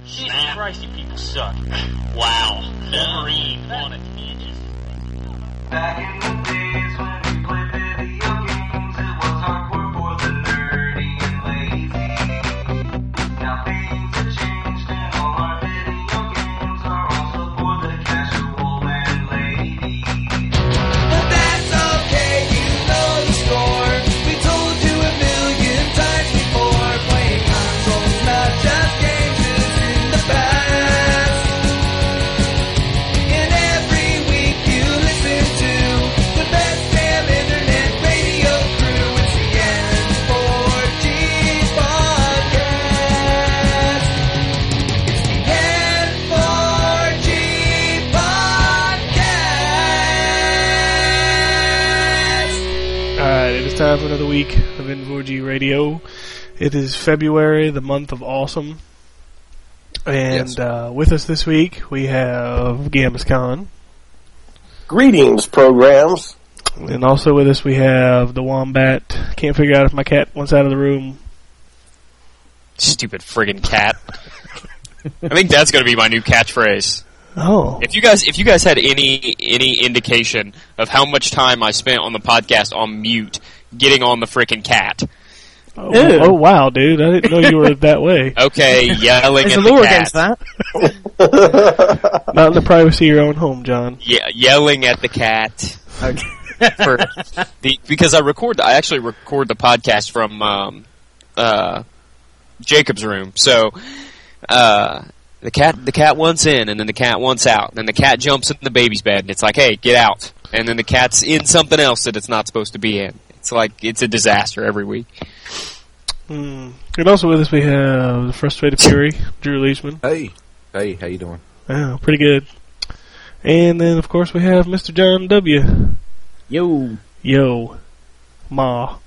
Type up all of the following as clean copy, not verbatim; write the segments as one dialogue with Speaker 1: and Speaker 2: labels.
Speaker 1: Jesus Christ, you people suck. Wow. Wolverine on a tangent.
Speaker 2: Back in the days when we played video games, it was hardcore for the nerdy and lazy. Now things have changed and all our video games are also for the casual and lady.
Speaker 3: But that's okay, you know the score. We told you a million times before. Playing consoles, not just games, is in the past. And every week you listen to the best damn internet radio crew. It's the N4G podcast. It's the N4G podcast.
Speaker 4: Alright, it is time for another week of N4G Radio. It is February, the month of awesome. And with us this week, we have Gambus Khan.
Speaker 5: Greetings, programs.
Speaker 4: And also with us, we have the Wombat. Can't figure out if my cat wants out of the room.
Speaker 6: Stupid friggin' cat. I think that's going to be my new catchphrase.
Speaker 4: Oh.
Speaker 6: If you guys had any indication of how much time I spent on the podcast on mute getting on the frickin' cat.
Speaker 4: Oh, wow, dude. I didn't know you were that way.
Speaker 6: Okay, yelling
Speaker 7: There's
Speaker 6: at
Speaker 7: a law
Speaker 6: the
Speaker 7: against
Speaker 6: cat.
Speaker 7: that.
Speaker 4: Not in the privacy of your own home, John.
Speaker 6: Yeah, yelling at the cat. Because I actually record the podcast from Jacob's room. So the cat wants in, and then the cat wants out. Then the cat jumps in the baby's bed, and it's like, hey, get out. And then the cat's in something else that it's not supposed to be in. It's like, it's a disaster every week.
Speaker 4: And also with us, we have the Frustrated Fury, Drew Leishman.
Speaker 8: Hey, how you doing?
Speaker 4: Oh, pretty good. And then, of course, we have Mr. John W.
Speaker 7: Yo.
Speaker 4: Ma.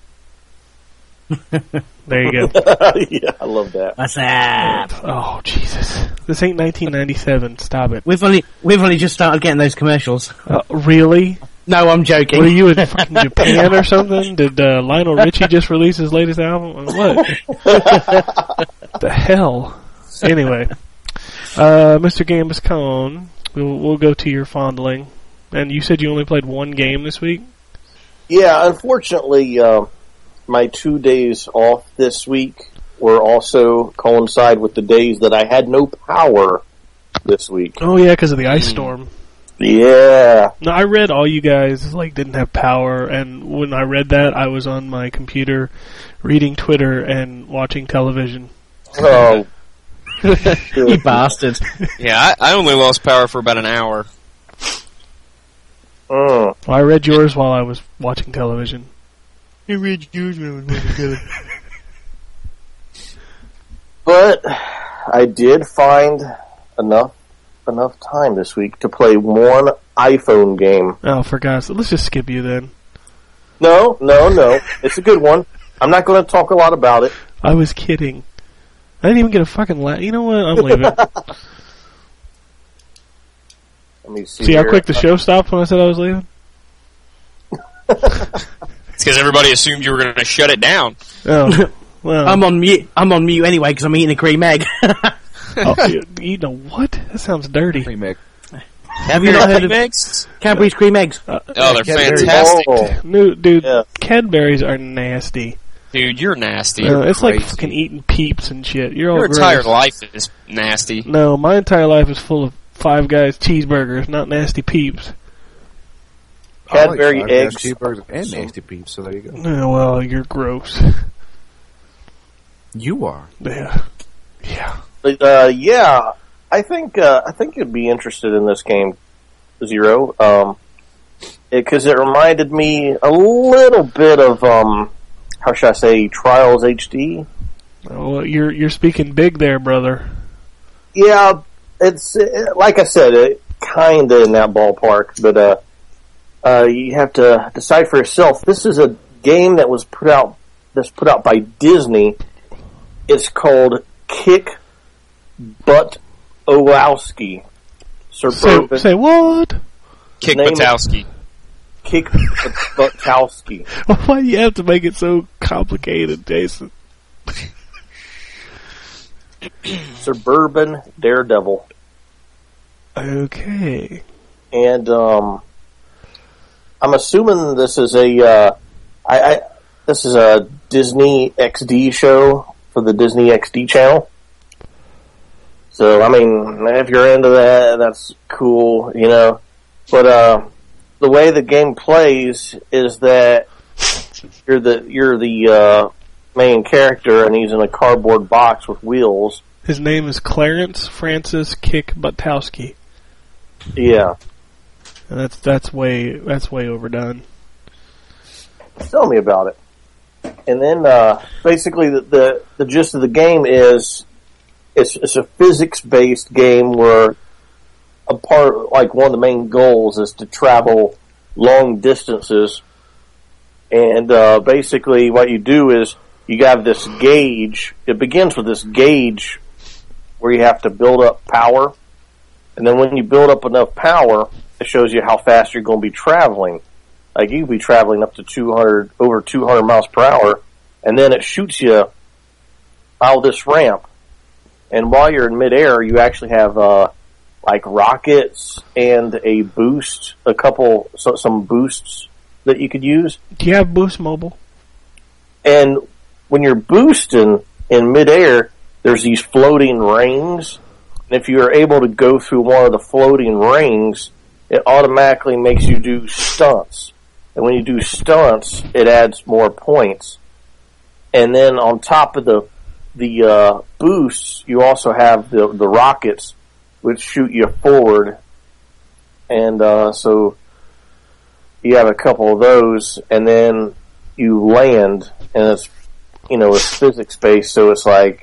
Speaker 4: There you go.
Speaker 5: Yeah, I love that.
Speaker 7: What's up?
Speaker 4: Oh, Jesus. This ain't 1997. Stop it.
Speaker 7: We've only just started getting those commercials.
Speaker 4: Really?
Speaker 7: No, I'm joking.
Speaker 4: What are you in fucking Japan or something? Did Lionel Richie just release his latest album? What? The hell? Anyway, Mr. Gambus Khan, we'll go to your fondling. And you said you only played one game this week?
Speaker 5: Yeah, unfortunately, my 2 days off this week were also coincide with the days that I had no power this week.
Speaker 4: Oh, yeah, because of the ice storm.
Speaker 5: Yeah.
Speaker 4: No, I read all you guys didn't have power, and when I read that, I was on my computer reading Twitter and watching television.
Speaker 5: Oh.
Speaker 7: You bastard.
Speaker 6: Yeah, I only lost power for about an hour.
Speaker 4: Well, I read yours while I was watching television. I read yours while I was watching television.
Speaker 5: But I did find enough time this week to play one iPhone game.
Speaker 4: Oh, for God's sake, let's just skip you then.
Speaker 5: No. It's a good one. I'm not going to talk a lot about it.
Speaker 4: I was kidding. I didn't even get a fucking laugh. You know what? I'm leaving.
Speaker 5: Let me
Speaker 4: See how quick the show stopped when I said I was leaving?
Speaker 6: It's because everybody assumed you were going to shut it down.
Speaker 4: Oh, well.
Speaker 7: I'm on mute anyway because I'm eating a cream egg.
Speaker 4: Oh, you eating a what? That sounds dirty.
Speaker 8: Cream egg.
Speaker 7: Have you not heard of
Speaker 6: eggs?
Speaker 7: Cadbury's cream eggs?
Speaker 6: Oh, they're
Speaker 8: Cadbury.
Speaker 6: fantastic.
Speaker 5: Oh.
Speaker 4: No, dude,
Speaker 5: Yeah.
Speaker 4: Cadbury's are nasty.
Speaker 6: Dude, you're nasty.
Speaker 4: It's like
Speaker 8: crazy.
Speaker 4: fucking eating Peeps and shit. You're all
Speaker 6: Your
Speaker 4: gross.
Speaker 6: entire life is nasty.
Speaker 4: No, my entire life is full of Five Guys cheeseburgers, not nasty Peeps.
Speaker 5: Cadbury
Speaker 8: I like
Speaker 5: eggs.
Speaker 8: cheeseburgers and nasty peeps. So there you go.
Speaker 4: Oh, well, you're gross.
Speaker 8: You are.
Speaker 4: Yeah.
Speaker 5: But, I think you'd be interested in this game, Zero. Because it reminded me a little bit of how should I say, Trials HD.
Speaker 4: Well, you're speaking big there, brother.
Speaker 5: Yeah, it's like I said, it kinda in that ballpark, but you have to decide for yourself. This is a game that was put out by Disney. It's called Kick Butt Owlowski.
Speaker 4: Say what?
Speaker 6: Kick
Speaker 5: Name
Speaker 6: Batowski.
Speaker 5: Kick Buttowski.
Speaker 4: Why do you have to make it so complicated, Jason?
Speaker 5: Suburban Daredevil.
Speaker 4: Okay.
Speaker 5: And I'm assuming this is this is a Disney XD show for the Disney XD channel. So, I mean, if you're into that, that's cool, you know. But the way the game plays is that you're the main character, and he's in a cardboard box with wheels.
Speaker 4: His name is Clarence Francis Kick Butowski.
Speaker 5: Yeah.
Speaker 4: And that's way overdone.
Speaker 5: Tell me about it. And then basically the gist of the game is it's a physics based game where one of the main goals is to travel long distances. And basically what you do is you have this gauge. It begins with this gauge where you have to build up power. And then when you build up enough power, it shows you how fast you're going to be traveling. Like, you could be traveling up to over 200 miles per hour, and then it shoots you out this ramp. And while you're in midair, you actually have, like rockets and a boost, some boosts that you could use.
Speaker 4: Do you have Boost Mobile?
Speaker 5: And when you're boosting in midair, there's these floating rings. And if you are able to go through one of the floating rings, it automatically makes you do stunts. And when you do stunts, it adds more points. And then on top of the boosts, you also have the rockets, which shoot you forward. And so you have a couple of those, and then you land, and it's physics based, so it's like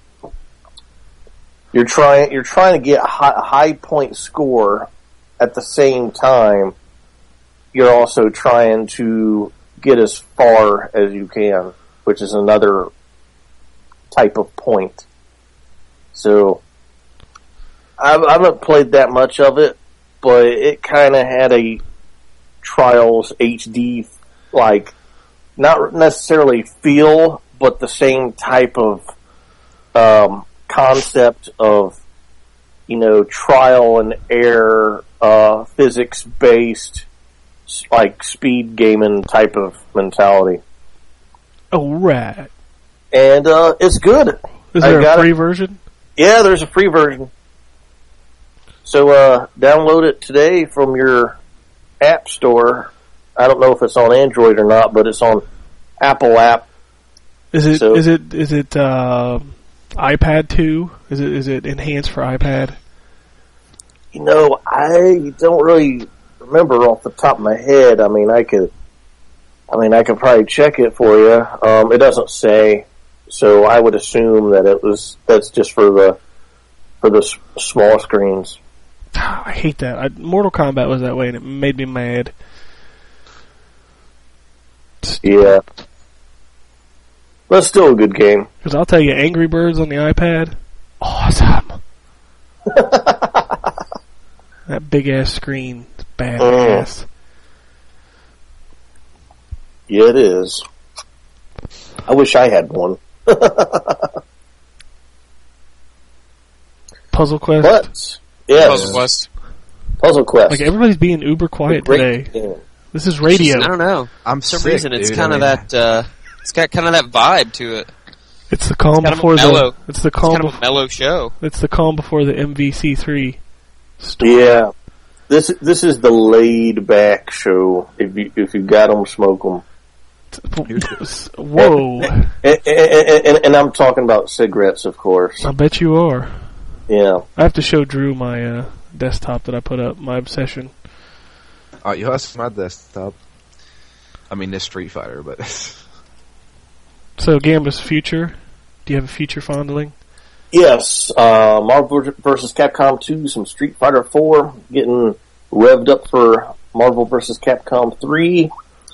Speaker 5: you're trying to get a high point score. At the same time, you're also trying to get as far as you can, which is another type of point. So, I haven't played that much of it, but it kind of had a Trials HD, like, not necessarily feel, but the same type of concept of, trial and error, physics-based, like, speed gaming type of mentality.
Speaker 4: Oh, right.
Speaker 5: And it's good.
Speaker 4: Is there a free version?
Speaker 5: Yeah, there's a free version. So download it today from your App Store. I don't know if it's on Android or not, but it's on Apple app.
Speaker 4: Is it iPad too? Is it enhanced for iPad?
Speaker 5: I don't really remember off the top of my head. I could probably check it for you. It doesn't say, so I would assume that that's just for the small screens.
Speaker 4: I hate that. Mortal Kombat was that way, and it made me mad.
Speaker 5: Yeah. But it's still a good game.
Speaker 4: Because I'll tell you, Angry Birds on the iPad, awesome. That big-ass screen, it's badass.
Speaker 5: Yeah, it is. I wish I had one.
Speaker 4: Puzzle Quest?
Speaker 5: But, yes. Puzzle Quest.
Speaker 4: Like, everybody's being uber quiet today.
Speaker 5: Game.
Speaker 4: This is radio.
Speaker 6: I don't know.
Speaker 8: I'm
Speaker 6: For some
Speaker 8: sick,
Speaker 6: reason, it's
Speaker 8: dude.
Speaker 6: kind of that. It's got kind of that vibe to it.
Speaker 4: It's the calm
Speaker 6: It's
Speaker 4: before
Speaker 6: mellow.
Speaker 4: the. It's the calm.
Speaker 6: It's kind of a mellow show.
Speaker 4: It's the calm before the MVC3 storm.
Speaker 5: Yeah. This is the laid back show. If you got them, smoke them.
Speaker 4: Whoa!
Speaker 5: And I'm talking about cigarettes, of course.
Speaker 4: I bet you are.
Speaker 5: Yeah.
Speaker 4: I have to show Drew my desktop that I put up, my obsession.
Speaker 8: Oh, you asked my desktop. I mean, this Street Fighter, but
Speaker 4: So, Gambus future. Do you have a future fondling?
Speaker 5: Yes. Marvel vs. Capcom 2, some Street Fighter 4, getting revved up for Marvel vs. Capcom 3.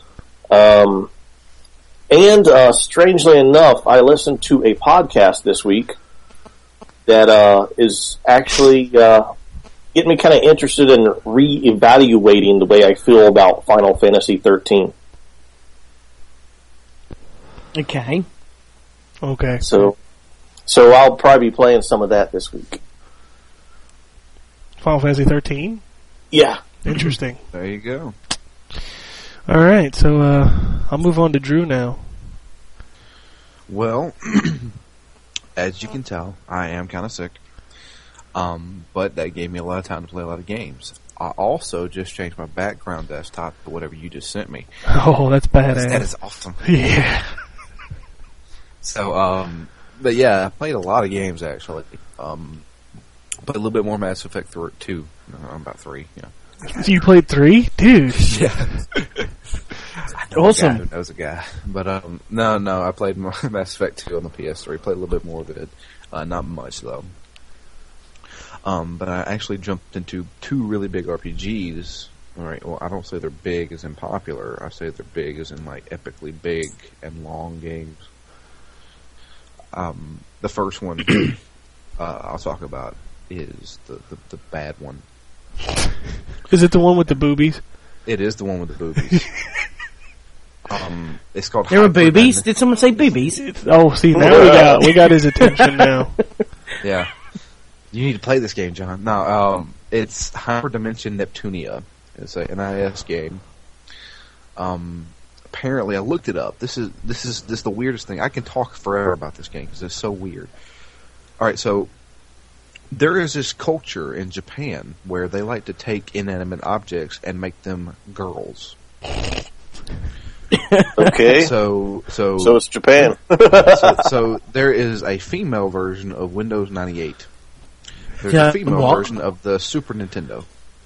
Speaker 5: And strangely enough, I listened to a podcast this week that is actually getting me kind of interested in re-evaluating the way I feel about Final Fantasy 13.
Speaker 7: Okay.
Speaker 4: Okay.
Speaker 5: So So I'll probably be playing some of that this week.
Speaker 4: Final Fantasy 13?
Speaker 5: Yeah.
Speaker 4: Interesting.
Speaker 8: There you go.
Speaker 4: Alright, so I'll move on to Drew now.
Speaker 8: Well, as you can tell, I am kind of sick. But that gave me a lot of time to play a lot of games. I also just changed my background desktop to whatever you just sent me.
Speaker 4: Oh, that's badass.
Speaker 8: That is awesome.
Speaker 4: Yeah.
Speaker 8: So, but yeah, I played a lot of games actually. Played a little bit more Mass Effect 2. I'm about 3,
Speaker 4: You played 3? Dude.
Speaker 8: Yeah.
Speaker 7: Awesome.
Speaker 8: Who knows a guy? But no, I played more Mass Effect 2 on the PS3. Played a little bit more of it. Not much though. But I actually jumped into 2 really big RPGs. All right. Well, I don't say they're big as in popular. I say they're big as in like epically big and long games. The first one I'll talk about is the bad one.
Speaker 4: Is it the one with the boobies?
Speaker 8: It is the one with the boobies. It's called.
Speaker 7: There were
Speaker 8: Hyper
Speaker 7: boobies.
Speaker 8: Dimension-
Speaker 7: Did someone say boobies?
Speaker 4: Oh, see, now we got his attention now.
Speaker 8: Yeah. You need to play this game, John. No, it's Hyperdimension Neptunia. It's a NIS game. Apparently, I looked it up. This is the weirdest thing. I can talk forever about this game because it's so weird. All right, so there is this culture in Japan where they like to take inanimate objects and make them girls.
Speaker 5: Okay.
Speaker 8: So
Speaker 5: it's Japan.
Speaker 8: so there is a female version of Windows 98. There's
Speaker 7: Yeah,
Speaker 8: a female
Speaker 7: what?
Speaker 8: version of the Super Nintendo.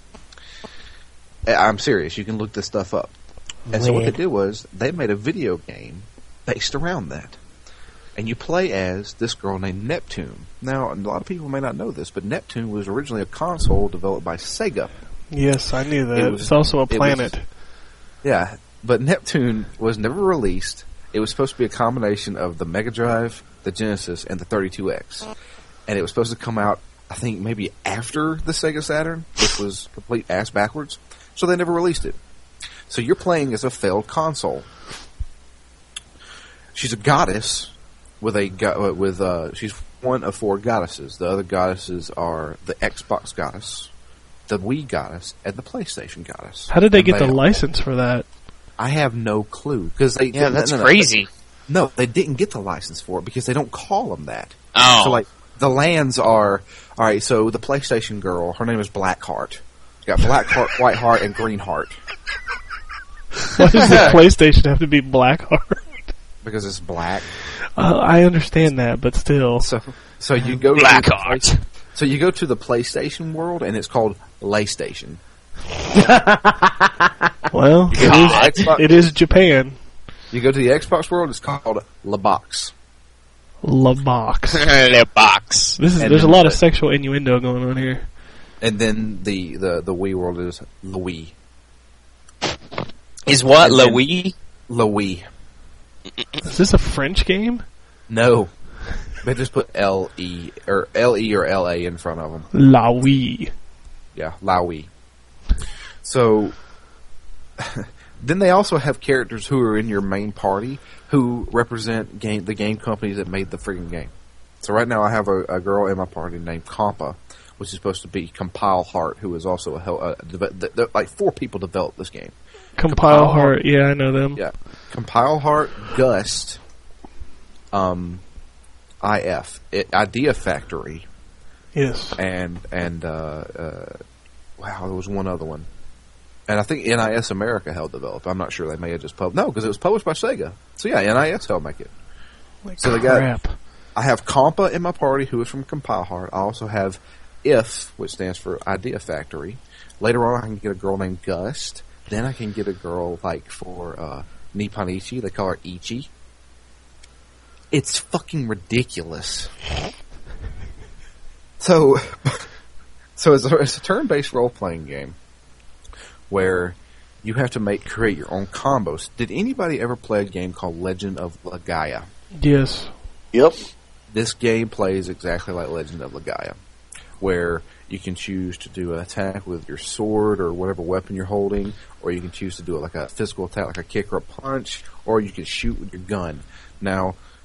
Speaker 8: I'm serious. You can look this stuff up. And so what they
Speaker 7: Weird.
Speaker 8: did was they made a video game based around that. And you play as this girl named Neptune. Now, a lot of people may not know this, but Neptune was originally a console developed by Sega.
Speaker 4: Yes, I knew that.
Speaker 8: It was-
Speaker 4: It's also a
Speaker 8: it was-
Speaker 4: planet.
Speaker 8: Yeah, but Neptune was never released. It was supposed to be a combination of the Mega Drive, the Genesis, and the 32X. And it was supposed to come out, I think, maybe after the Sega Saturn, which was complete ass backwards. So they never released it. So you're playing as a failed console. She's a goddess with she's one of 4 goddesses. The other goddesses are the Xbox goddess, the Wii goddess, and the PlayStation goddess.
Speaker 4: How did they
Speaker 8: And
Speaker 4: get the license for that?
Speaker 8: I have no clue because they.
Speaker 6: Yeah, that's
Speaker 8: no.
Speaker 6: crazy.
Speaker 8: No, they didn't get the license for it because they don't call them that.
Speaker 6: Oh.
Speaker 8: So like the lands are all right. So the PlayStation girl, her name is Blackheart. She's got Blackheart, Whiteheart, and Greenheart
Speaker 4: Why does the PlayStation have to be Blackheart?
Speaker 8: because it's black.
Speaker 4: I understand that, but still.
Speaker 8: So you go
Speaker 6: Blackheart.
Speaker 8: So you go to the PlayStation world, and it's called PlayStation.
Speaker 4: Well,
Speaker 8: Xbox-
Speaker 4: it is Japan.
Speaker 8: You go to the Xbox world, it's called La Box.
Speaker 4: La box.
Speaker 6: The box.
Speaker 4: There's
Speaker 8: And
Speaker 4: a
Speaker 8: then
Speaker 4: lot of
Speaker 8: the-
Speaker 4: sexual innuendo going on here.
Speaker 8: And then the Wii world is Louis.
Speaker 6: Is what,
Speaker 8: And then-
Speaker 6: Louis?
Speaker 8: Louis.
Speaker 4: Is this a French game?
Speaker 8: No. They just put L-E or L-A in front of them.
Speaker 4: La Wii.
Speaker 8: Yeah, Louis. So, then they also have characters who are in your main party who represent the game companies that made the freaking game. So right now I have a girl in my party named Compa, which is supposed to be Compile Heart, who is also like 4 people developed this game.
Speaker 4: Compile Heart. Yeah, I know them.
Speaker 8: Yeah. Compile Heart, Gust, IF, Idea Factory,
Speaker 4: Yes.
Speaker 8: and wow, there was one other one. And I think NIS America helped develop. I'm not sure they may have just published. No, because it was published by Sega. So yeah, NIS helped make it.
Speaker 4: Like
Speaker 8: So they got-
Speaker 4: crap.
Speaker 8: I have Compa in my party, who is from Compile Heart. I also have IF, which stands for Idea Factory. Later on, I can get a girl named Gust. Then I can get a girl like for Nippon Ichi. They call her Ichi. It's fucking ridiculous. So it's a turn-based role-playing game where you have to create your own combos. Did anybody ever play a game called Legend of Legaia?
Speaker 4: Yes.
Speaker 5: Yep.
Speaker 8: This game plays exactly like Legend of Legaia, where you can choose to do an attack with your sword or whatever weapon you're holding, or you can choose to do it like a physical attack, like a kick or a punch, or you can shoot with your gun. Now,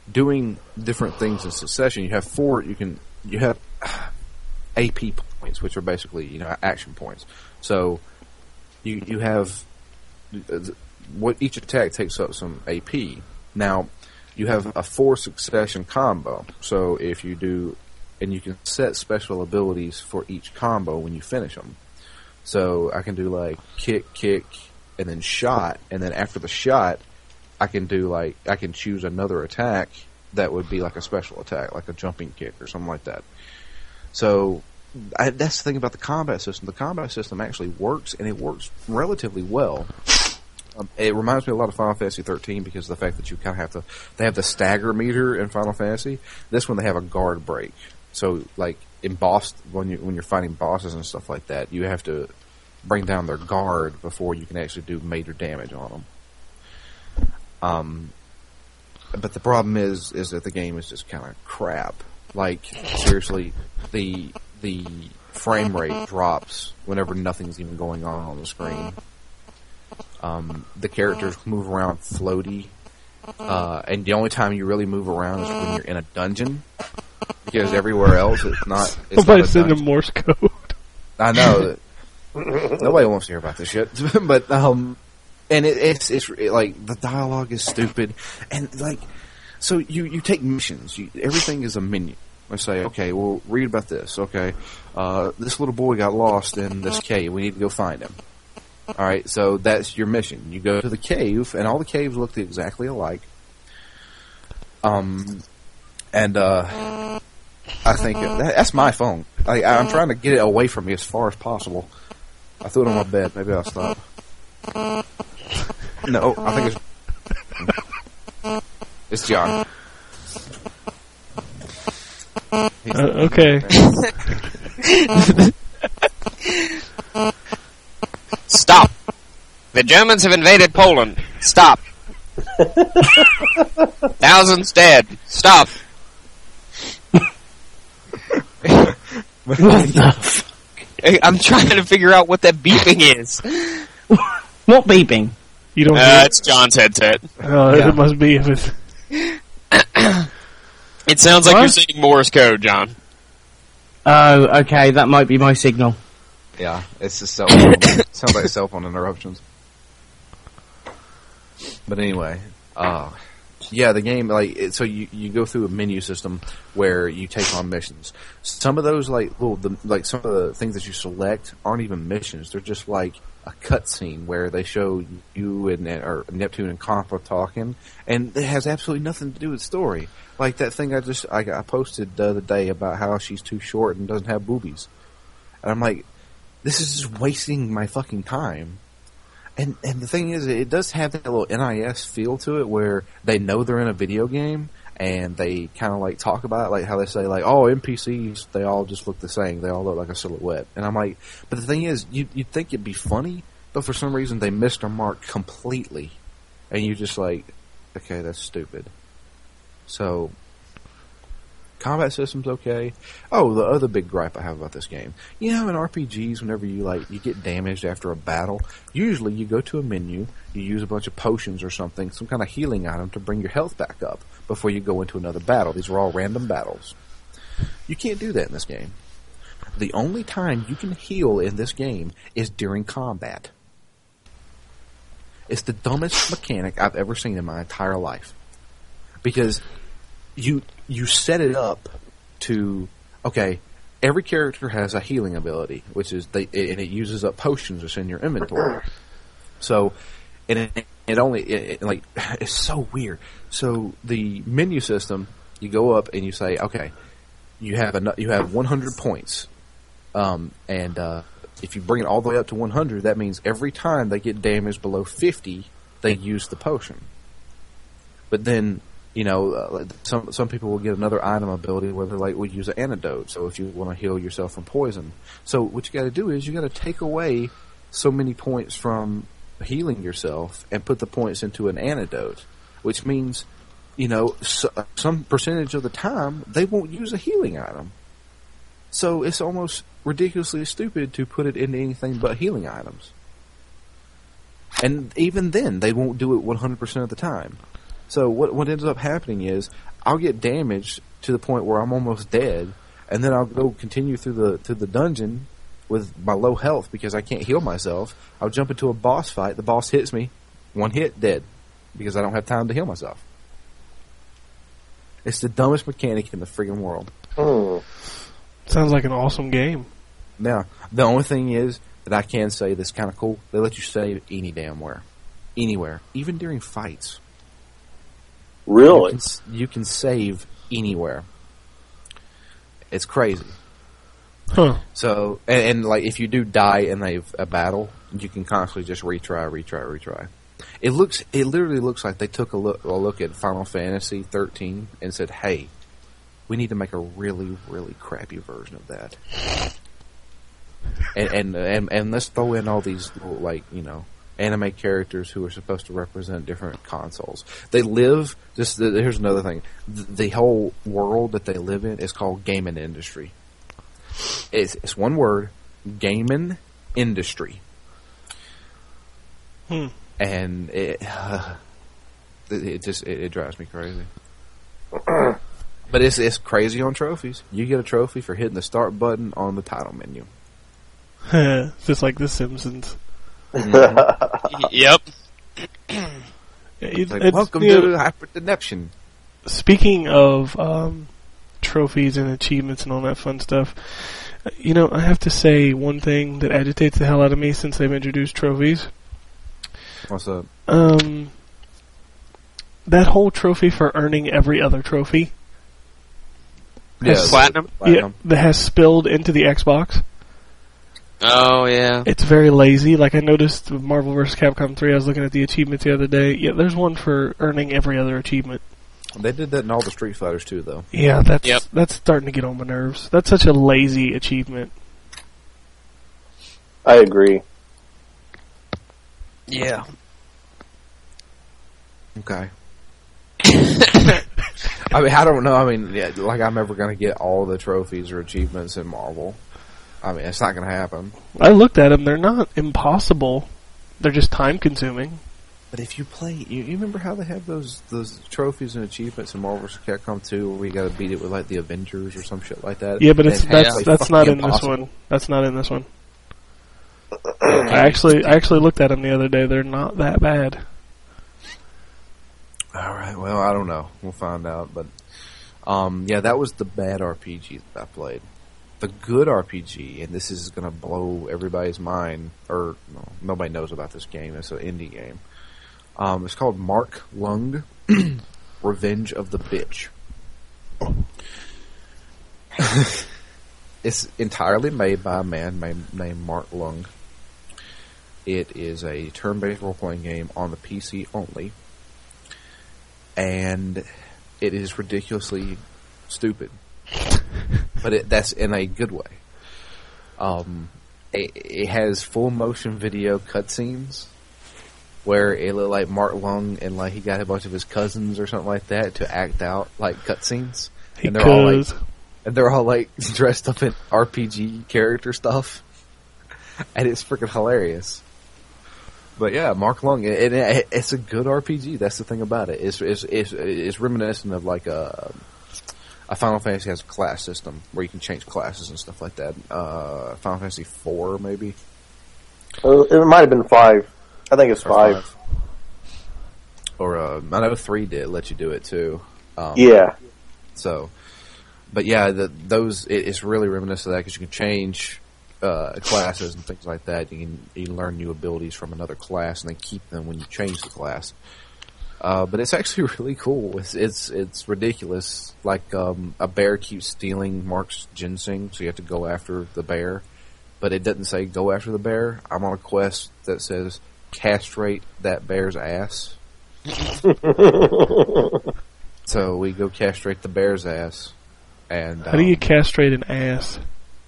Speaker 8: doing different things in succession. You have you have AP points, which are basically, action points. So you have what each attack takes up some AP. Now you have a 4 succession combo. So if you do, and you can set special abilities for each combo when you finish them. So I can do like kick, and then shot, and then after the shot, I can choose another attack that would be like a special attack, like a jumping kick or something like that. So that's the thing about the combat system. The combat system actually works, and it works relatively well. It reminds me a lot of Final Fantasy 13 because of the fact that you kind of have to. They have the stagger meter in Final Fantasy. This one they have a guard break. So like in boss, when you're fighting bosses and stuff like that, you have to bring down their guard before you can actually do major damage on them. But the problem is that the game is just kind of crap. Like seriously, the frame rate drops whenever nothing's even going on the screen. The characters move around floaty, and the only time you really move around is when you're in a dungeon, because everywhere else it's not.
Speaker 4: Somebody's sending Morse code.
Speaker 8: I know that nobody wants to hear about this shit, but and it's like the dialogue is stupid, and like so you take missions. Everything is a menu. Let's say, okay, well, read about this. Okay, this little boy got lost in this cave. We need to go find him. All right, so that's your mission. You go to the cave, and all the caves look exactly alike. I think that's my phone. I'm trying to get it away from me as far as possible. I threw it on my bed. Maybe I'll stop. No, I think it's John.
Speaker 4: Okay.
Speaker 6: Stop! The Germans have invaded Poland. Stop! Thousands dead. Stop!
Speaker 7: What the fuck?
Speaker 6: I'm trying to figure out what that beeping is.
Speaker 7: What beeping?
Speaker 4: You don't.
Speaker 6: It's John's headset.
Speaker 4: Oh,
Speaker 8: Yeah.
Speaker 4: it must be if it's.
Speaker 6: It sounds like you're saying Morse code, John.
Speaker 7: Oh, okay, that might be my signal.
Speaker 8: Yeah, it's just cell phone. Sounds like cell phone interruptions. But anyway, yeah, the game so you go through a menu system where you take on missions. Some of those some of the things that you select aren't even missions. They're just like a cutscene where they show you or Neptune and Compa talking, and it has absolutely nothing to do with the story. Like that thing I posted the other day about how she's too short and doesn't have boobies, and I'm like, this is just wasting my fucking time. And the thing is, it does have that little NIS feel to it where they know they're in a video game and they kind of like talk about it, like how they say like, oh, NPCs, they all just look the same. They all look like a silhouette. And I'm like, but the thing is, you'd think it'd be funny, but for some reason they missed their mark completely. And you're just like, okay, that's stupid. So, combat system's okay. Oh, the other big gripe I have about this game. You know, in RPGs, whenever you get damaged after a battle, usually you go to a menu, you use a bunch of potions or something, some kind of healing item to bring your health back up before you go into another battle. These are all random battles. You can't do that in this game. The only time you can heal in this game is during combat. It's the dumbest mechanic I've ever seen in my entire life. Because you set it up to, okay, every character has a healing ability, which is and it uses up potions that's in your inventory. So, and it's so weird. So the menu system, you go up and you say, okay, you have 100 points, and if you bring it all the way up to 100, that means every time they get damaged below 50, they use the potion. But then, some people will get another item ability where they would use an antidote. So if you want to heal yourself from poison, so what you got to do is you got to take away so many points from healing yourself and put the points into an antidote, which means, some percentage of the time they won't use a healing item. So it's almost ridiculously stupid to put it into anything but healing items. And even then, they won't do it 100% of the time. So what ends up happening is I'll get damaged to the point where I'm almost dead, and then I'll go continue through the dungeon with my low health because I can't heal myself. I'll jump into a boss fight. The boss hits me, one hit, dead, because I don't have time to heal myself. It's the dumbest mechanic in the friggin' world.
Speaker 4: Sounds like an awesome game.
Speaker 8: Now, the only thing is that I can say that's kind of cool. They let you save any damn where, anywhere, even during fights.
Speaker 5: Really?
Speaker 8: You can save anywhere. It's crazy.
Speaker 4: Huh.
Speaker 8: So, and like if you do die in a battle, you can constantly just retry. It literally looks like they took a look at Final Fantasy 13 and said, "Hey, we need to make a really, really crappy version of that." And let's throw in all these little, anime characters who are supposed to represent different consoles. They live. Here's another thing: the whole world that they live in is called gaming industry. It's one word: gaming industry. And it drives me crazy. But it's crazy on trophies. You get a trophy for hitting the start button on the title menu.
Speaker 4: Just like The Simpsons.
Speaker 6: Yep.
Speaker 8: Welcome to Hyperdineption.
Speaker 4: Speaking of trophies and achievements and all that fun stuff, I have to say one thing that agitates the hell out of me since they've introduced trophies.
Speaker 8: What's up?
Speaker 4: That whole trophy for earning every other trophy.
Speaker 6: Platinum?
Speaker 4: Yeah, that has spilled into the Xbox.
Speaker 6: Oh, yeah.
Speaker 4: It's very lazy. Like I noticed with Marvel vs. Capcom 3, I was looking at the achievements the other day. Yeah, there's one for earning every other achievement.
Speaker 8: They did that in all the Street Fighters too, though.
Speaker 4: Yeah, that's starting to get on my nerves. That's such a lazy achievement.
Speaker 5: I agree.
Speaker 6: Yeah.
Speaker 8: Okay. I mean, I don't know. I mean, like I'm ever going to get all the trophies or achievements in Marvel. I mean, it's not going to happen.
Speaker 4: I looked at them. They're not impossible. They're just time-consuming.
Speaker 8: But if you play, you remember how they have those trophies and achievements in Marvel vs. Capcom 2 where you got to beat it with like the Avengers or some shit like that?
Speaker 4: Yeah, but that's not in
Speaker 8: impossible.
Speaker 4: this one. That's not in this one. I actually looked at them the other day. They're not that bad.
Speaker 8: All right. Well, I don't know. We'll find out. But yeah, that was the bad RPG that I played. The good RPG, and this is going to blow everybody's mind, or nobody knows about this game. It's an indie game. It's called Mark Lung, Revenge of the Bitch. It's entirely made by a man named Mark Lung. It is a turn-based role-playing game on the PC only, and it is ridiculously stupid. But that's in a good way. It has full motion video cutscenes where it looked like Mark Lung and like he got a bunch of his cousins or something like that to act out like cutscenes. And they're all like dressed up in RPG character stuff. And it's freaking hilarious. But yeah, Mark Lung, it's a good RPG. That's the thing about it. It's reminiscent of like a Final Fantasy has a class system where you can change classes and stuff like that. Final Fantasy 4, maybe?
Speaker 5: It might have been 5. I think it's 5.
Speaker 8: Or, I know 3 did let you do it too.
Speaker 5: Yeah.
Speaker 8: So, but yeah, it's really reminiscent of that because you can change classes and things like that. You can learn new abilities from another class and then keep them when you change the class. But it's actually really cool. It's ridiculous. Like a bear keeps stealing Mark's ginseng, so you have to go after the bear. But it doesn't say go after the bear. I'm on a quest that says castrate that bear's ass. So we go castrate the bear's ass. And
Speaker 4: how do you castrate an ass?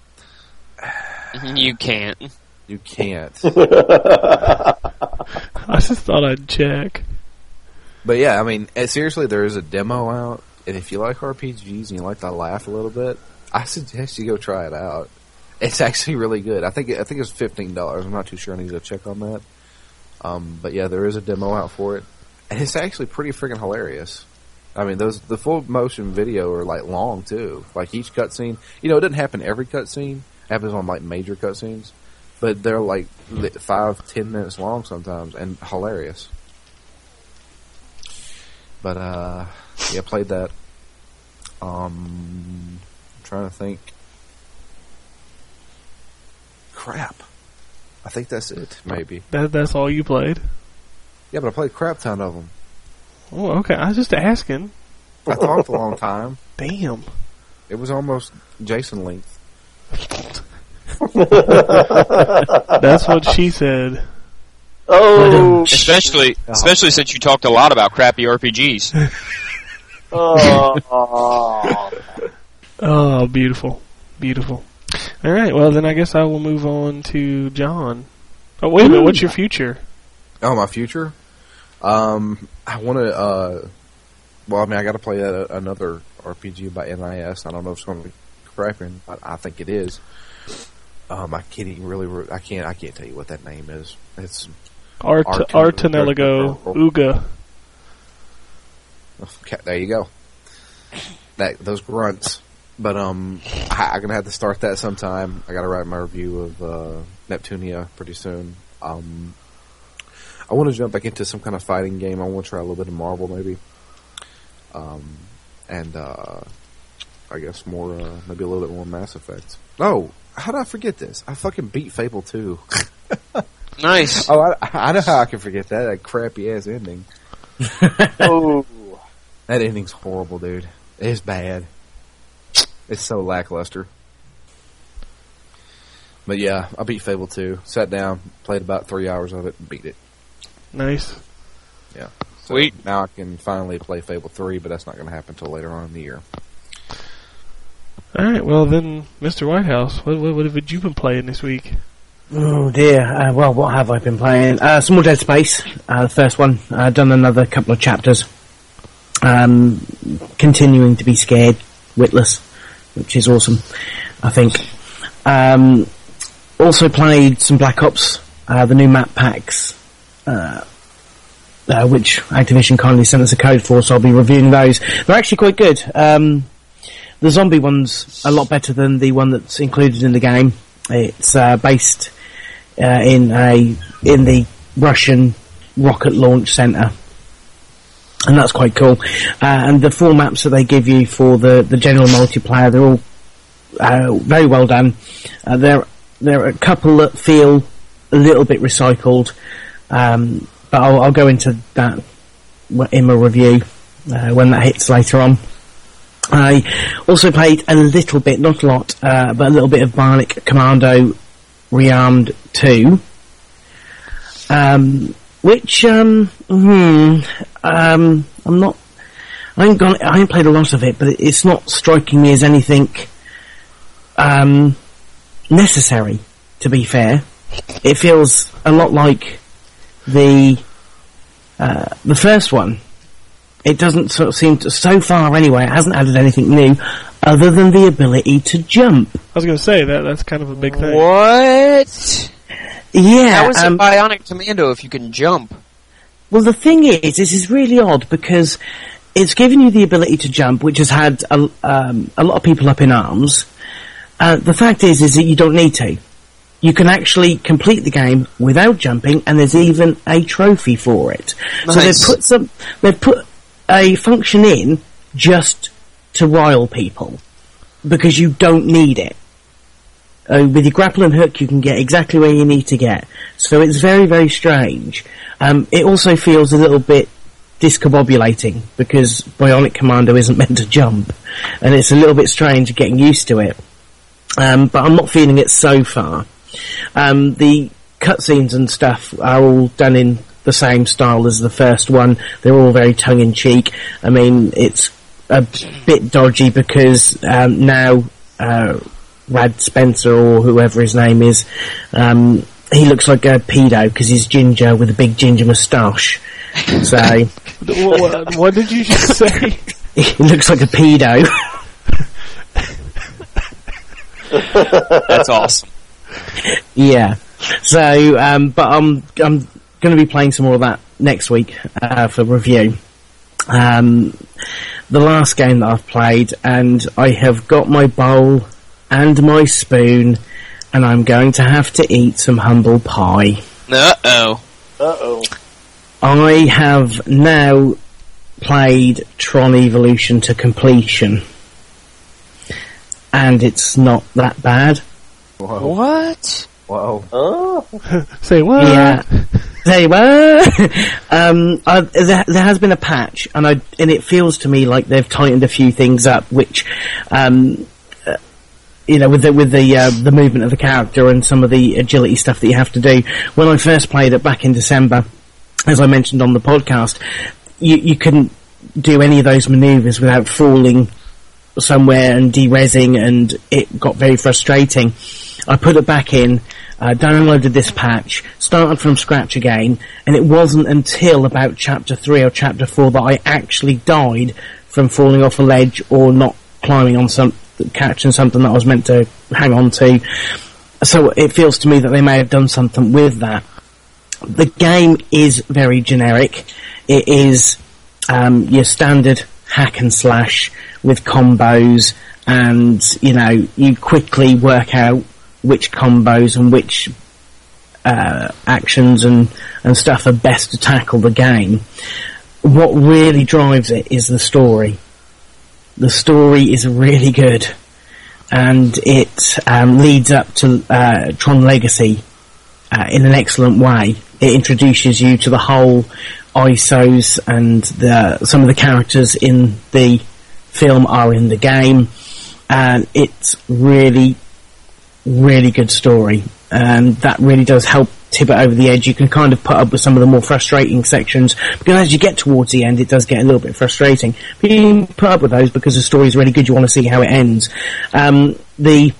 Speaker 6: You can't.
Speaker 8: You can't.
Speaker 4: I just thought I'd check.
Speaker 8: But yeah, I mean, seriously, there is a demo out, and if you like RPGs and you like to laugh a little bit, I suggest you go try it out. It's actually really good. I think it's $15. I'm not too sure. I need to check on that. But yeah, there is a demo out for it, And it's actually pretty freaking hilarious. I mean, the full motion video are like long too. Like each cutscene, it doesn't happen every cutscene. It happens on like major cutscenes, but they're like 5-10 minutes long sometimes, and hilarious. But yeah, played that. I'm trying to think. Crap. I think that's it. Maybe.
Speaker 4: That's all you played?
Speaker 8: Yeah, but I played a crap ton of them.
Speaker 4: Oh, okay. I was just asking.
Speaker 8: I talked a long time.
Speaker 4: Damn.
Speaker 8: It was almost Jason length.
Speaker 4: That's what she said.
Speaker 5: Oh,
Speaker 6: Especially since you talked a lot about crappy RPGs.
Speaker 4: Oh, beautiful. Beautiful. All right, well, then I guess I will move on to John. Oh, wait a minute. What's your future?
Speaker 8: Oh, my future? I want to, well, I mean, I got to play another RPG by NIS. I don't know if it's going to be crapping, but I think it is. I can't even really, I can't tell you what that name is. It's
Speaker 4: Artaneligo Uga.
Speaker 8: Okay, there you go. Those grunts. But I'm gonna have to start that sometime. I gotta write my review of Neptunia pretty soon. I want to jump back into some kind of fighting game. I want to try a little bit of Marvel, maybe. And I guess more, maybe a little bit more Mass Effect. Oh, how did I forget this? I fucking beat Fable 2.
Speaker 6: Nice.
Speaker 8: Oh, I know how I can forget that crappy ass ending.
Speaker 5: oh,
Speaker 8: that ending's horrible, dude. It's bad. It's so lackluster. But yeah, I beat Fable 2. Sat down, played about 3 hours of it, and beat it.
Speaker 4: Nice.
Speaker 8: Yeah. So
Speaker 6: Sweet.
Speaker 8: now I can finally play Fable 3, but that's not going to happen until later on in the year.
Speaker 4: All right, well then, Mr. Whitehouse, what have you been playing this week?
Speaker 7: Oh dear. Well, what have I been playing? Some more Dead Space. The first one. I've done another couple of chapters. Continuing to be scared, witless, which is awesome, I think. Also played some Black Ops, the new map packs, which Activision kindly sent us a code for, so I'll be reviewing those. They're actually quite good. The zombie one's a lot better than the one that's included in the game. It's based in the Russian rocket launch center, and that's quite cool. And the 4 maps that they give you for the general multiplayer, they're all very well done. There are a couple that feel a little bit recycled, but I'll go into that in my review when that hits later on. I also played a little bit, not a lot, but a little bit of Bionic Commando Rearmed 2, which I ain't played a lot of it, but it's not striking me as anything necessary, to be fair. It feels a lot like the first one. It doesn't sort of seem to, so far anyway, it hasn't added anything new other than the ability to jump.
Speaker 4: I was going to say that's kind of a big thing.
Speaker 6: What?
Speaker 7: Yeah.
Speaker 6: How is it Bionic Commando if you can jump?
Speaker 7: Well, the thing is, this is really odd because it's given you the ability to jump, which has had a lot of people up in arms. The fact is that you don't need to. You can actually complete the game without jumping, and there's even a trophy for it.
Speaker 6: Nice.
Speaker 7: So they've put a function in just to rile people because you don't need it. With your grapple and hook, you can get exactly where you need to get. So it's very, very strange. It also feels a little bit discombobulating because Bionic Commando isn't meant to jump, and it's a little bit strange getting used to it. But I'm not feeling it so far. The cutscenes and stuff are all done in the same style as the first one. They're all very tongue-in-cheek. I mean, it's a bit dodgy because now Rad Spencer, or whoever his name is, he looks like a pedo because he's ginger with a big ginger moustache. So
Speaker 4: what did you just say?
Speaker 7: He looks like a pedo.
Speaker 6: That's awesome.
Speaker 7: Yeah. So, but I'm going to be playing some more of that next week for review. The last game that I've played, and I have got my bowl and my spoon, and I'm going to have to eat some humble pie.
Speaker 6: Uh-oh.
Speaker 5: Uh-oh.
Speaker 7: I have now played Tron Evolution to completion, and it's not that bad.
Speaker 8: Whoa.
Speaker 6: What?
Speaker 8: Whoa.
Speaker 5: Oh.
Speaker 4: Say what?
Speaker 7: Yeah. Say what? There has been a patch, and it feels to me like they've tightened a few things up, which, with the movement of the character and some of the agility stuff that you have to do. When I first played it back in December, as I mentioned on the podcast, you couldn't do any of those manoeuvres without falling somewhere and de-rezzing, and it got very frustrating. I put it back in, downloaded this patch, started from scratch again, and it wasn't until about Chapter 3 or Chapter 4 that I actually died from falling off a ledge or not climbing on catching something that I was meant to hang on to. So it feels to me that they may have done something with that. The game is very generic. It is your standard hack and slash with combos, and you quickly work out which combos and which actions and stuff are best to tackle the game. What really drives it is the story. The story is really good, and it leads up to Tron Legacy in an excellent way. It introduces you to the whole ISOs, and some of the characters in the film are in the game, and it's really, really good story, and that really does help tip it over the edge. You can kind of put up with some of the more frustrating sections, because as you get towards the end it does get a little bit frustrating, but you can put up with those because the story is really good. You want to see how it ends. The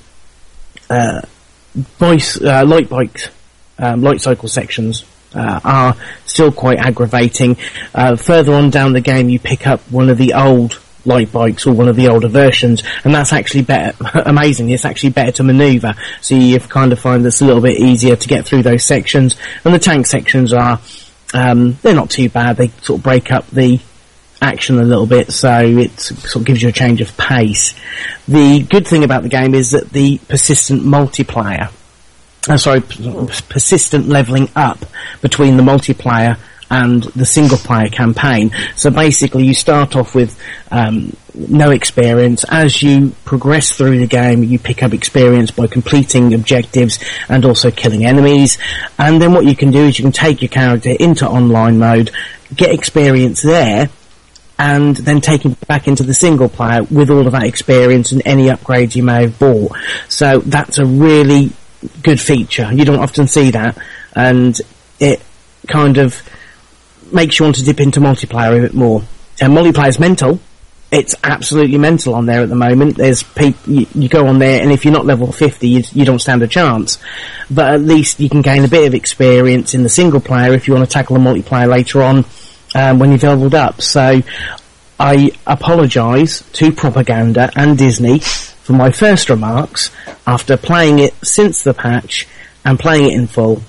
Speaker 7: light cycle sections are still quite aggravating. Further on down the game you pick up one of the old light bikes, or one of the older versions, and that's actually better. Amazingly, it's actually better to manoeuvre, so you kind of find this a little bit easier to get through those sections. And the tank sections are they're not too bad. They sort of break up the action a little bit, so it sort of gives you a change of pace. The good thing about the game is that the persistent multiplayer persistent leveling up between the multiplayer and the single player campaign. So basically you start off with no experience. As you progress through the game you pick up experience by completing objectives and also killing enemies, and then what you can do is you can take your character into online mode, get experience there, and then take him back into the single player with all of that experience and any upgrades you may have bought. So that's a really good feature. You don't often see that, and it kind of makes you want to dip into multiplayer a bit more. And multiplayer's mental. It's absolutely mental on there at the moment. There's you go on there, and if you're not level 50, you don't stand a chance. But at least you can gain a bit of experience in the single player if you want to tackle the multiplayer later on when you've leveled up. So I apologise to Propaganda and Disney for my first remarks after playing it since the patch and playing it in full.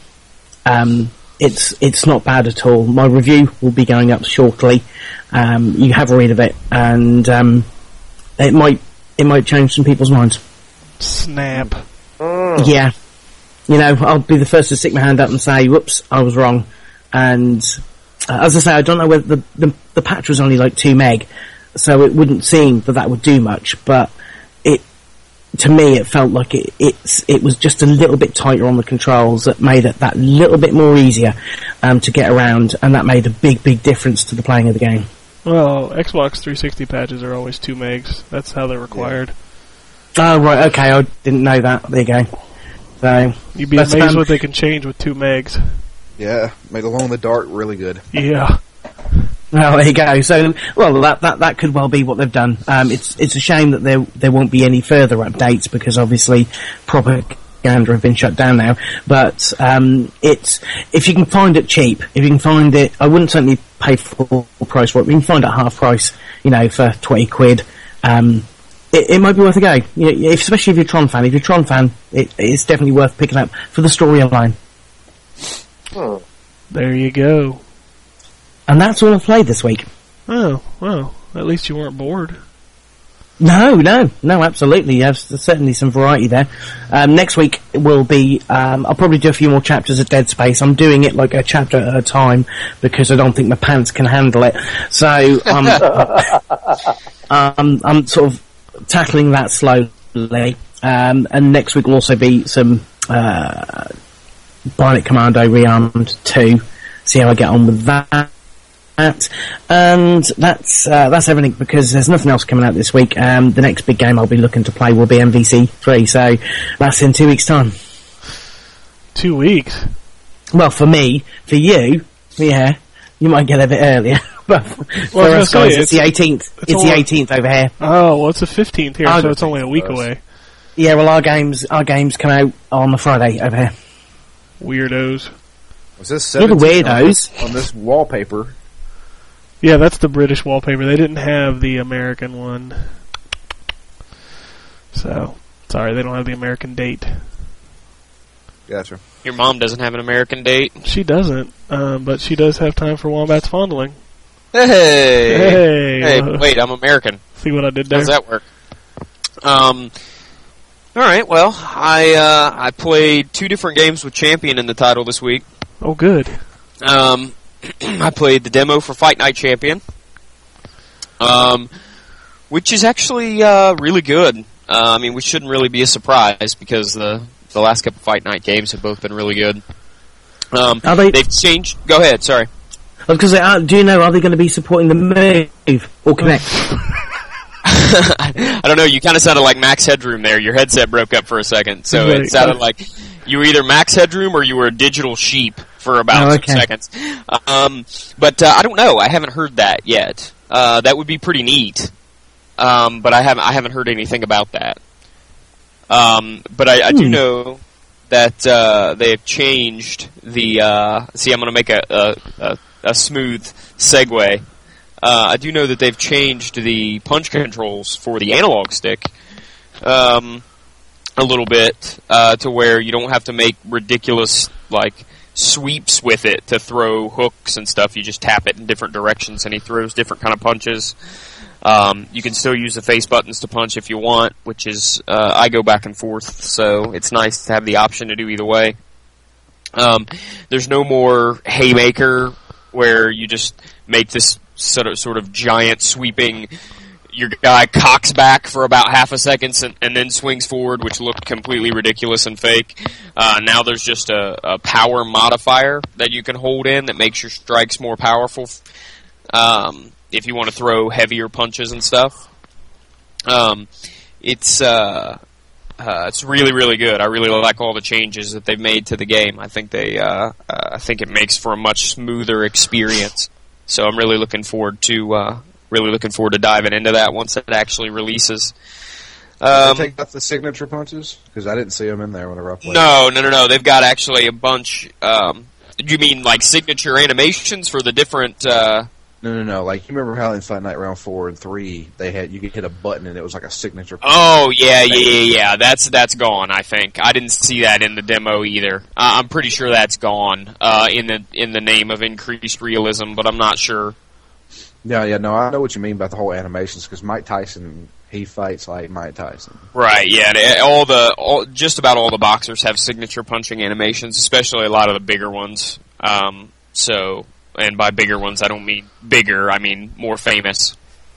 Speaker 7: It's not bad at all. My review will be going up shortly. You have a read of it, and it might change some people's minds.
Speaker 4: Snap.
Speaker 7: Yeah, I'll be the first to stick my hand up and say, "Whoops, I was wrong." And as I say, I don't know whether the patch was only like 2 meg, so it wouldn't seem that would do much. But to me, it felt like it was just a little bit tighter on the controls that made it that little bit more easier to get around, and that made a big difference to the playing of the game.
Speaker 4: Well, Xbox 360 patches are always 2 megs. That's how they're required.
Speaker 7: Oh, right, okay, I didn't know that. There you go. So
Speaker 4: you'd be amazed what they can change with 2 megs.
Speaker 8: Yeah, made Alone in the Dark really good.
Speaker 4: Yeah.
Speaker 7: Well, there you go. So, well, that could well be what they've done. It's a shame that there won't be any further updates, because obviously Propaganda have been shut down now. But if you can find it cheap, if you can find it, I wouldn't certainly pay full price for it. But you can find it half price, for 20 quid. It might be worth a go. Especially if you're a Tron fan. If you're a Tron fan, it's definitely worth picking up for the story alone.
Speaker 4: There you go.
Speaker 7: And that's all I've played this week.
Speaker 4: Oh, well, at least you weren't bored.
Speaker 7: No, absolutely. There's certainly some variety there. Next week will be, I'll probably do a few more chapters of Dead Space. I'm doing it like a chapter at a time because I don't think my pants can handle it. So, I'm sort of tackling that slowly. And next week will also be some, Bionic Commando Rearmed 2. See how I get on with that. And that's everything because there's nothing else coming out this week. The next big game I'll be looking to play will be MVC3, so that's in 2 weeks' time.
Speaker 4: 2 weeks?
Speaker 7: Well, for me, for you, yeah, you might get a bit earlier. But for us guys, it's the 18th. It's the 18th over here.
Speaker 4: Oh, well, it's the 15th here, so it's only a week away.
Speaker 7: Yeah, well, our games come out on the Friday over here.
Speaker 4: Weirdos.
Speaker 8: Was this
Speaker 7: You're the weirdos
Speaker 8: on this wallpaper?
Speaker 4: Yeah, that's the British wallpaper. They didn't have the American one. So, sorry, they don't have the American date.
Speaker 8: Gotcha.
Speaker 6: Your mom doesn't have an American date?
Speaker 4: She doesn't, but she does have time for Wombat's fondling.
Speaker 6: Hey, wait, I'm American.
Speaker 4: See what I did there?
Speaker 6: How does that work? Alright, well, I played 2 different games with Champion in the title this week.
Speaker 4: Oh, good.
Speaker 6: I played the demo for Fight Night Champion, which is actually really good. I mean, which shouldn't really be a surprise because the last couple Fight Night games have both been really good. They've changed. Go ahead. Sorry.
Speaker 7: I was going to say, do you know, are they going to be supporting the Move or Connect?
Speaker 6: I don't know. You kind of sounded like Max Headroom there. Your headset broke up for a second, so
Speaker 4: Right.
Speaker 6: it sounded like you were either Max Headroom or you were a digital sheep for about 6 seconds. But I don't know. I haven't heard that yet. That would be pretty neat. But I haven't heard anything about that. But I do know that they have changed the. See, I'm going to make a smooth segue. I do know that they've changed the punch controls for the analog stick a little bit to where you don't have to make ridiculous sweeps with it to throw hooks and stuff. You just tap it in different directions and he throws different kind of punches. You can still use the face buttons to punch if you want, which is I go back and forth, so it's nice to have the option to do either way. There's no more haymaker where you just make this sort of giant sweeping. Your guy cocks back for about half a second and then swings forward, which looked completely ridiculous and fake. Now there's just a power modifier that you can hold in that makes your strikes more powerful if you want to throw heavier punches and stuff. It's really, really good. I really like all the changes that they've made to the game. I think I think it makes for a much smoother experience. So I'm really looking forward to diving into that once it actually releases.
Speaker 8: Did they take out the signature punches? Because I didn't see them in there whenever I played.
Speaker 6: No. They've got actually a bunch. Do you mean like signature animations for the different?
Speaker 8: No. Like, you remember how in Fight Night Round 4 and 3, you could hit a button and it was like a signature punch?
Speaker 6: Oh, yeah. That's gone, I think. I didn't see that in the demo either. I'm pretty sure that's gone in the name of increased realism, but I'm not sure.
Speaker 8: Yeah, no, I know what you mean about the whole animations, because Mike Tyson, he fights like Mike Tyson.
Speaker 6: Right, yeah. Just about all the boxers have signature punching animations, especially a lot of the bigger ones. And by bigger ones, I don't mean bigger, I mean more famous.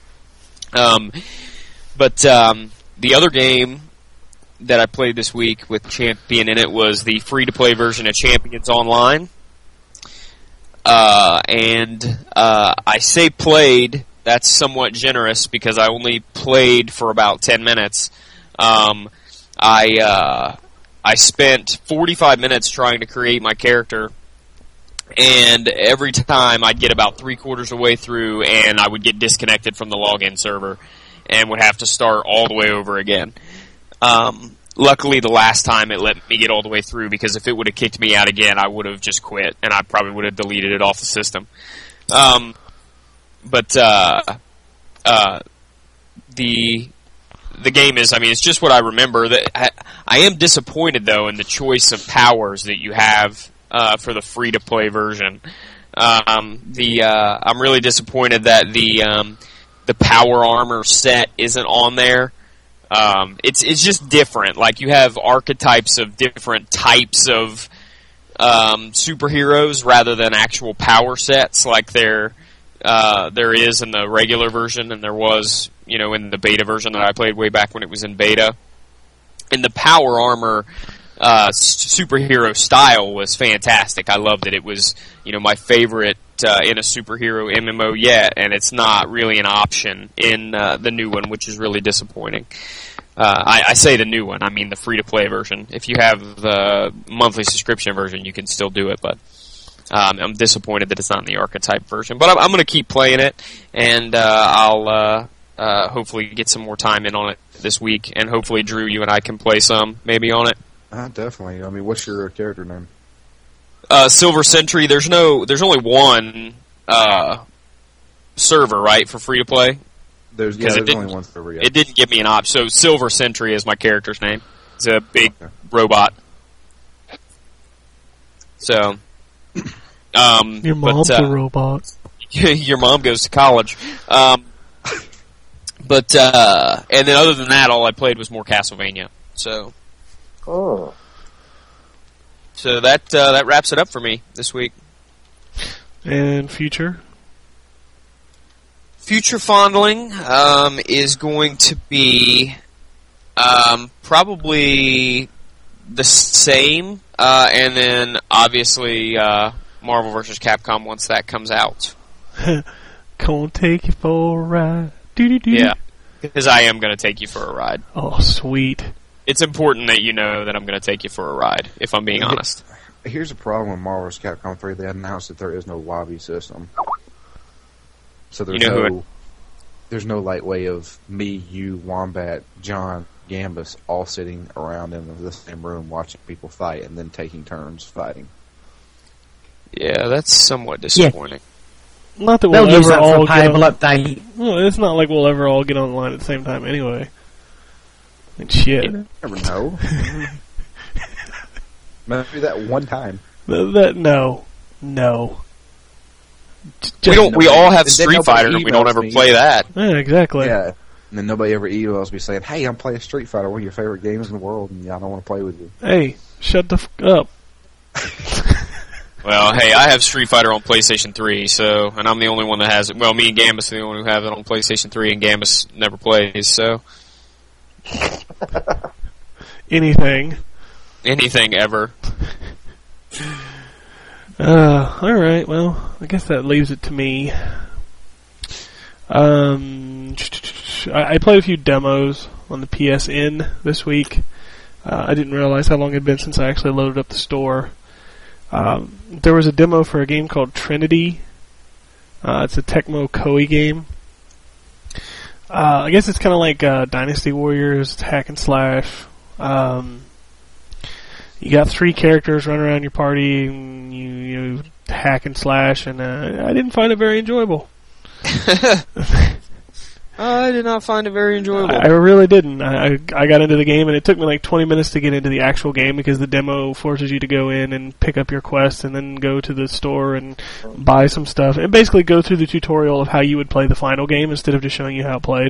Speaker 6: But the other game that I played this week with Champion in it was the free-to-play version of Champions Online. And I say played, that's somewhat generous because I only played for about 10 minutes. I spent 45 minutes trying to create my character, and every time I'd get about 3/4 of the way through and I would get disconnected from the login server and would have to start all the way over again. Luckily, the last time it let me get all the way through, because if it would have kicked me out again, I would have just quit, and I probably would have deleted it off the system. But the game is, I mean, it's just what I remember. That I am disappointed, though, in the choice of powers that you have for the free-to-play version. I'm really disappointed that the power armor set isn't on there. It's just different. Like, you have archetypes of different types of superheroes rather than actual power sets, like there is in the regular version, and there was, in the beta version that I played way back when it was in beta. And the power armor superhero style was fantastic. I loved it. It was, my favorite in a superhero MMO yet, and it's not really an option in the new one, which is really disappointing. I say the new one, I mean the free-to-play version. If you have the monthly subscription version, you can still do it, but I'm disappointed that it's not in the archetype version. But I'm going to keep playing it, and I'll hopefully get some more time in on it this week, and hopefully, Drew, you and I can play some, maybe on it.
Speaker 8: Definitely. I mean, what's your character name?
Speaker 6: Silver Sentry. There's only one server, right, for free-to-play?
Speaker 8: There's only one server, yeah.
Speaker 6: It didn't give me an option, so Silver Sentry is my character's name. It's a big robot. So,
Speaker 4: your mom's a robot.
Speaker 6: Your mom goes to college. And then other than that, all I played was more Castlevania. So, so that wraps it up for me this week.
Speaker 4: And future
Speaker 6: fondling is going to be probably the same, and then obviously Marvel vs. Capcom once that comes out.
Speaker 4: Gonna take you for a ride. Doo-doo-doo.
Speaker 6: Yeah, because I am going to take you for a ride.
Speaker 4: Oh, sweet.
Speaker 6: It's important that you know that I'm going to take you for a ride, if I'm being honest.
Speaker 8: Here's the problem with Marvel vs. Capcom 3. They announced that there is no lobby system. So there's no light way of me, you, Wombat, John, Gambus all sitting around in the same room watching people fight and then taking turns fighting.
Speaker 6: Yeah, that's somewhat disappointing.
Speaker 4: Yeah. Not that
Speaker 7: They'll
Speaker 4: we'll
Speaker 7: use
Speaker 4: ever
Speaker 7: that for
Speaker 4: all
Speaker 7: a payable update.
Speaker 4: Well, it's not like we'll ever all get online at the same time anyway. And shit.
Speaker 8: You never know. Maybe that one time.
Speaker 4: No.
Speaker 6: We all have Street Fighter, and we don't ever play that.
Speaker 4: Yeah, exactly.
Speaker 8: Yeah. And then nobody ever emails me saying, "Hey, I'm playing Street Fighter, one of your favorite games in the world, and I don't want to play with you."
Speaker 4: Hey, shut the fuck up.
Speaker 6: Well, hey, I have Street Fighter on PlayStation 3, and I'm the only one that has it. Well, me and Gambus are the only one who have it on PlayStation 3, and Gambus never plays, so.
Speaker 4: Anything
Speaker 6: ever.
Speaker 4: Alright, well, I guess that leaves it to me. I played a few demos on the PSN this week. I didn't realize how long it had been since I actually loaded up the store. There was a demo for a game called Trinity. It's a Tecmo Koei game. I guess it's kind of like Dynasty Warriors, it's hack and slash. You got 3 characters running around your party, and you hack and slash, and I didn't find it very enjoyable.
Speaker 6: I did not find it very enjoyable.
Speaker 4: I really didn't. I got into the game, and it took me like 20 minutes to get into the actual game because the demo forces you to go in and pick up your quest and then go to the store and buy some stuff and basically go through the tutorial of how you would play the final game instead of just showing you how it played.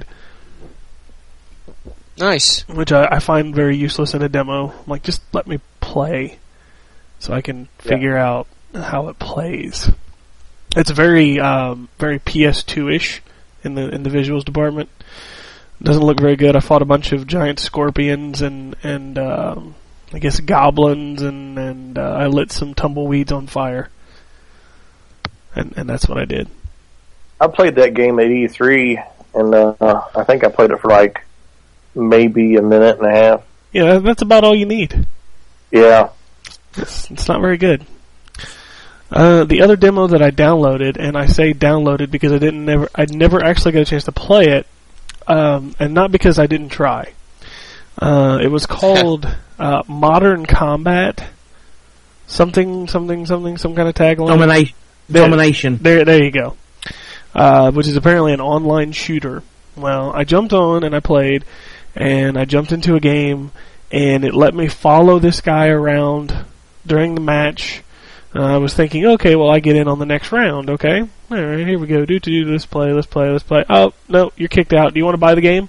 Speaker 6: Nice.
Speaker 4: Which I find very useless in a demo. I'm like, just let me play so I can figure out how it plays. It's very PS2-ish in the visuals department. It doesn't look very good. I fought a bunch of giant scorpions and I guess goblins and I lit some tumbleweeds on fire. And that's what I did.
Speaker 5: I played that game at E3, and I think I played it for like maybe a minute and a half.
Speaker 4: Yeah, that's about all you need.
Speaker 5: Yeah.
Speaker 4: It's not very good. The other demo that I downloaded, and I say downloaded because I'd never actually got a chance to play it, and not because I didn't try. It was called Modern Combat, some kind of tagline.
Speaker 7: Domination.
Speaker 4: There you go. Which is apparently an online shooter. Well, I jumped on and I played, and I jumped into a game, and it let me follow this guy around during the match. I was thinking, okay, well, I get in on the next round, okay? Alright, here we go. Let's play. Oh, no, you're kicked out. Do you want to buy the game?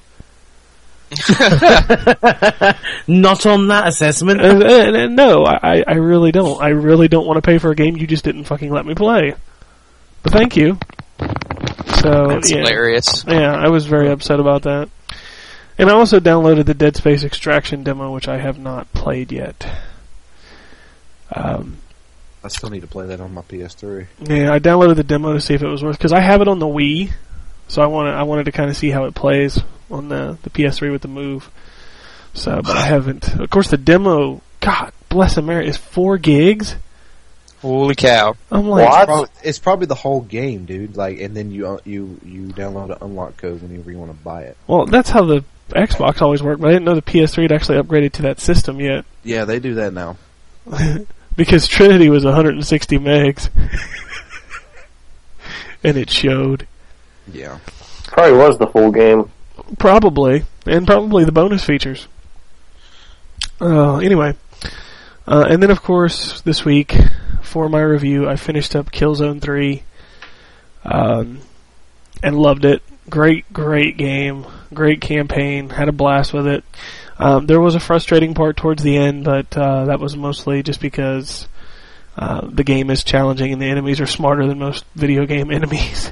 Speaker 7: Not on that assessment.
Speaker 4: And no, I really don't. I really don't want to pay for a game you just didn't fucking let me play. But thank you. So,
Speaker 6: That's hilarious.
Speaker 4: Yeah, I was very upset about that. And I also downloaded the Dead Space Extraction demo, which I have not played yet.
Speaker 8: I still need to play that on my PS3.
Speaker 4: Yeah, I downloaded the demo to see if it was worth, because I have it on the Wii, so I wanted to kind of see how it plays on the PS3 with the Move. So, but I haven't. Of course, the demo, God bless America, is 4 gigs.
Speaker 6: Holy cow!
Speaker 4: I'm like,
Speaker 5: What?
Speaker 8: It's probably the whole game, dude. Like, and then you download an unlock code whenever you want to buy it.
Speaker 4: well, that's how the Xbox always worked, but I didn't know the PS3 had actually upgraded to that system yet.
Speaker 8: Yeah, they do that now.
Speaker 4: Because Trinity was 160 megs. And it showed.
Speaker 8: Yeah.
Speaker 5: Probably was the full game.
Speaker 4: Probably. And probably the bonus features. Anyway. And then, of course, this week, for my review, I finished up Killzone 3. And loved it. Great game. Great campaign. Had a blast with it. There was a frustrating part towards the end, but that was mostly just because the game is challenging and the enemies are smarter than most video game enemies.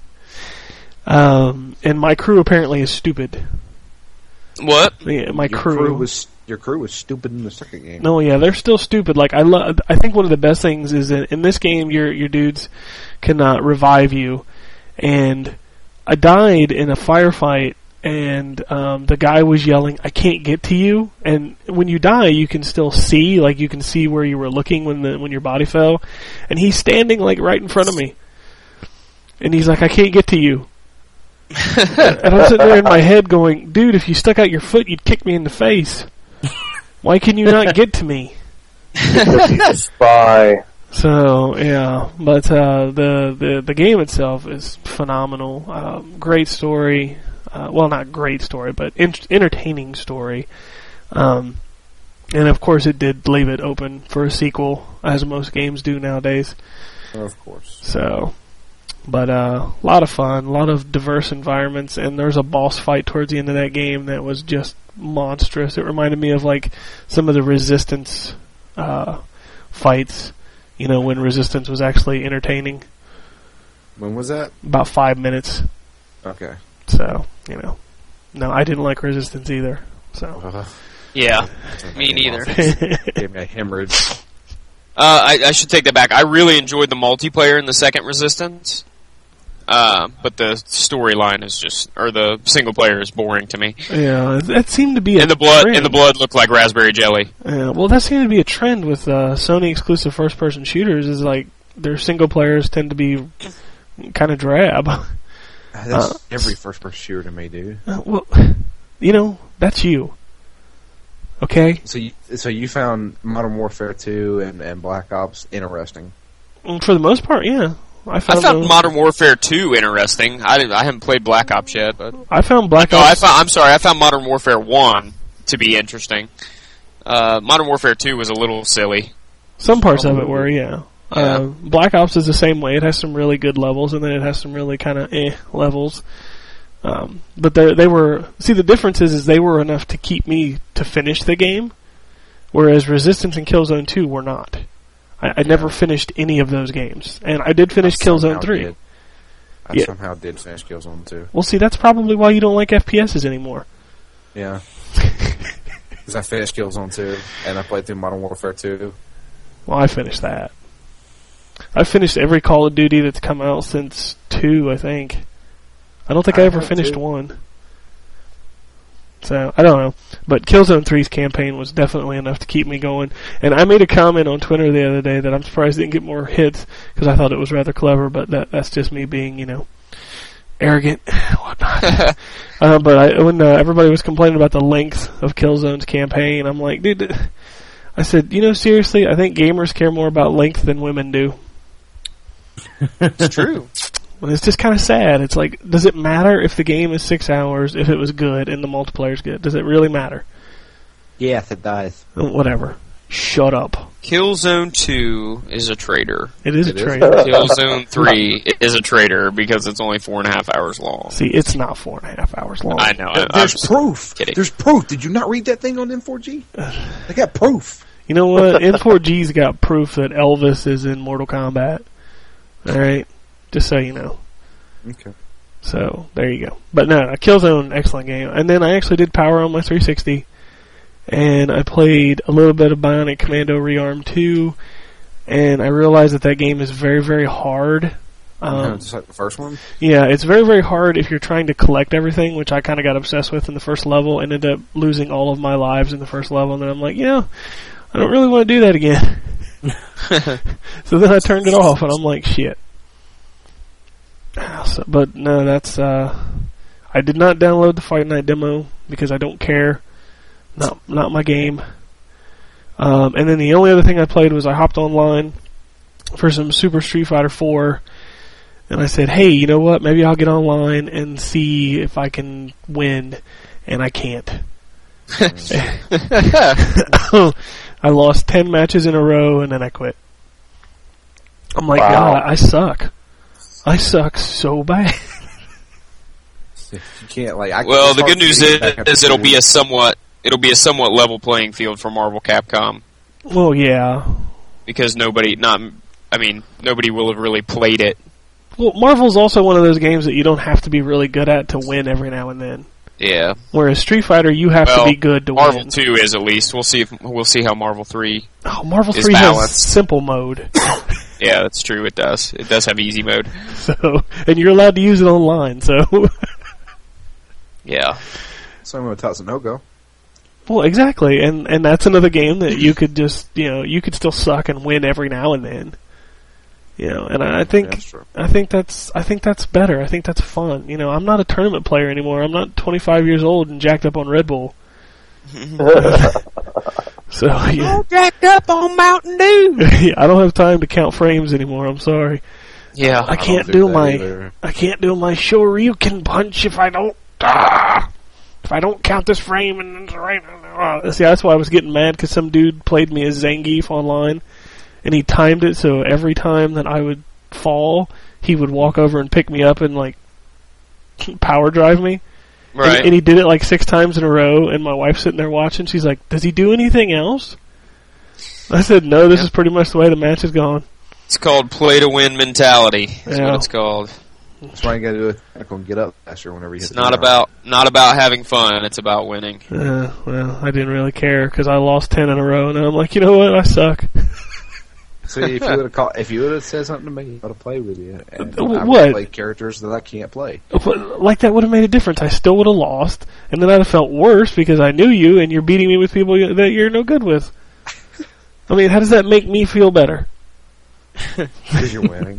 Speaker 4: And my crew apparently is stupid.
Speaker 6: What?
Speaker 4: Yeah, my
Speaker 8: Your
Speaker 4: crew.
Speaker 8: crew was stupid in the second game.
Speaker 4: No, yeah, they're still stupid. Like I think one of the best things is that in this game, your dudes cannot revive you, and I died in a firefight. And the guy was yelling, "I can't get to you!" And when you die, you can still see, like you can see where you were looking when your body fell. And he's standing like right in front of me, and he's like, "I can't get to you." And I'm sitting there in my head going, "Dude, if you stuck out your foot, you'd kick me in the face. Why can you not get to me?"
Speaker 5: Because he's a spy.
Speaker 4: So yeah, but the game itself is phenomenal. Great story. Well, not great story, but entertaining story. And of course it did leave it open for a sequel, as most games do nowadays.
Speaker 8: Of course.
Speaker 4: So, but a lot of fun, a lot of diverse environments, and there's a boss fight towards the end of that game that was just monstrous. It reminded me of like some of the Resistance fights, you know, when Resistance was actually entertaining.
Speaker 8: When was that?
Speaker 4: About 5 minutes.
Speaker 8: Okay.
Speaker 4: So, you know. No, I didn't like Resistance either. So.
Speaker 6: Yeah, me neither.
Speaker 8: Gave me a hemorrhage.
Speaker 6: I should take that back. I really enjoyed the multiplayer in the second Resistance. But the storyline is just, or the single player is boring to me.
Speaker 4: Yeah, that seemed to be
Speaker 6: And the blood looked like raspberry jelly.
Speaker 4: Yeah, well, that seemed to be a trend with Sony exclusive first person shooters, is like their single players tend to be kind of drab.
Speaker 8: That's every first-person shooter to me, dude.
Speaker 4: Well, you know, that's you. Okay?
Speaker 8: So you found Modern Warfare 2 and Black Ops interesting?
Speaker 4: For the most part, yeah. I found
Speaker 6: Modern Warfare 2 interesting. I haven't played Black Ops yet, but
Speaker 4: I found Black
Speaker 6: no,
Speaker 4: Ops.
Speaker 6: I found Modern Warfare 1 to be interesting. Modern Warfare 2 was a little silly.
Speaker 4: Some parts of it were, yeah. Black Ops is the same way. It has some really good levels, and then it has some really kind of levels. But they were... See, the difference is they were enough to keep me to finish the game, whereas Resistance and Killzone 2 were not. I never finished any of those games. And I did finish Killzone 3.
Speaker 8: I somehow did finish Killzone 2.
Speaker 4: Well, see, that's probably why you don't like FPSs anymore.
Speaker 8: Yeah. Because I finished Killzone 2, and I played through Modern Warfare 2.
Speaker 4: Well, I finished that. I've finished every Call of Duty that's come out since 2, I think. I don't think I ever finished 1. So, I don't know. But Killzone 3's campaign was definitely enough to keep me going. And I made a comment on Twitter the other day that I'm surprised it didn't get more hits, because I thought it was rather clever, but that's just me being, you know, arrogant and whatnot. But when everybody was complaining about the length of Killzone's campaign, I'm like, dude... I said, you know, seriously, I think gamers care more about length than women do.
Speaker 6: It's true.
Speaker 4: Well, it's just kind of sad. It's like, does it matter if the game is 6 hours, if it was good, and the multiplayer's good? Does it really matter?
Speaker 9: Yes, it does.
Speaker 4: Whatever. Shut up.
Speaker 6: Killzone 2 is a traitor.
Speaker 4: It is
Speaker 8: It
Speaker 4: a
Speaker 8: is.
Speaker 4: traitor.
Speaker 6: Killzone 3 is a traitor because it's only 4.5 hours long.
Speaker 4: See, it's not 4.5 hours long.
Speaker 6: I know. I'm
Speaker 8: There's
Speaker 6: just
Speaker 8: proof.
Speaker 6: kidding.
Speaker 8: There's proof. Did you not read that thing on M4G? They got proof.
Speaker 4: You know what? N4G's got proof that Elvis is in Mortal Kombat. Alright? Just so you know.
Speaker 8: Okay.
Speaker 4: So, there you go. But no, Killzone, excellent game. And then I actually did power on my 360. And I played a little bit of Bionic Commando Rearm 2. And I realized that game is very, very hard.
Speaker 8: Just like the first one?
Speaker 4: Yeah, it's very, very hard if you're trying to collect everything, which I kind of got obsessed with in the first level and ended up losing all of my lives in the first level. And then I'm like, I don't really want to do that again. So then I turned it off, and I'm like, shit. But no, that's I did not download the Fight Night demo because I don't care. Not my game. And then the only other thing I played was I hopped online for some Super Street Fighter 4, and I said, hey, you know what? Maybe I'll get online and see if I can win, and I can't. I lost 10 matches in a row, and then I quit. I'm like,
Speaker 5: Wow.
Speaker 4: God, I suck. I suck so bad.
Speaker 8: You can't, like...
Speaker 6: Well,
Speaker 8: it's
Speaker 6: the
Speaker 8: hard
Speaker 6: good news
Speaker 8: to get back up
Speaker 6: is
Speaker 8: to
Speaker 6: it'll be a somewhat level playing field for Marvel Capcom
Speaker 4: Well, yeah.
Speaker 6: because nobody will have really played it.
Speaker 4: Well, Marvel's also one of those games that you don't have to be really good at to win every now and then.
Speaker 6: Yeah.
Speaker 4: Whereas Street Fighter, you have to be good to
Speaker 6: Marvel
Speaker 4: win.
Speaker 6: 2 is at least. We'll see how Marvel 3.
Speaker 4: Oh, Marvel
Speaker 6: is
Speaker 4: 3 has
Speaker 6: balanced.
Speaker 4: simple mode.
Speaker 6: Yeah, that's true. It does. It does have easy mode.
Speaker 4: So, and you're allowed to use it online, so.
Speaker 6: Yeah.
Speaker 8: Same with Tatsunoko.
Speaker 4: Well, exactly. And that's another game that you could just, you could still suck and win every now and then. And I think,
Speaker 8: That's true.
Speaker 4: I think that's better. I think that's fun. I'm not a tournament player anymore. I'm not 25 years old and jacked up on Red Bull. So, yeah.
Speaker 6: Jacked up on Mountain Dew.
Speaker 4: Yeah, I don't have time to count frames anymore. I'm sorry.
Speaker 6: Yeah.
Speaker 4: I can't
Speaker 8: do
Speaker 4: do
Speaker 8: that
Speaker 4: my
Speaker 8: either.
Speaker 4: I can't do my Shoryuken punch if I don't if I don't count this frame and see, that's why I was getting mad because some dude played me as Zangief online, and he timed it so every time that I would fall, he would walk over and pick me up and like power drive me.
Speaker 6: Right.
Speaker 4: And he did it like 6 times in a row, and my wife's sitting there watching. She's like, "Does he do anything else?" I said, "No, this is pretty much the way the match is going."
Speaker 6: It's called play to win mentality. That's
Speaker 4: Yeah.
Speaker 6: what it's called.
Speaker 8: That's why you gotta do it. You're not gonna get up faster whenever you hit
Speaker 6: It's
Speaker 8: the
Speaker 6: not
Speaker 8: ground.
Speaker 6: about having fun. It's about winning.
Speaker 4: Well, I didn't really care because I lost 10 in a row, and I'm like, you know what? I suck.
Speaker 8: See, if you would have said something to me, I'd have played with you. And I
Speaker 4: What?
Speaker 8: would play characters that I can't play.
Speaker 4: But, like, that would have made a difference. I still would have lost, and then I'd have felt worse because I knew you, and you're beating me with people that you're no good with. I mean, how does that make me feel better?
Speaker 8: Because you're winning.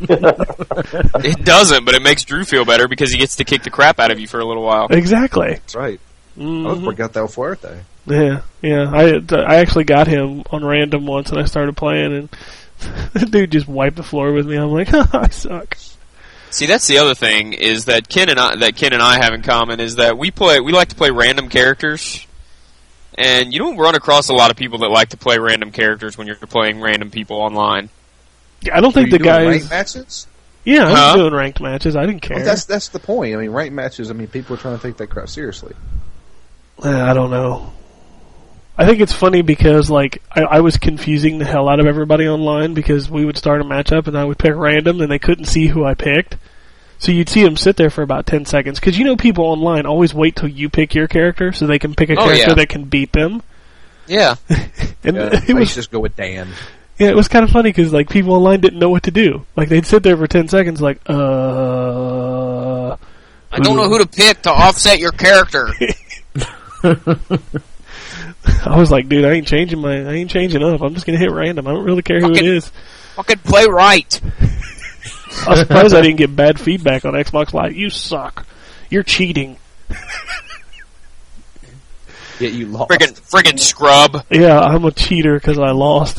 Speaker 6: It doesn't, but it makes Drew feel better because he gets to kick the crap out of you for a little while.
Speaker 4: Exactly.
Speaker 8: That's right. I
Speaker 4: Mhm.
Speaker 8: was got that Fuerte.
Speaker 4: Yeah. I actually got him on random once, and I started playing, and the dude just wiped the floor with me. I'm like, I suck.
Speaker 6: See, that's the other thing is that Ken and I have in common is that we like to play random characters, and you don't run across a lot of people that like to play random characters when you're playing random people online.
Speaker 4: I don't think the guys.
Speaker 8: ranked matches?
Speaker 4: Yeah, I'm
Speaker 6: Huh?
Speaker 4: doing ranked matches. I didn't care.
Speaker 8: Well, that's the point. I mean, ranked matches. I mean, people are trying to take that crap seriously.
Speaker 4: I don't know. I think it's funny because, like, I was confusing the hell out of everybody online because we would start a matchup and I would pick random and they couldn't see who I picked. So you'd see them sit there for about 10 seconds. Because people online always wait till you pick your character so they can pick a character
Speaker 6: yeah.
Speaker 4: that can beat them.
Speaker 6: Yeah.
Speaker 4: And
Speaker 8: I
Speaker 4: it was
Speaker 8: just go with Dan.
Speaker 4: it was kind of funny because, like, people online didn't know what to do. Like, they'd sit there for 10 seconds like,
Speaker 6: I don't know who to pick to offset your character.
Speaker 4: I was like, dude, I ain't changing up. I'm just gonna hit random. I don't really care who it is.
Speaker 6: Fucking play right.
Speaker 4: I was surprised I didn't get bad feedback on Xbox Live. You suck. You're cheating.
Speaker 8: Yet you lost.
Speaker 6: Friggin' scrub.
Speaker 4: Yeah, I'm a cheater because I lost.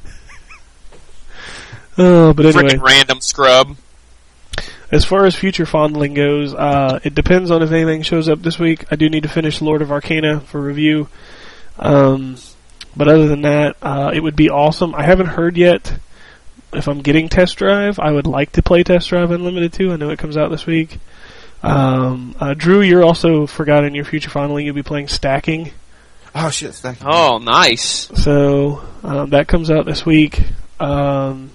Speaker 4: But anyway,
Speaker 6: Frickin' random scrub.
Speaker 4: as far as future fondling goes, it depends on if anything shows up this week. I do need to finish Lord of Arcana for review. But other than that, it would be awesome. I haven't heard yet if I'm getting Test Drive. I would like to play Test Drive Unlimited too. I know it comes out this week. Drew, you're also forgot in your future finally you'll be playing Stacking.
Speaker 8: Oh shit! Thank you.
Speaker 6: Oh, nice.
Speaker 4: So that comes out this week. And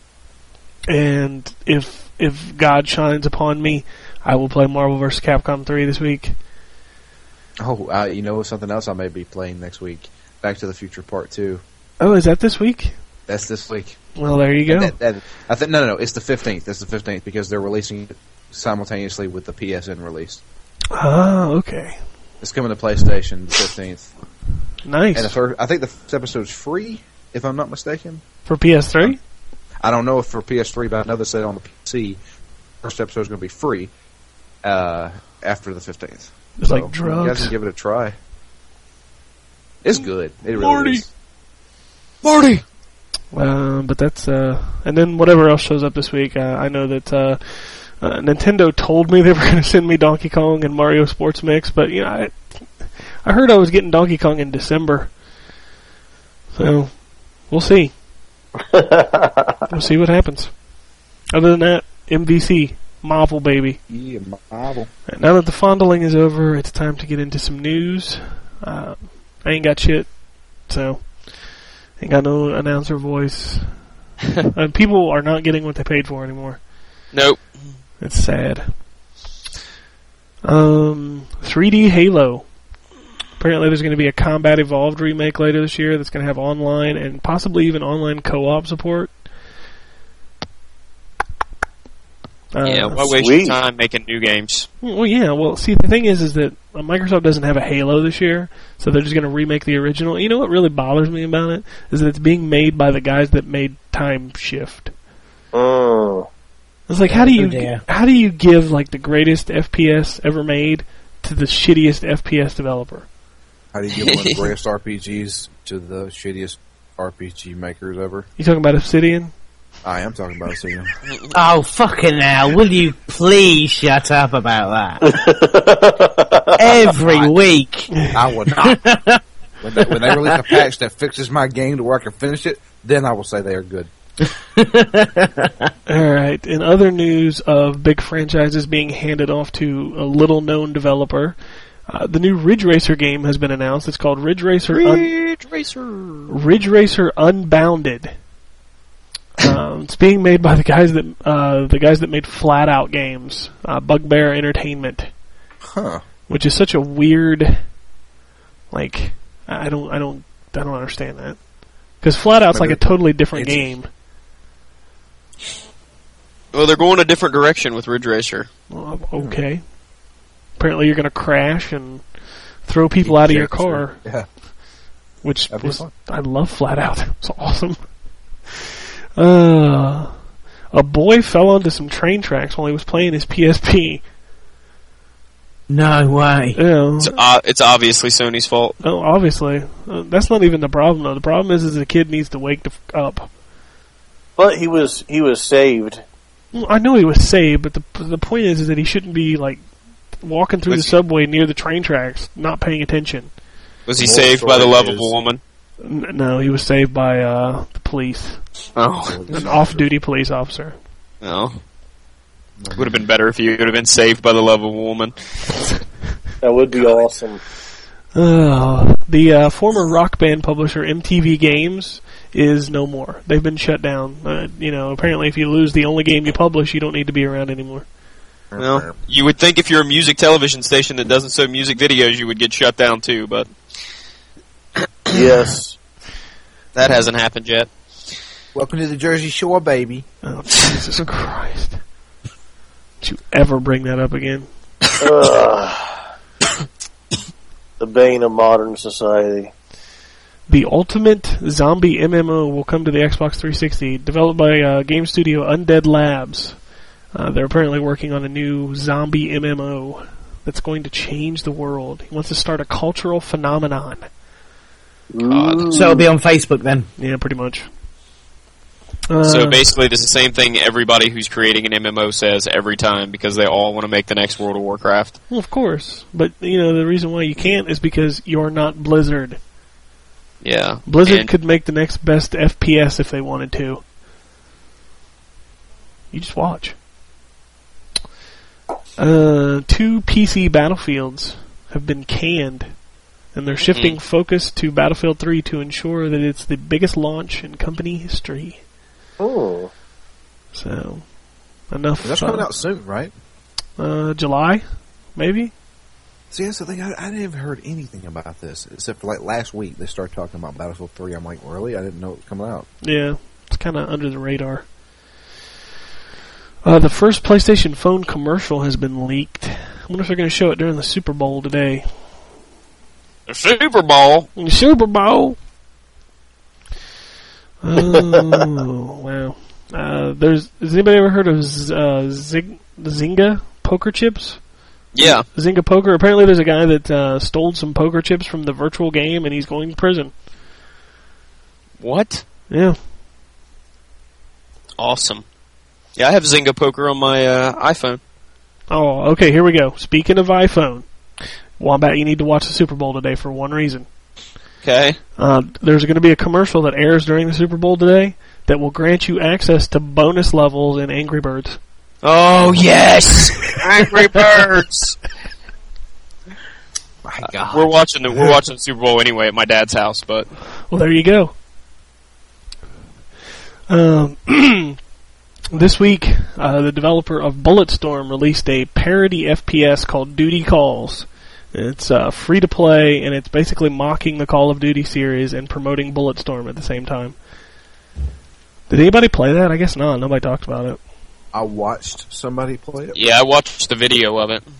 Speaker 4: if God shines upon me, I will play Marvel vs. Capcom 3 this week.
Speaker 8: Oh, you know something else I may be playing next week? Back to the Future Part 2.
Speaker 4: Oh, is that this week?
Speaker 8: That's this week.
Speaker 4: Well, there you go.
Speaker 8: I think no, it's the 15th. It's the 15th because they're releasing it simultaneously with the PSN release.
Speaker 4: Oh, okay.
Speaker 8: It's coming to PlayStation the 15th.
Speaker 4: Nice.
Speaker 8: And I think the first episode's free, if I'm not mistaken.
Speaker 4: For PS3?
Speaker 8: I don't know if for PS3, but I know they said on the PC, first episode's going to be free after the 15th.
Speaker 4: It's
Speaker 8: So,
Speaker 4: like drugs.
Speaker 8: You guys can give it a try. It's good. It really
Speaker 6: Marty.
Speaker 8: is.
Speaker 6: Marty!
Speaker 4: But that's, and then whatever else shows up this week, I know that, Nintendo told me they were going to send me Donkey Kong and Mario Sports Mix, but, you know, I heard I was getting Donkey Kong in December. So, we'll see. We'll see what happens. Other than that, MVC, Marvel, baby.
Speaker 8: Yeah, Marvel.
Speaker 4: Right, now that the fondling is over, it's time to get into some news. I ain't got shit, so ain't got no announcer voice. People are not getting what they paid for anymore.
Speaker 6: Nope.
Speaker 4: It's sad. 3D Halo. Apparently there's going to be a Combat Evolved remake later this year that's going to have online and possibly even online co-op support.
Speaker 6: Yeah, why waste your time making new games?
Speaker 4: Well, yeah. Well, see, the thing is that Microsoft doesn't have a Halo this year, so they're just going to remake the original. You know what really bothers me about it is that it's being made by the guys that made Time Shift.
Speaker 5: Oh.
Speaker 4: It's like, how do you give like the greatest FPS ever made to the shittiest FPS developer?
Speaker 8: How do you give one of the greatest RPGs to the shittiest RPG makers ever?
Speaker 4: You talking about Obsidian?
Speaker 8: I am talking about Obsidian.
Speaker 7: Oh, fucking hell. Will you please shut up about that? Every week.
Speaker 8: I will not. When they release a patch that fixes my game to where I can finish it, then I will say they are good.
Speaker 4: Alright, in other news of big franchises being handed off to a little-known developer, the new Ridge Racer game has been announced. It's called Ridge Racer Unbounded. It's being made by the guys that made Flat Out games, Bugbear Entertainment.
Speaker 8: Huh.
Speaker 4: Which is such a weird, like, I don't understand that. Because Flat Out's like a totally different game.
Speaker 6: Well, they're going a different direction with Ridge Racer.
Speaker 4: Well, okay. Apparently you're going to crash and throw people out of your car.
Speaker 8: Yeah.
Speaker 4: Which
Speaker 8: That'd be
Speaker 4: was,
Speaker 8: fun.
Speaker 4: I love Flat Out. It's awesome. A boy fell onto some train tracks while he was playing his PSP.
Speaker 7: No way.
Speaker 4: Yeah.
Speaker 6: It's obviously Sony's fault.
Speaker 4: Oh, obviously. That's not even the problem, though. The problem is the kid needs to wake up.
Speaker 5: But he was saved.
Speaker 4: Well, I know he was saved, but the point is that he shouldn't be, like, walking through the subway near the train tracks, not paying attention.
Speaker 6: Was he saved by the lovable woman?
Speaker 4: No, he was saved by the police.
Speaker 6: Oh.
Speaker 4: An off-duty police officer.
Speaker 6: No. Would have been better if he would have been saved by the lovable woman.
Speaker 5: That would be awesome.
Speaker 4: The former Rock Band publisher MTV Games is no more. They've been shut down. Apparently if you lose the only game you publish, you don't need to be around anymore.
Speaker 6: Well, you would think if you're a music television station that doesn't show music videos, you would get shut down too, but...
Speaker 5: Yes.
Speaker 6: That hasn't happened yet.
Speaker 8: Welcome to the Jersey Shore, baby.
Speaker 4: Oh, Jesus Christ. Don't you ever bring that up again.
Speaker 5: The bane of modern society.
Speaker 4: The Ultimate Zombie MMO will come to the Xbox 360, developed by game studio Undead Labs. They're apparently working on a new zombie MMO that's going to change the world. He wants to start a cultural phenomenon.
Speaker 6: God.
Speaker 7: So it'll be on Facebook then?
Speaker 4: Yeah, pretty much.
Speaker 6: So basically, this is the same thing everybody who's creating an MMO says every time because they all want to make the next World of Warcraft.
Speaker 4: Well, of course. But, the reason why you can't is because you're not Blizzard.
Speaker 6: Yeah.
Speaker 4: Blizzard
Speaker 6: And-
Speaker 4: could make the next best FPS if they wanted to. You just watch. 2 PC Battlefields have been canned, and they're shifting focus to Battlefield 3 to ensure that it's the biggest launch in company history.
Speaker 5: Oh.
Speaker 4: So, enough.
Speaker 8: That's coming out soon, right?
Speaker 4: July, maybe?
Speaker 8: See, that's the thing. I didn't even heard anything about this except for like last week. They started talking about Battlefield 3. I'm like, really? I didn't know it was coming out.
Speaker 4: Yeah, it's kind of under the radar. The first PlayStation phone commercial has been leaked. I wonder if they're going to show it during the Super Bowl today.
Speaker 6: The Super Bowl.
Speaker 4: Super Bowl! Oh, wow. Has anybody ever heard of Zynga poker chips?
Speaker 6: Yeah.
Speaker 4: Zynga Poker. Apparently there's a guy that stole some poker chips from the virtual game and he's going to prison.
Speaker 6: What?
Speaker 4: Yeah.
Speaker 6: Awesome. Yeah, I have Zynga Poker on my iPhone.
Speaker 4: Oh, okay, here we go. Speaking of iPhone, Wombat, you need to watch the Super Bowl today for one reason.
Speaker 6: Okay.
Speaker 4: There's going to be a commercial that airs during the Super Bowl today that will grant you access to bonus levels in Angry Birds.
Speaker 6: Oh, yes! Angry Birds!
Speaker 8: My God.
Speaker 6: We're watching the Super Bowl anyway at my dad's house, but
Speaker 4: Well, there you go. This week, the developer of Bulletstorm released a parody FPS called Duty Calls. It's free to play, and it's basically mocking the Call of Duty series and promoting Bulletstorm at the same time. Did anybody play that? I guess not. Nobody talked about it.
Speaker 8: I watched somebody play it.
Speaker 6: yeah, I watched the video of it.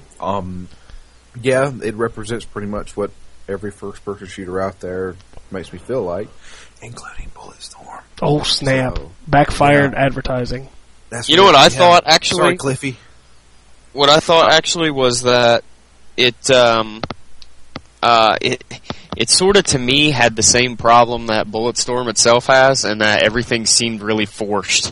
Speaker 8: Yeah, it represents pretty much what every first-person shooter out there makes me feel like, including Bulletstorm.
Speaker 4: Oh, snap.
Speaker 8: So,
Speaker 4: Backfired
Speaker 8: yeah.
Speaker 4: advertising.
Speaker 8: That's
Speaker 6: You know what I thought, actually?
Speaker 8: Sorry, Cliffy.
Speaker 6: What I thought actually was that it sort of to me had the same problem that Bulletstorm itself has, and that everything seemed really forced.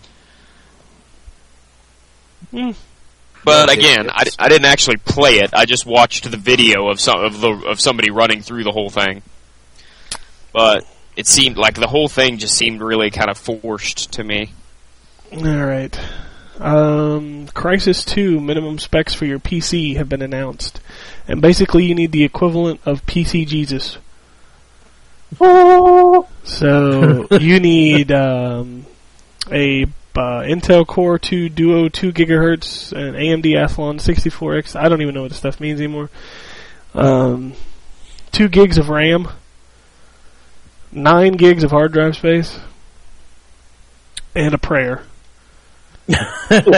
Speaker 6: But again, I didn't actually play it. I just watched the video of somebody running through the whole thing. But it seemed like the whole thing just seemed really kind of forced to me.
Speaker 4: Alright. Crysis 2 minimum specs for your PC have been announced. And basically you need the equivalent of PC Jesus. So you need a Intel Core 2 Duo 2 GHz, an AMD Athlon 64X. I don't even know what this stuff means anymore. 2 gigs of RAM, 9 gigs of hard drive space, and a prayer.
Speaker 5: And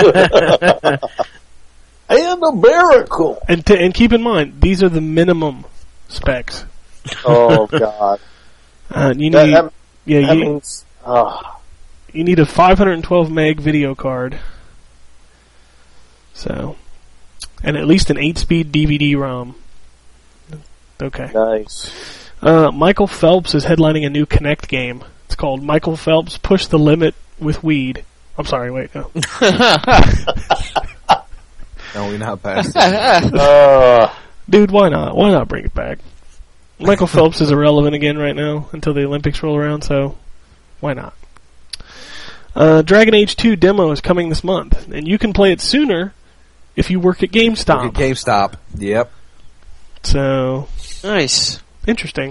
Speaker 5: a miracle.
Speaker 4: And keep in mind, these are the minimum specs.
Speaker 5: Oh God.
Speaker 4: You need
Speaker 5: That
Speaker 4: you
Speaker 5: means.
Speaker 4: you need a 512 meg video card. So, and at least an 8-speed DVD-ROM. Okay.
Speaker 5: Nice.
Speaker 4: Michael Phelps is headlining a new Kinect game. It's called Michael Phelps Push the Limit with Weed. I'm sorry, wait, no.
Speaker 8: No, we're not past that.
Speaker 4: Dude, why not? Why not bring it back? Michael Phelps is irrelevant again right now until the Olympics roll around, so why not? Dragon Age 2 demo is coming this month, and you can play it sooner if you work at GameStop.
Speaker 8: Look at GameStop. Yep.
Speaker 4: So,
Speaker 6: Nice.
Speaker 4: interesting.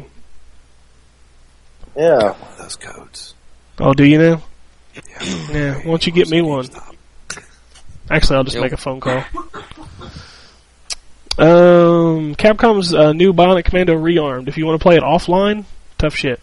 Speaker 5: Yeah.
Speaker 8: One of those codes.
Speaker 4: Oh, do you now? Yeah, why don't you get me one? Actually, I'll just make a phone call. Capcom's new Bionic Commando Rearmed. If you want to play it offline, tough shit.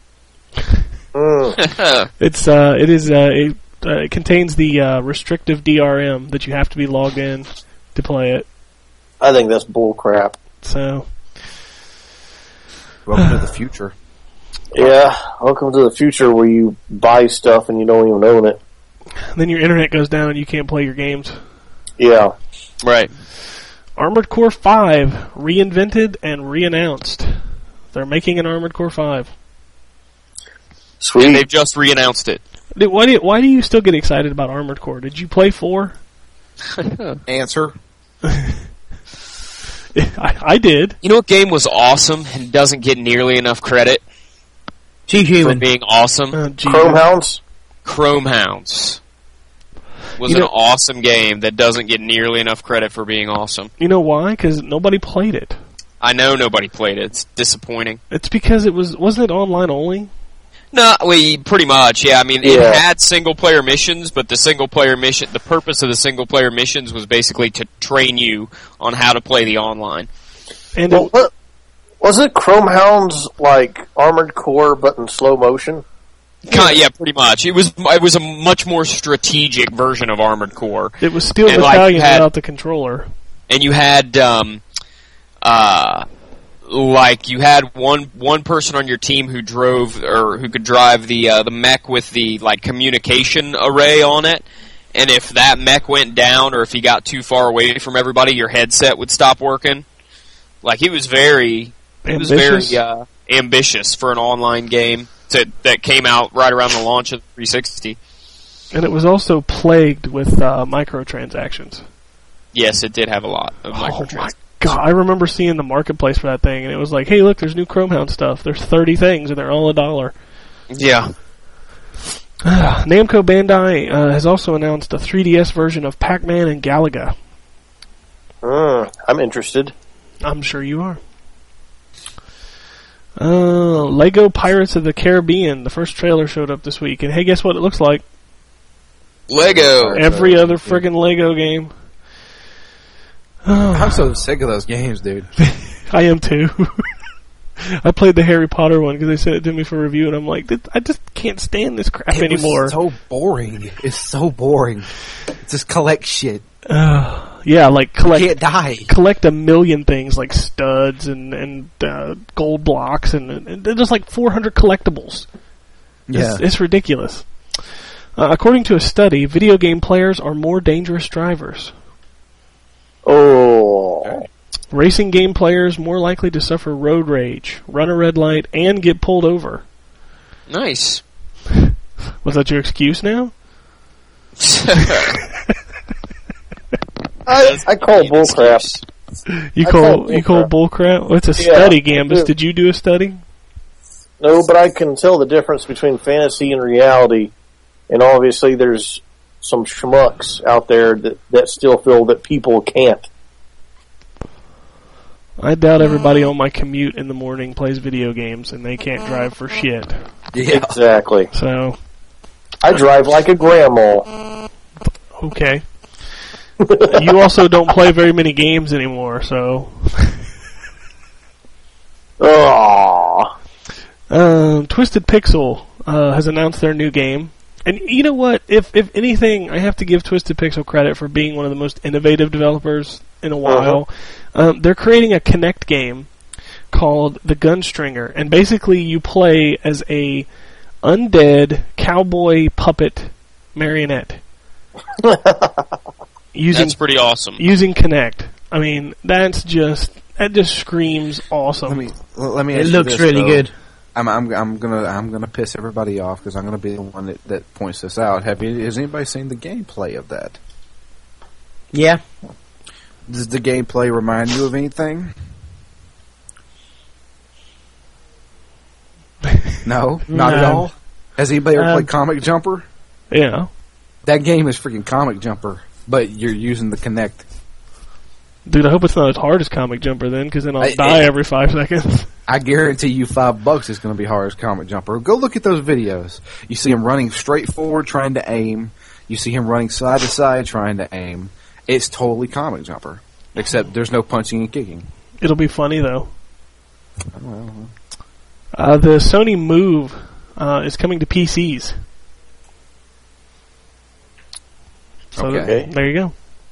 Speaker 4: It contains the restrictive DRM that you have to be logged in to play it.
Speaker 5: I think that's bull crap.
Speaker 4: So,
Speaker 8: Welcome to the future.
Speaker 5: Yeah. Welcome to the future where you buy stuff and you don't even own it.
Speaker 4: then your internet goes down and you can't play your games.
Speaker 5: Yeah.
Speaker 6: Right.
Speaker 4: Armored Core 5 reinvented and re-announced. They're making an Armored Core 5.
Speaker 5: Sweet.
Speaker 6: And they've just re-announced it.
Speaker 4: Dude, why do you still get excited about Armored Core? Did you play 4?
Speaker 8: Answer.
Speaker 4: I did.
Speaker 6: You know what game was awesome and doesn't get nearly enough credit?
Speaker 7: G
Speaker 6: for
Speaker 7: Human.
Speaker 6: being awesome.
Speaker 4: Gee.
Speaker 5: Chrome Hounds.
Speaker 6: Chrome Hounds was
Speaker 4: You
Speaker 6: an
Speaker 4: know-
Speaker 6: awesome game that doesn't get nearly enough credit for being awesome.
Speaker 4: You know why? Because nobody played it.
Speaker 6: I know nobody played it. It's disappointing.
Speaker 4: It's because wasn't it online only?
Speaker 6: No, pretty much, yeah. I mean, it
Speaker 5: Yeah.
Speaker 6: had single-player missions, but the purpose of the single-player missions was basically to train you on how to play the online.
Speaker 4: And
Speaker 5: Well, wasn't Chrome Hounds like Armored Core but in slow motion?
Speaker 6: Yeah, pretty much. It was a much more strategic version of Armored Core.
Speaker 4: it was Steel
Speaker 6: and, like,
Speaker 4: Battalion
Speaker 6: had-
Speaker 4: without the controller.
Speaker 6: And you had like you had one person on your team who drove or who could drive the mech with the like communication array on it, and if that mech went down or if he got too far away from everybody, your headset would stop working. Like it was very
Speaker 4: Ambitious?
Speaker 6: ambitious for an online game that came out right around the launch of 360.
Speaker 4: And it was also plagued with microtransactions.
Speaker 6: Yes, it did have a lot of
Speaker 4: Oh my
Speaker 6: microtransactions.
Speaker 4: god, I remember seeing the marketplace for that thing, and it was like, hey, look, there's new Chrome Hound stuff. There's 30 things, and they're all $1.
Speaker 6: Yeah.
Speaker 4: Namco Bandai has also announced a 3DS version of Pac-Man and Galaga.
Speaker 5: I'm interested.
Speaker 4: I'm sure you are. Lego Pirates of the Caribbean. The first trailer showed up this week, and hey, guess what it looks like?
Speaker 6: Lego.
Speaker 4: Every other friggin' Lego game.
Speaker 8: I'm so sick of those games, dude.
Speaker 4: I am too. I played the Harry Potter one because they sent it to me for review, and I'm like, I just can't stand this crap anymore.
Speaker 8: It's so boring. It's so boring. Just collect shit.
Speaker 4: Yeah, like
Speaker 8: Can't die.
Speaker 4: collect a million things like studs and gold blocks, and they're just like 400 collectibles.
Speaker 8: Yeah.
Speaker 4: It's ridiculous. According to a study, video game players are more dangerous drivers.
Speaker 5: Oh.
Speaker 4: Racing game players more likely to suffer road rage, run a red light, and get pulled over.
Speaker 6: Nice.
Speaker 4: Was that your excuse now?
Speaker 5: I call bullcrap.
Speaker 4: You
Speaker 5: I
Speaker 4: call
Speaker 5: call
Speaker 4: bullcrap? What's a
Speaker 5: Yeah,
Speaker 4: study,
Speaker 5: I
Speaker 4: Gambus?
Speaker 5: do.
Speaker 4: Did you do a study?
Speaker 5: No, but I can tell the difference between fantasy and reality. And obviously there's some schmucks out there that still feel that people can't.
Speaker 4: I doubt everybody on my commute in the morning plays video games and they can't drive for shit.
Speaker 8: Yeah.
Speaker 5: Exactly.
Speaker 4: So,
Speaker 5: I drive like a grandma.
Speaker 4: okay. You also don't play very many games anymore, so.
Speaker 5: Aww.
Speaker 4: Twisted Pixel has announced their new game. And you know what? If anything, I have to give Twisted Pixel credit for being one of the most innovative developers in a while. They're creating a Kinect game called The Gunstringer, and basically you play as a undead cowboy puppet marionette.
Speaker 6: That's pretty awesome.
Speaker 4: Using Kinect. I mean, that just screams awesome.
Speaker 8: Let me.
Speaker 7: It
Speaker 8: ask you
Speaker 7: looks
Speaker 8: this,
Speaker 7: really
Speaker 8: though.
Speaker 7: good.
Speaker 8: I'm gonna piss everybody off because I'm gonna be the one that points this out. Has anybody seen the gameplay of that?
Speaker 7: Yeah.
Speaker 8: Does the gameplay remind you of anything? No, not at
Speaker 7: No.
Speaker 8: all. Has anybody ever played Comic Jumper?
Speaker 4: Yeah.
Speaker 8: That game is freaking Comic Jumper, but you're using the Kinect.
Speaker 4: Dude, I hope it's not as hard as Comic Jumper then, because then I'll die every 5 seconds.
Speaker 8: I guarantee you $5 is going to be hard as Comic Jumper. Go look at those videos. You see him running straight forward trying to aim. You see him running side to side trying to aim. It's totally Comic Jumper, except there's no punching and kicking.
Speaker 4: It'll be funny, though. The Sony Move is coming to PCs. So
Speaker 8: Okay.
Speaker 4: there you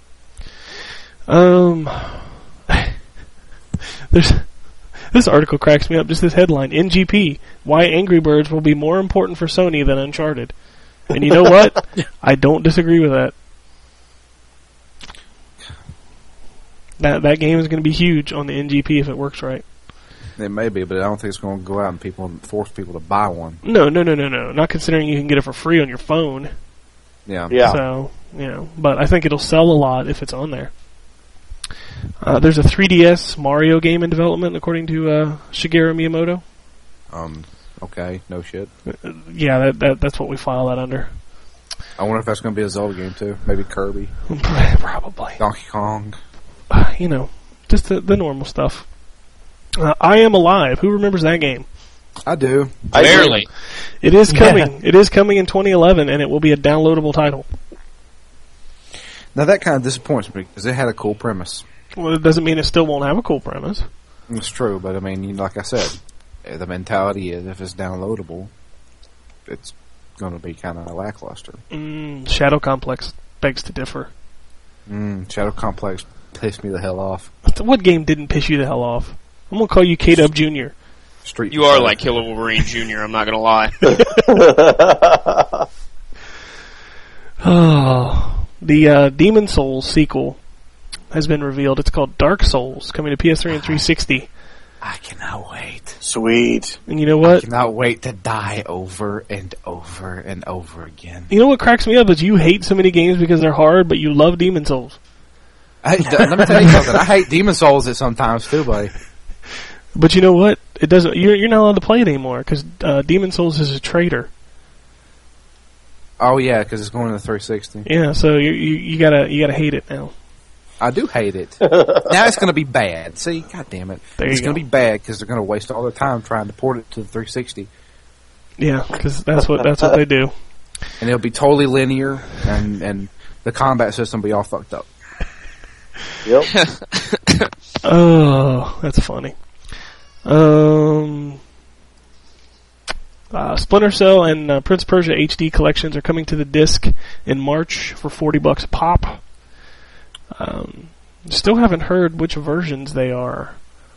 Speaker 4: go. There's this article cracks me up. Just this headline: NGP: Why Angry Birds will be more important for Sony than Uncharted. And you know what? I don't disagree with that. That game is going to be huge on the NGP if it works right.
Speaker 8: It may be, but I don't think it's going to go out and force people to buy one.
Speaker 4: No. Not considering you can get it for free on your phone.
Speaker 8: Yeah.
Speaker 4: So, but I think it'll sell a lot if it's on there. There's a 3DS Mario game in development, according to Shigeru Miyamoto.
Speaker 8: Okay, no shit.
Speaker 4: Yeah, that's what we file that under.
Speaker 8: I wonder if that's going to be a Zelda game too. Maybe Kirby,
Speaker 4: Probably.
Speaker 8: Donkey Kong.
Speaker 4: You know, just the normal stuff. I Am Alive. Who remembers that game?
Speaker 8: I do.
Speaker 6: Barely.
Speaker 4: It is coming. It is coming in 2011, and it will be a downloadable title.
Speaker 8: Now that kind of disappoints me because it had a cool premise.
Speaker 4: Well, it doesn't mean it still won't have a cool premise.
Speaker 8: It's true, but I mean, like I said, the mentality is if it's downloadable, it's going to be kind of lackluster.
Speaker 4: Shadow Complex begs to differ.
Speaker 8: Shadow Complex pissed me the hell off.
Speaker 4: What game didn't piss you the hell off? I'm going to call you K-Dub Jr.
Speaker 8: Street
Speaker 6: You are like Killer Wolverine Jr., I'm not going to lie.
Speaker 4: Oh, the Demon Souls sequel has been revealed. It's called Dark Souls, coming to PS3 and 360.
Speaker 8: I cannot wait.
Speaker 5: Sweet.
Speaker 4: And you know
Speaker 8: I
Speaker 4: what?
Speaker 8: cannot wait to die over and over and over again.
Speaker 4: You know what cracks me up is you hate so many games because they're hard, but you love Demon Souls.
Speaker 8: Let me tell you something. I hate Demon Souls at sometimes too, buddy.
Speaker 4: But you know what? It doesn't. You're not allowed to play it anymore because Demon Souls is a traitor.
Speaker 8: Oh yeah, because it's going to the 360.
Speaker 4: Yeah, so you gotta hate it now.
Speaker 8: I do hate it. Now it's going to be bad. See, god damn it.
Speaker 4: There you
Speaker 8: It's going
Speaker 4: go.
Speaker 8: to be bad because they're going to waste all their time trying to port it to the 360.
Speaker 4: Yeah, because that's what they do.
Speaker 8: And it'll be totally linear, and the combat system will be all fucked up.
Speaker 5: Yep.
Speaker 4: Oh, that's funny. Splinter Cell and Prince of Persia HD collections are coming to the disc in March for $40 a pop. Still haven't heard which versions they are.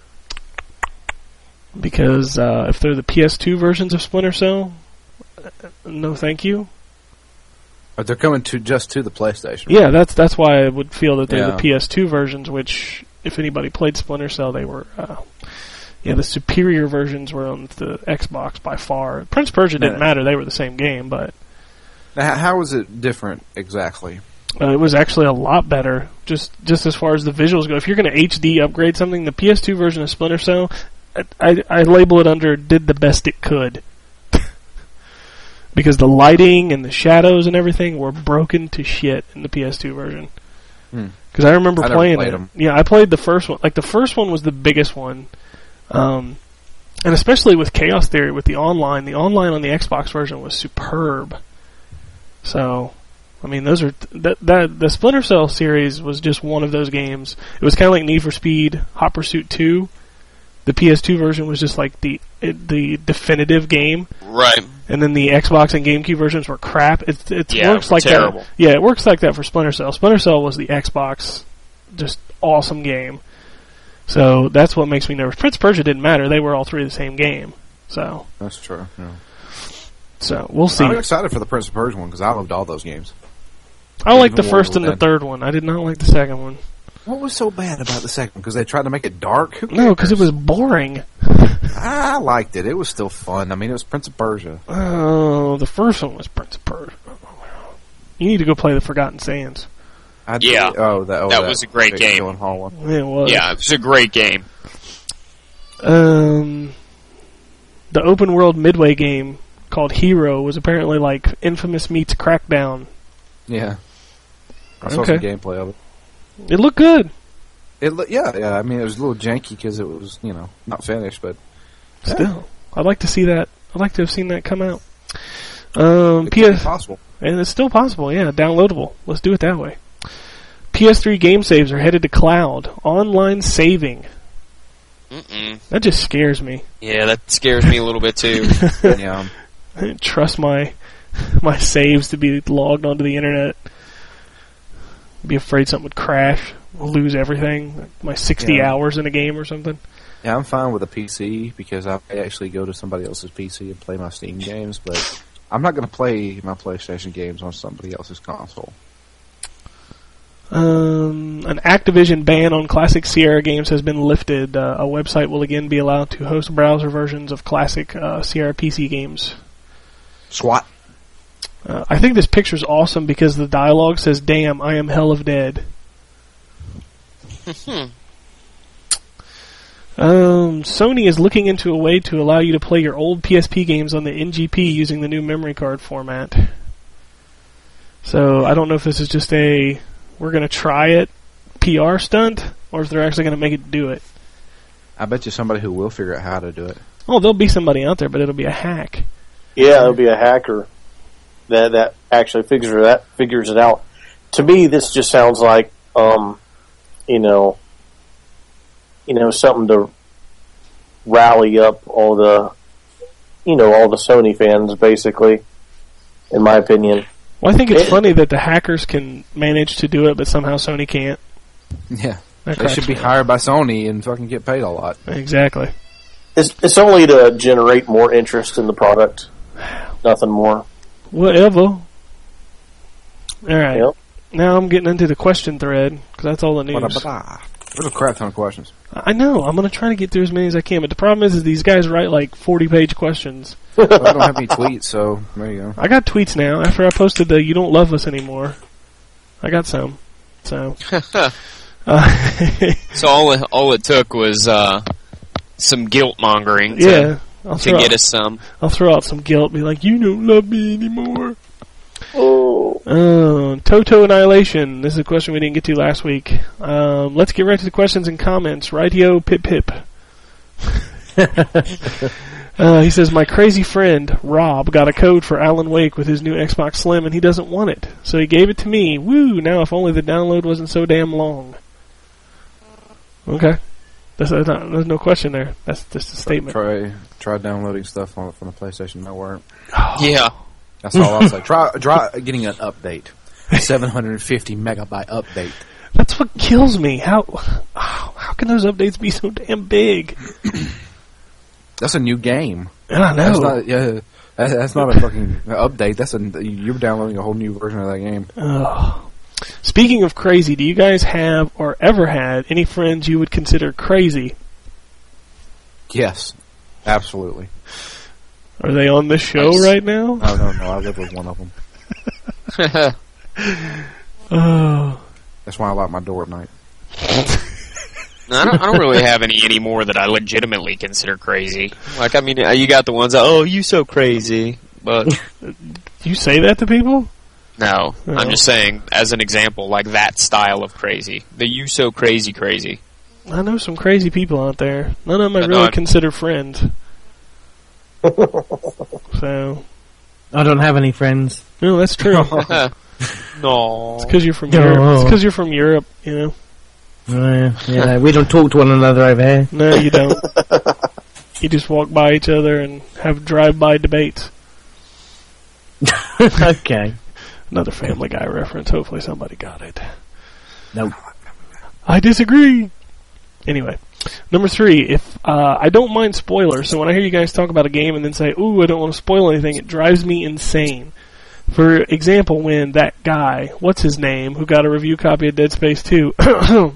Speaker 4: Because if they're the PS2 versions of Splinter Cell, no thank you.
Speaker 8: But they're coming just to the PlayStation.
Speaker 4: Yeah, that's why I would feel that they're
Speaker 8: Yeah.
Speaker 4: the PS2 versions, which, if anybody played Splinter Cell, they were, the superior versions were on the Xbox by far. Prince of Persia didn't
Speaker 8: Yeah.
Speaker 4: matter, they were the same game, but
Speaker 8: Now, how is it different exactly?
Speaker 4: it was actually a lot better, just as far as the visuals go. If you're going to HD upgrade something, the PS2 version of Splinter Cell, I label it under did the best it could. Because the lighting and the shadows and everything were broken to shit in the PS2 version. Because I remember
Speaker 8: I never
Speaker 4: playing
Speaker 8: played
Speaker 4: it.
Speaker 8: them.
Speaker 4: Yeah, I played the first one. Like, the first one was the biggest one. And especially with Chaos Theory, with the online on the Xbox version was superb. So, I mean, those are the Splinter Cell series was just one of those games. It was kind of like Need for Speed Hot Pursuit 2. The PS2 version was just like the definitive game,
Speaker 6: Right.
Speaker 4: and then the Xbox and GameCube versions were crap. It
Speaker 6: Yeah,
Speaker 4: works like
Speaker 6: terrible.
Speaker 4: that. Yeah, it works like that for Splinter Cell. Splinter Cell was the Xbox, just awesome game. So that's what makes me nervous. Prince of Persia didn't matter; they were all three the same game. So
Speaker 8: That's true. Yeah.
Speaker 4: we'll see.
Speaker 8: I'm excited for the Prince of Persia one because I loved all those games.
Speaker 4: I like the
Speaker 8: even
Speaker 4: first
Speaker 8: more
Speaker 4: and the
Speaker 8: than-
Speaker 4: third one. I did not like the second one.
Speaker 8: What was so bad about the second one? Because they tried to make it dark? Who
Speaker 4: No, because it
Speaker 8: cares?
Speaker 4: was boring.
Speaker 8: I liked it. It was still fun. I mean, it was Prince of Persia.
Speaker 4: Oh, the first one was Prince of Persia. You need to go play the Forgotten Sands.
Speaker 6: Yeah.
Speaker 8: That
Speaker 6: was a great game.
Speaker 8: Gyllenhaal one.
Speaker 4: Yeah, it was.
Speaker 6: Yeah, it was a great game.
Speaker 4: The open world Midway game called Hero was apparently like Infamous meets Crackdown.
Speaker 8: Yeah. I saw
Speaker 4: Okay.
Speaker 8: some gameplay of it.
Speaker 4: It looked good.
Speaker 8: Yeah. I mean, it was a little janky because it was, not finished, but
Speaker 4: Still, I'd like to see that. I'd like to have seen that come out.
Speaker 8: it's possible.
Speaker 4: And it's still possible, yeah, downloadable. Let's do it that way. PS3 game saves are headed to cloud. Online saving.
Speaker 6: Mm-mm.
Speaker 4: That just scares me.
Speaker 6: Yeah, that scares me a little bit too.
Speaker 8: Yeah.
Speaker 4: I didn't trust my saves to be logged onto the internet. Be afraid something would crash. Lose everything. Like my 60
Speaker 8: Yeah.
Speaker 4: hours in a game or something.
Speaker 8: Yeah, I'm fine with a PC because I actually go to somebody else's PC and play my Steam games, but I'm not going to play my PlayStation games on somebody else's console.
Speaker 4: An Activision ban on classic Sierra games has been lifted. A website will again be allowed to host browser versions of classic Sierra PC games.
Speaker 8: SWAT.
Speaker 4: I think this picture's awesome because the dialogue says, "Damn, I am hell of dead." Sony is looking into a way to allow you to play your old PSP games on the NGP using the new memory card format. So I don't know if this is just we're going to try it PR stunt, or if they're actually going to make it do it.
Speaker 8: I bet you somebody who will figure out how to do it.
Speaker 4: Oh, there'll be somebody out there, but it'll be a hack.
Speaker 5: Yeah, it'll be a hacker that actually figures it out. To me, this just sounds like something to rally up all the Sony fans, basically, in my opinion.
Speaker 4: Well, I think it's funny that the hackers can manage to do it, but somehow Sony can't.
Speaker 8: Yeah.
Speaker 4: That
Speaker 8: They should be
Speaker 4: cracks me up.
Speaker 8: hired by Sony and fucking get paid a lot.
Speaker 4: Exactly.
Speaker 5: It's only to generate more interest in the product. Nothing more.
Speaker 4: Whatever. All right.
Speaker 5: Yep.
Speaker 4: Now I'm getting into the question thread, because that's all the news.
Speaker 8: There's a crap ton of questions.
Speaker 4: I know. I'm going to try to get through as many as I can, but the problem is these guys write like 40-page questions.
Speaker 8: Well, I don't have any tweets, so there you go.
Speaker 4: I got tweets now. After I posted the "You don't love us anymore," I got some. So,
Speaker 6: So all it took was some guilt mongering
Speaker 4: yeah,
Speaker 6: to get us some.
Speaker 4: I'll throw out some guilt. Be like, "You don't love me anymore."
Speaker 5: Oh.
Speaker 4: Toto Annihilation. This is a question we didn't get to last week. Let's get right to the questions and comments. Rightio, pip pip. He says, my crazy friend, Rob, got a code for Alan Wake with his new Xbox Slim, and he doesn't want it. So he gave it to me. Woo! Now if only the download wasn't so damn long. Okay. There's no question there. That's just a statement.
Speaker 8: Try downloading stuff from the PlayStation Network.
Speaker 6: Yeah.
Speaker 8: That's all I'll say. Try getting an update. 750 megabyte update.
Speaker 4: That's what kills me. How can those updates be so damn big?
Speaker 8: That's a new game.
Speaker 4: I know.
Speaker 8: That's not a fucking update. You're downloading a whole new version of that game.
Speaker 4: Ugh. Speaking of crazy, do you guys have or ever had any friends you would consider crazy?
Speaker 8: Yes, absolutely.
Speaker 4: Are they on the show right now?
Speaker 8: I don't know. I live with one of them.
Speaker 4: Oh.
Speaker 8: That's why I lock my door at night.
Speaker 6: I don't really have any anymore that I legitimately consider crazy. Like, I mean, you got the ones that, oh, you so crazy, but
Speaker 4: You say that to people?
Speaker 6: no.
Speaker 4: Oh.
Speaker 6: I'm just saying, as an example, like that style of crazy. The you so crazy.
Speaker 4: I know some crazy people out there. None of them I
Speaker 6: I know,
Speaker 4: really
Speaker 6: I'm-
Speaker 4: consider friends. So,
Speaker 7: I don't have any friends.
Speaker 4: no, that's true.
Speaker 6: No.
Speaker 4: It's because you're from
Speaker 7: No.
Speaker 4: Europe. It's because you're from Europe, you know.
Speaker 7: Yeah, we don't talk to one another over here.
Speaker 4: No, you don't. You just walk by each other and have drive-by debates.
Speaker 7: Okay.
Speaker 4: Another Family Guy reference. Hopefully somebody got it.
Speaker 7: Nope.
Speaker 4: I disagree. Anyway, number 3. If I don't mind spoilers, so when I hear you guys talk about a game and then say, "Ooh, I don't want to spoil anything," it drives me insane. For example, when that guy, what's his name, who got a review copy of Dead Space 2, you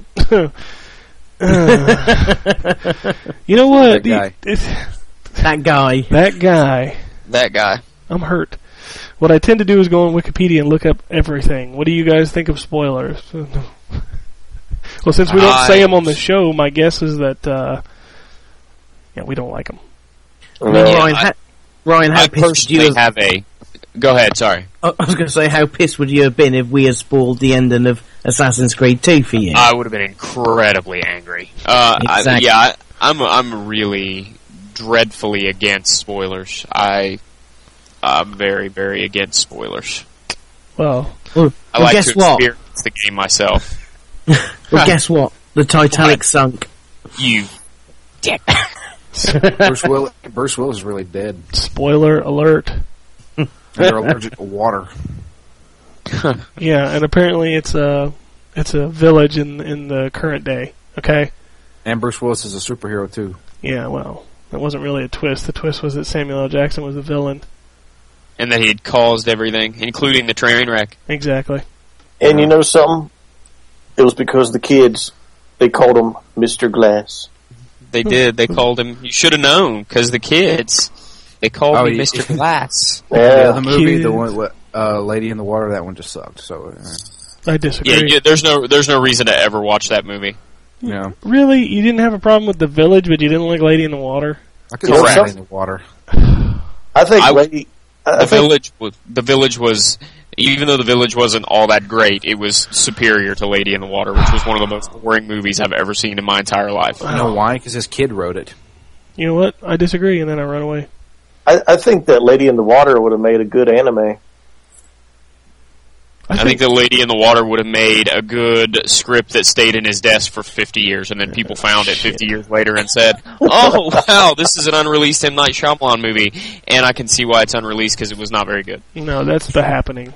Speaker 4: know what?
Speaker 8: That guy.
Speaker 7: That guy.
Speaker 6: That guy.
Speaker 4: I'm hurt. What I tend to do is go on Wikipedia and look up everything. What do you guys think of spoilers? Well, since we don't say them on the show, my guess is that, we don't like them.
Speaker 7: Ryan, how
Speaker 6: I
Speaker 7: pissed would you
Speaker 6: personally
Speaker 7: have...
Speaker 6: have a... Go ahead, sorry.
Speaker 7: I was going to say, how pissed would you have been if we had spoiled the ending of Assassin's Creed 2 for you?
Speaker 6: I would have been incredibly angry.
Speaker 7: Exactly.
Speaker 6: I'm really dreadfully against spoilers. I'm very, very against spoilers.
Speaker 4: Well,
Speaker 6: I like
Speaker 7: guess
Speaker 6: to
Speaker 7: what?
Speaker 6: experience the game myself.
Speaker 7: Well, guess what? The Titanic sunk.
Speaker 6: You dick.
Speaker 8: Bruce Willis is really dead.
Speaker 4: spoiler alert.
Speaker 8: They're allergic to water.
Speaker 4: Yeah, and apparently it's a village in the current day. Okay.
Speaker 8: And Bruce Willis is a superhero too.
Speaker 4: Yeah, well, that wasn't really a twist. The twist was that Samuel L. Jackson was the villain.
Speaker 6: And that he had caused everything, including the train wreck.
Speaker 4: Exactly.
Speaker 5: And you know something? It was because the kids, they called him Mr. Glass.
Speaker 6: They did. They called him... You should have known, because the kids... They called
Speaker 8: Oh,
Speaker 6: me
Speaker 8: yeah.
Speaker 6: Mr. Glass.
Speaker 8: Yeah, the movie,
Speaker 4: Kids.
Speaker 8: the one, Lady in the Water, that one just sucked. So
Speaker 4: I disagree.
Speaker 6: Yeah, there's no reason to ever watch that movie.
Speaker 8: Yeah.
Speaker 4: Really? You didn't have a problem with The Village, but you didn't like Lady in the Water?
Speaker 8: I could
Speaker 5: Correct.
Speaker 8: swim in the water.
Speaker 5: I think
Speaker 6: The Village was, even though The Village wasn't all that great, it was superior to Lady in the Water, which was one of the most boring movies I've ever seen in my entire life.
Speaker 8: You know why? Because his kid wrote it.
Speaker 4: You know what? I disagree, and then I run away.
Speaker 5: I think that Lady in the Water would have made a good anime.
Speaker 6: I think that Lady in the Water would have made a good script that stayed in his desk for 50 years, and then people found it 50 years later and said, "Oh, wow, this is an unreleased M. Night Shyamalan movie," and I can see why it's unreleased because it was not very good.
Speaker 4: No, that's The Happening.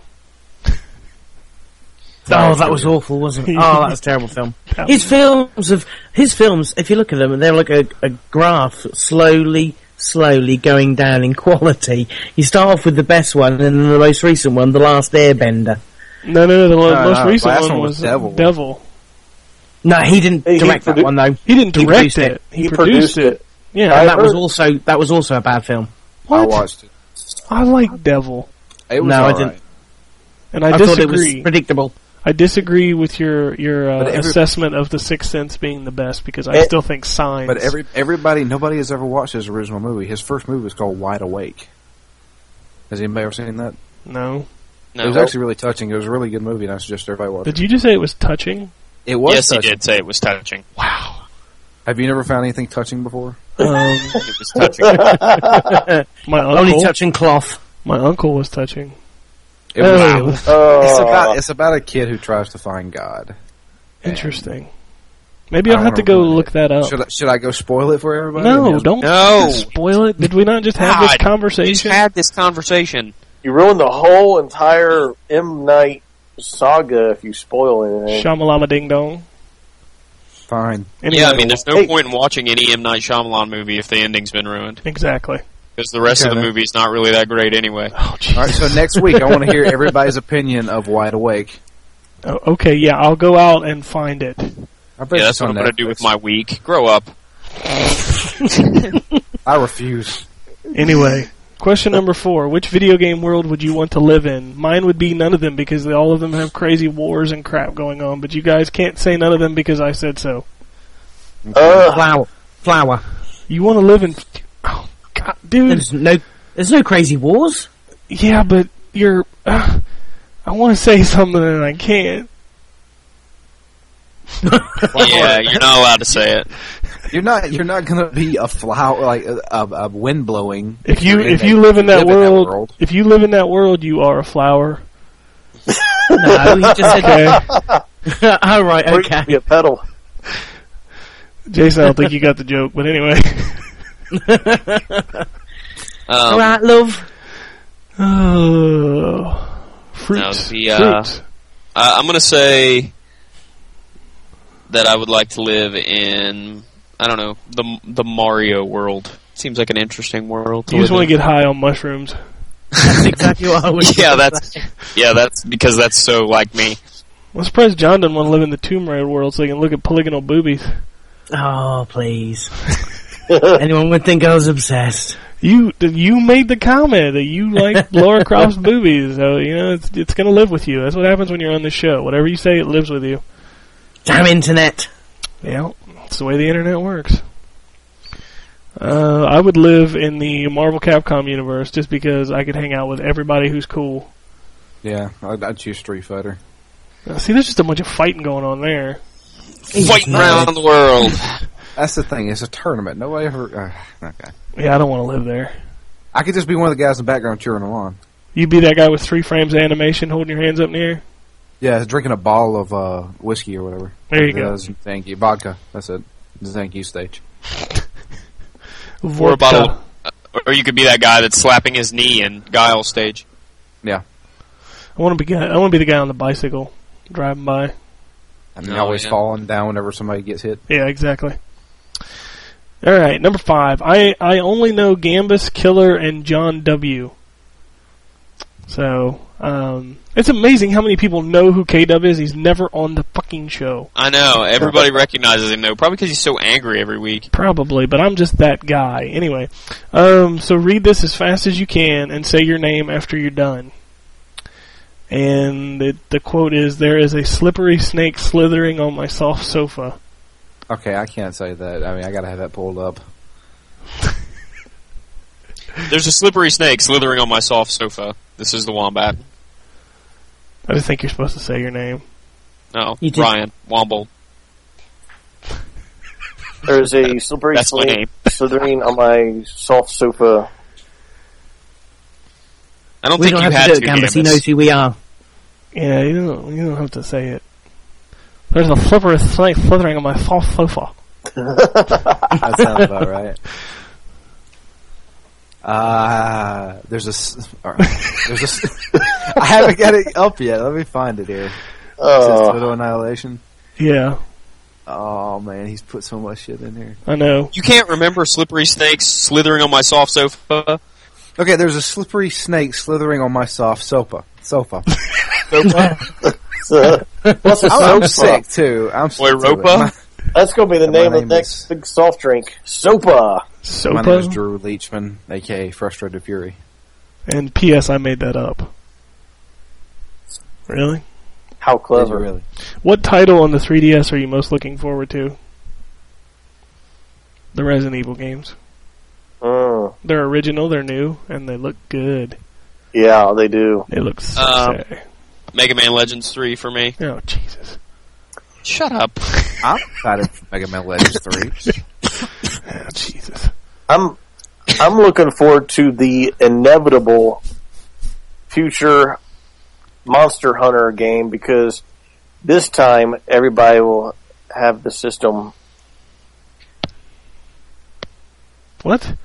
Speaker 7: Oh, that was awful, wasn't it? Oh, that was a terrible film. His films, if you look at them, they're like a graph slowly going down in quality. You start off with the best one, and then the most recent one, The Last Airbender.
Speaker 4: No, the most
Speaker 8: the
Speaker 4: recent
Speaker 8: last
Speaker 4: one
Speaker 8: one
Speaker 4: was
Speaker 8: was
Speaker 4: Devil.
Speaker 7: No, he didn't
Speaker 5: He
Speaker 7: direct that one though.
Speaker 4: He didn't direct
Speaker 7: produced
Speaker 4: it.
Speaker 7: it.
Speaker 4: He produced it. Yeah,
Speaker 7: And
Speaker 5: I
Speaker 7: that was
Speaker 5: heard-
Speaker 7: also a bad film.
Speaker 4: what?
Speaker 8: I watched it.
Speaker 4: I like Devil,
Speaker 8: It was
Speaker 7: No, I
Speaker 8: alright.
Speaker 7: didn't.
Speaker 4: and I
Speaker 7: I thought it was
Speaker 4: disagree.
Speaker 7: predictable.
Speaker 4: I disagree with your
Speaker 8: But every-
Speaker 4: assessment of The Sixth Sense being the best because I
Speaker 5: It-
Speaker 4: still think Signs.
Speaker 8: But nobody has ever watched his original movie. His first movie was called Wide Awake. Has anybody ever seen that?
Speaker 4: no.
Speaker 6: No.
Speaker 8: It was actually really touching. It was a really good movie, and I suggest everybody watch
Speaker 4: Did
Speaker 8: it.
Speaker 4: you just say it was touching?
Speaker 8: It was
Speaker 6: Yes, he
Speaker 8: touching.
Speaker 6: did say it was touching.
Speaker 4: Wow.
Speaker 8: Have you never found anything touching before?
Speaker 6: It was touching.
Speaker 4: My
Speaker 7: Only
Speaker 4: uncle.
Speaker 7: touching cloth.
Speaker 4: My uncle was touching.
Speaker 8: It was,
Speaker 4: Oh,
Speaker 8: it's about a kid who tries to find God.
Speaker 4: interesting. Maybe
Speaker 8: I
Speaker 4: I'll
Speaker 8: don't
Speaker 4: have to
Speaker 8: wanna
Speaker 4: go
Speaker 8: ruin
Speaker 4: look
Speaker 8: it.
Speaker 4: that up.
Speaker 8: Should I go spoil it for everybody?
Speaker 4: No,
Speaker 8: Yeah.
Speaker 4: don't
Speaker 6: No.
Speaker 4: spoil it. Did we not just have this
Speaker 6: God, We
Speaker 4: conversation?
Speaker 6: had this conversation.
Speaker 5: You ruined the whole entire M. Night saga if you spoil anything.
Speaker 4: Shamalama Ding Dong.
Speaker 8: Fine.
Speaker 4: Anyway,
Speaker 6: Yeah, I mean, there's no
Speaker 5: Hey.
Speaker 6: point in watching any M. Night Shyamalan movie if the ending's been ruined.
Speaker 4: exactly.
Speaker 6: Because the rest of
Speaker 8: Okay,
Speaker 6: the
Speaker 8: then.
Speaker 6: movie is not really that great anyway.
Speaker 4: Oh, Jesus.
Speaker 8: All right, so next week I want to hear everybody's opinion of Wide Awake.
Speaker 4: Oh, okay, yeah, I'll go out and find it.
Speaker 8: I bet
Speaker 6: Yeah,
Speaker 8: it's
Speaker 6: that's what
Speaker 8: on
Speaker 6: I'm going to do with
Speaker 8: Netflix.
Speaker 6: my week. Grow up.
Speaker 8: I refuse.
Speaker 4: Anyway, question number 4. Which video game world would you want to live in? Mine would be none of them because all of them have crazy wars and crap going on, but you guys can't say none of them because I said so.
Speaker 7: Flower.
Speaker 4: You want to live in... Oh, God, dude.
Speaker 7: There's no crazy wars.
Speaker 4: Yeah, but you're... I want to say something and I can't.
Speaker 6: Yeah, you're not allowed to say it.
Speaker 8: You're not going to be a flower like a wind blowing.
Speaker 4: If you live in that world, if you live in that world, you are a flower.
Speaker 7: No, he just said.
Speaker 4: Okay,
Speaker 7: Oh right,
Speaker 5: Or you
Speaker 7: okay.
Speaker 5: could be a pedal.
Speaker 4: Jason, I don't think you got the joke, but anyway.
Speaker 7: All right, love.
Speaker 4: Oh, fruits. Fruits.
Speaker 6: I'm going to say that I would like to live in, I don't know, the Mario world. Seems like an interesting world.
Speaker 4: You just want to get high on mushrooms.
Speaker 7: That's exactly what I was.
Speaker 6: Yeah, that's because that's so like me.
Speaker 7: Oh,
Speaker 4: I'm surprised John doesn't want to live in the Tomb Raider world so he can look at polygonal boobies.
Speaker 7: Oh, please. Anyone would think I was obsessed.
Speaker 4: You made the comment that you like Laura Croft's boobies, so you know it's going to live with you. That's what happens when you're on this show. Whatever you say, it lives with you.
Speaker 7: Damn internet.
Speaker 4: Yeah, that's the way the internet works. I would live in the Marvel Capcom universe just because I could hang out with everybody who's cool.
Speaker 8: Yeah, I'd choose Street Fighter.
Speaker 4: See, there's just a bunch of fighting going on there.
Speaker 6: Fighting around the world.
Speaker 8: That's the thing. It's a tournament. Nobody ever. Okay.
Speaker 4: Yeah, I don't want to live there.
Speaker 8: I could just be one of the guys in the background cheering them on.
Speaker 4: You'd be that guy with 3 frames of animation holding your hands up in the air?
Speaker 8: Yeah, drinking a bottle of whiskey or whatever.
Speaker 4: There you go.
Speaker 8: Thank you. Vodka. That's it. The thank you stage.
Speaker 6: Or a bottle. Or you could be that guy that's slapping his knee in Guile stage.
Speaker 8: Yeah.
Speaker 4: I want to be the guy on the bicycle driving by.
Speaker 8: And
Speaker 6: Oh,
Speaker 8: always
Speaker 6: yeah.
Speaker 8: falling down whenever somebody gets hit.
Speaker 4: Yeah, exactly. All right, number 5. I only know Gambus, Killer, and John W. So, it's amazing how many people know who K-Dub is. He's never on the fucking show.
Speaker 6: I know. Everybody recognizes him, though. Probably because he's so angry every week.
Speaker 4: Probably, but I'm just that guy. Anyway, so read this as fast as you can and say your name after you're done. And the quote is, "There is a slippery snake slithering on my soft sofa."
Speaker 8: Okay, I can't say that. I mean, I gotta have that pulled up.
Speaker 6: There's a slippery snake slithering on my soft sofa. This is the wombat.
Speaker 4: I just think you're supposed to say your name.
Speaker 6: No,
Speaker 7: You did-
Speaker 6: Ryan Womble.
Speaker 5: There's a slippery
Speaker 6: That's my name.
Speaker 5: slithering on my soft sofa.
Speaker 6: I don't
Speaker 7: We
Speaker 6: think
Speaker 7: don't
Speaker 6: you
Speaker 7: have
Speaker 6: had
Speaker 7: to do it, Gambus. He knows who we are.
Speaker 4: Yeah, you don't have to say it. There's a slippery snake slithering on my soft sofa.
Speaker 8: That sounds about right. I haven't got it up yet. Let me find it here. It says Total Annihilation.
Speaker 4: Yeah,
Speaker 8: Oh man, he's put so much shit in here.
Speaker 4: I know.
Speaker 6: You can't remember slippery snakes slithering on my soft sofa?
Speaker 8: Okay, there's a slippery snake slithering on my soft sofa.
Speaker 5: What's a
Speaker 8: I'm
Speaker 5: sofa?
Speaker 8: sick too. I'm sick to it.
Speaker 6: Ropa?
Speaker 5: That's going to be the
Speaker 8: My
Speaker 5: name of
Speaker 8: name
Speaker 5: the next
Speaker 8: is-
Speaker 5: big soft drink. Sopa.
Speaker 8: My name is
Speaker 4: Sopa.
Speaker 8: Drew Leachman, aka Frustrated Fury.
Speaker 4: And P.S. I made that up. Really?
Speaker 5: How
Speaker 8: Did you
Speaker 5: clever.
Speaker 8: really?
Speaker 4: What title on the 3DS are you most looking forward to? The Resident Evil games. They're original, they're new, and they look good.
Speaker 5: Yeah, they do.
Speaker 4: They look so sick.
Speaker 6: Mega Man Legends 3 for me.
Speaker 4: Oh, Jesus.
Speaker 6: Shut up.
Speaker 8: I'm excited for Mega Man Legends 3.
Speaker 4: Oh, Jesus.
Speaker 5: I'm looking forward to the inevitable future Monster Hunter game because this time everybody will have the system.
Speaker 4: What?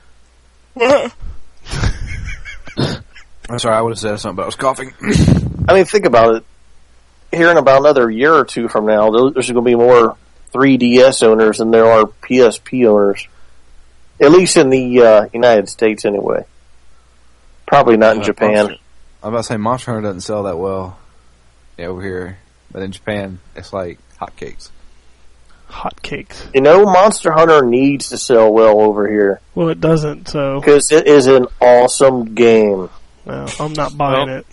Speaker 8: I'm sorry, I would have said something, but I was coughing.
Speaker 5: I mean, think about it. Here in about another year or two from now, there's going to be more 3DS owners than there are PSP owners. At least in the United States, anyway. Probably not in Japan.
Speaker 8: I'm about to say Monster Hunter doesn't sell that well over here, but in Japan, it's like hotcakes.
Speaker 4: Hotcakes.
Speaker 5: You know, Monster Hunter needs to sell well over here
Speaker 4: Well, it doesn't, so
Speaker 5: because it is an awesome game.
Speaker 4: well, I'm not buying it.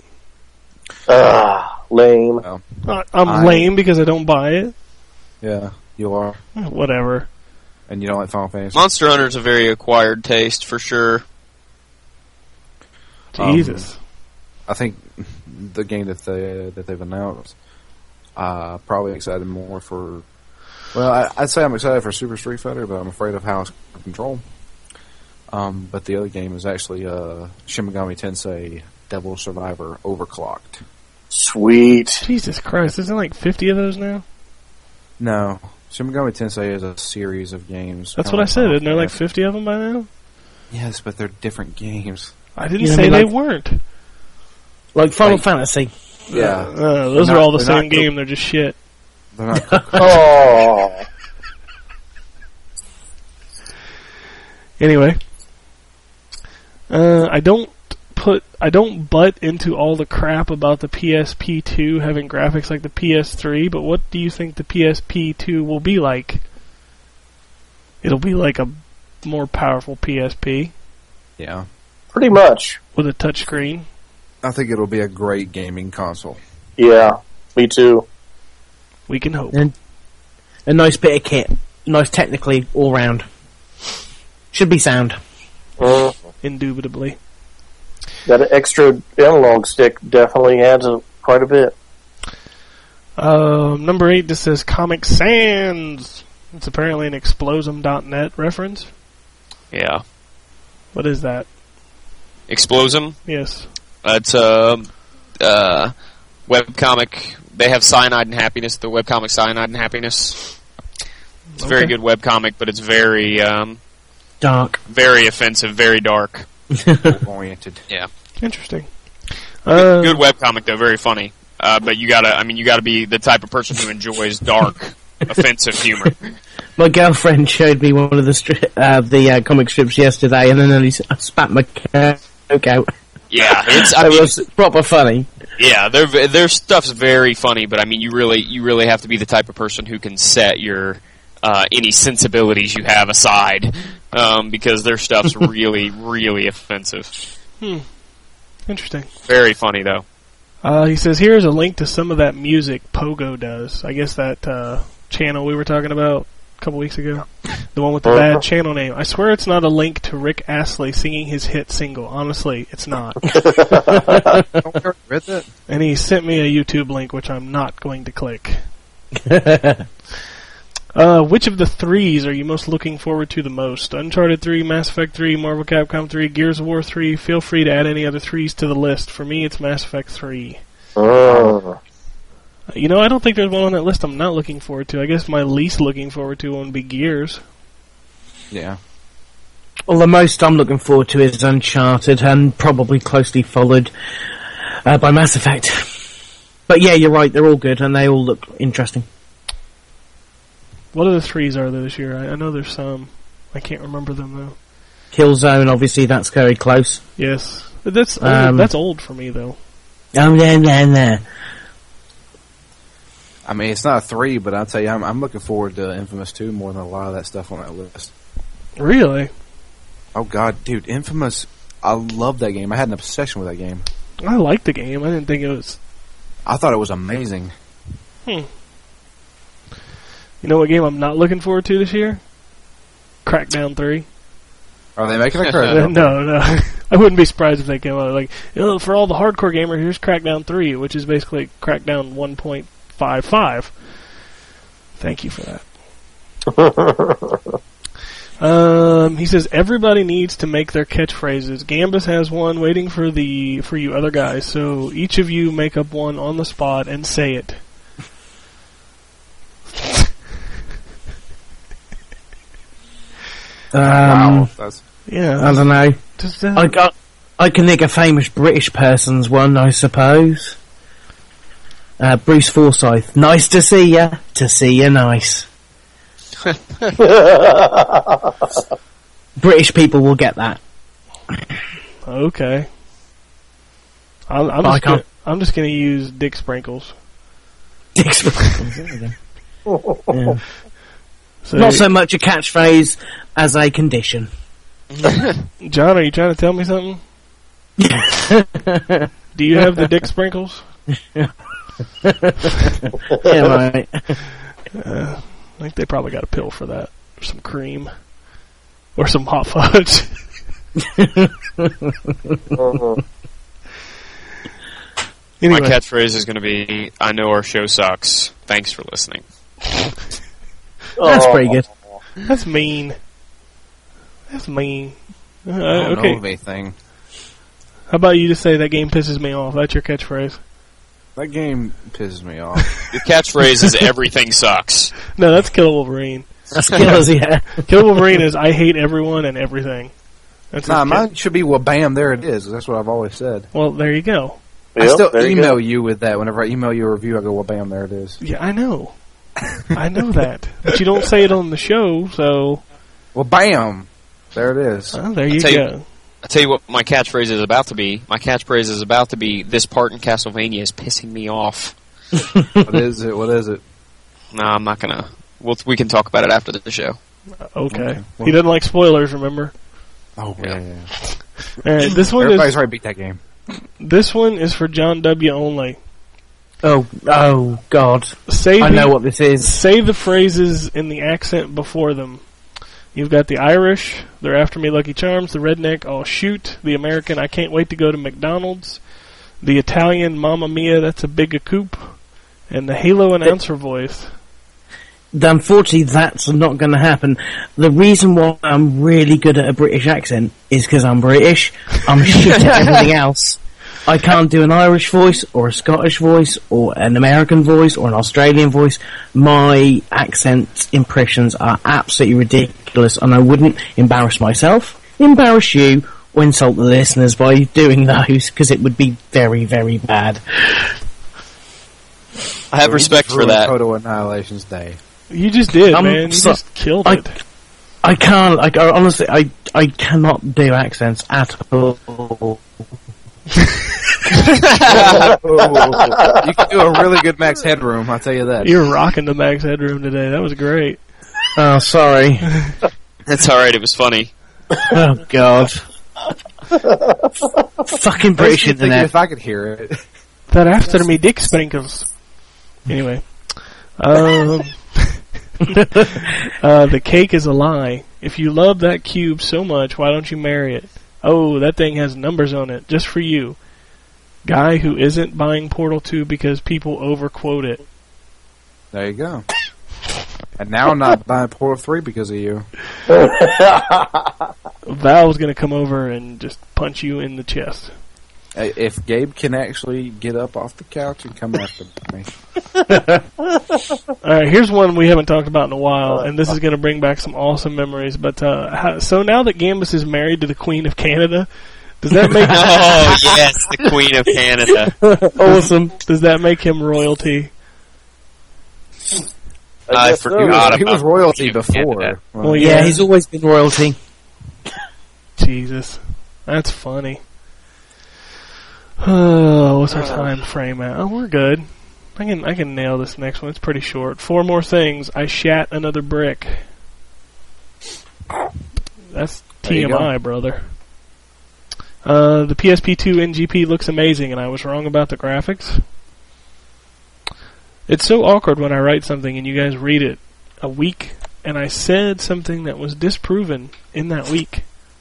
Speaker 5: Lame.
Speaker 4: I'm lame because I don't buy it.
Speaker 8: Yeah, you are.
Speaker 4: Whatever.
Speaker 8: And you don't like Final Fantasy.
Speaker 6: Monster Hunter's a very acquired taste for sure.
Speaker 4: Jesus.
Speaker 8: I think the game that they've announced, probably excited more for. Well, I'd say I'm excited for Super Street Fighter, but I'm afraid of how it's going to control. But the other game is actually Shin Megami Tensei Devil Survivor Overclocked.
Speaker 5: Sweet.
Speaker 4: Jesus Christ, isn't like 50 of those now?
Speaker 8: No, Shin Megami Tensei is a series of games.
Speaker 4: That's
Speaker 8: kinda
Speaker 4: what I said.
Speaker 8: Final
Speaker 4: Isn't there like
Speaker 8: Fantasy.
Speaker 4: 50 of them by now?
Speaker 8: Yes, but they're different games.
Speaker 4: I didn't
Speaker 7: You know
Speaker 4: say
Speaker 7: what I
Speaker 4: they
Speaker 7: mean,
Speaker 4: weren't.
Speaker 7: Like Final Fantasy.
Speaker 8: Yeah,
Speaker 4: Those
Speaker 8: They're
Speaker 4: are
Speaker 8: not-
Speaker 4: all the
Speaker 8: they're
Speaker 4: same
Speaker 8: not
Speaker 4: game. They're just shit.
Speaker 8: they're not.
Speaker 5: Oh.
Speaker 4: Anyway, I don't butt into all the crap about the PSP2 having graphics like the PS3, but what do you think the PSP2 will be like? It'll be like a more powerful PSP
Speaker 8: Yeah,
Speaker 5: Pretty much.
Speaker 4: with a touchscreen.
Speaker 8: I think it'll be a great gaming console.
Speaker 5: Yeah. Me too.
Speaker 4: We can hope.
Speaker 7: And a nice bit of kit. Nice technically all round. Should be sound.
Speaker 4: Indubitably.
Speaker 5: That extra analog stick definitely adds quite a bit.
Speaker 4: Number 8, this says Comic Sans. It's apparently an Explosum.net reference.
Speaker 6: Yeah.
Speaker 4: What is that?
Speaker 6: Explosum.
Speaker 4: Yes.
Speaker 6: It's a webcomic. They have Cyanide and Happiness, the webcomic Cyanide and Happiness. It's a very
Speaker 4: Okay.
Speaker 6: good webcomic, but it's very,
Speaker 7: Dark.
Speaker 6: very offensive, very dark.
Speaker 8: Oriented.
Speaker 6: Yeah.
Speaker 4: Interesting.
Speaker 6: Good webcomic, though, very funny. But you gotta be the type of person who enjoys dark, offensive humor.
Speaker 7: My girlfriend showed me one of the comic strips yesterday, and then I spat my coke out.
Speaker 6: Yeah, it's,
Speaker 7: It was proper funny.
Speaker 6: yeah, their stuff's very funny, but I mean, you really have to be the type of person who can set your, any sensibilities you have aside, because their stuff's really, really offensive.
Speaker 4: Interesting.
Speaker 6: Very funny, though.
Speaker 4: He says, here's a link to some of that music Pogo does. I guess that channel we were talking about. a couple weeks ago. The one with the bad channel name. I swear it's not a link to Rick Astley singing his hit single. Honestly, it's not.
Speaker 8: Read that?
Speaker 4: And he sent me a YouTube link, which I'm not going to click. Which of the threes are you most looking forward to the most? Uncharted 3, Mass Effect 3, Marvel Capcom 3, Gears of War 3. Feel free to add any other threes to the list. For me, it's Mass Effect 3. You know, I don't think there's one on that list I'm not looking forward to. I guess my least looking forward to one would be Gears.
Speaker 8: Yeah.
Speaker 7: Well, the most I'm looking forward to is Uncharted, and probably closely followed by Mass Effect. But yeah, you're right, they're all good, and they all look interesting.
Speaker 4: What other threes are there this year? I know there's some. I can't remember them, though.
Speaker 7: Killzone, obviously, that's very close.
Speaker 4: Yes. That's old for me, though.
Speaker 7: Oh, no.
Speaker 8: I mean, it's not a 3, but I'll tell you, I'm looking forward to Infamous 2 more than a lot of that stuff on that list.
Speaker 4: Really?
Speaker 8: Oh, God, dude, Infamous, I love that game. I had an obsession with that game.
Speaker 4: I liked the game. I didn't think it was...
Speaker 8: I thought it was amazing.
Speaker 4: You know what game I'm not looking forward to this year? Crackdown 3.
Speaker 8: Are they making a credit?
Speaker 4: No. I wouldn't be surprised if they came out like, for all the hardcore gamers, here's Crackdown 3, which is basically Crackdown 1.55. Thank you for that. He says everybody needs to make their catchphrases. Gambus has one waiting for you other guys. So each of you make up one on the spot and say it.
Speaker 8: Wow. That's...
Speaker 7: Yeah, I don't know. I can think a famous British person's one, I suppose. Bruce Forsyth. Nice to see ya. To see ya nice. British people will get that.
Speaker 4: Okay. I'm just gonna use Dick Sprinkles.
Speaker 7: Dick Sprinkles. There we go. Yeah.
Speaker 4: So,
Speaker 7: not so much a catchphrase as a condition.
Speaker 4: John, are you trying to tell me something? Do you have the Dick Sprinkles?
Speaker 7: Yeah, right.
Speaker 4: I think they probably got a pill for that. Or some cream. Or some hot fudge. Anyway.
Speaker 6: My catchphrase is going to be, I know our show sucks. Thanks for listening.
Speaker 7: That's pretty good.
Speaker 4: That's mean. That's mean.
Speaker 8: I don't
Speaker 4: okay.
Speaker 8: know of anything.
Speaker 4: How about you just say that game pisses me off? That's your catchphrase.
Speaker 8: That game pisses me off.
Speaker 6: Your catchphrase is everything sucks.
Speaker 4: No, that's Kill Wolverine.
Speaker 7: That's Killers, yeah.
Speaker 4: Kill Wolverine is I hate everyone and everything. That's
Speaker 8: mine should be, well, bam, there it is. That's what I've always said.
Speaker 4: Well, there you go.
Speaker 8: I still email you with that. Whenever I email you a review, I go, well, bam, there it is.
Speaker 4: Yeah, I know. I know that. But you don't say it on the show, so...
Speaker 8: Well, bam! There it is.
Speaker 4: Well, there you go.
Speaker 6: I'll tell you what my catchphrase is about to be. My catchphrase is about to be, this part in Castlevania is pissing me off.
Speaker 8: What is it? What is it?
Speaker 6: No, I'm not gonna... we can talk about it after the show.
Speaker 4: Okay. He doesn't like spoilers, remember?
Speaker 8: Oh, yeah.
Speaker 4: Alright, this one
Speaker 8: Everybody's right, beat that game.
Speaker 4: This one is for John W. only.
Speaker 7: Oh, God. I know what this is.
Speaker 4: Say the phrases in the accent before them. You've got the Irish, they're after me Lucky Charms, the redneck, oh shoot, the American, I can't wait to go to McDonald's, the Italian, Mamma Mia, that's a big coup, and the Halo announcer voice.
Speaker 7: Unfortunately, that's not going to happen. The reason why I'm really good at a British accent is because I'm British. I'm shit at everything else. I can't do an Irish voice, or a Scottish voice, or an American voice, or an Australian voice. My accent impressions are absolutely ridiculous, and I wouldn't embarrass myself, embarrass you, or insult the listeners by doing those, because it would be very, very bad.
Speaker 6: I have respect for that.
Speaker 8: Total Annihilation's Day.
Speaker 4: You just did, man. You just killed it.
Speaker 7: I can't, honestly, I cannot do accents at all.
Speaker 8: You can do a really good Max Headroom, I'll tell you that.
Speaker 4: You're rocking the Max Headroom today. That was great.
Speaker 7: Oh, sorry.
Speaker 6: That's alright, it was funny.
Speaker 7: Oh, God. Fucking British internet.
Speaker 8: If I could hear it.
Speaker 4: That after me Dick Sprinkles. Anyway. The cake is a lie. If you love that cube so much, why don't you marry it? Oh, that thing has numbers on it, just for you. Guy who isn't buying Portal 2 because people overquote it.
Speaker 8: There you go. And now I'm not buying Portal 3 because of you.
Speaker 4: Valve's gonna come over and just punch you in the chest.
Speaker 8: If Gabe can actually get up off the couch and come after me.
Speaker 4: Alright, here's one we haven't talked about in a while, and this is gonna bring back some awesome memories. But so now that Gambus is married to the Queen of Canada, does that make
Speaker 6: Oh, yes, the Queen of Canada.
Speaker 4: awesome? Does that make him royalty?
Speaker 6: I
Speaker 5: guess so.
Speaker 6: forgot
Speaker 8: He was
Speaker 6: about
Speaker 8: royalty
Speaker 6: Queen of
Speaker 8: before.
Speaker 6: Canada.
Speaker 4: Well,
Speaker 7: Yeah, he's always been royalty.
Speaker 4: Jesus, that's funny. Oh, what's our time frame at? Oh, we're good. I can nail this next one. It's pretty short. 4 more things. I shat another brick. That's
Speaker 8: There you
Speaker 4: TMI, brother. The PSP2 NGP looks amazing, and I was wrong about the graphics. It's so awkward when I write something and you guys read it a week, and I said something that was disproven in that week.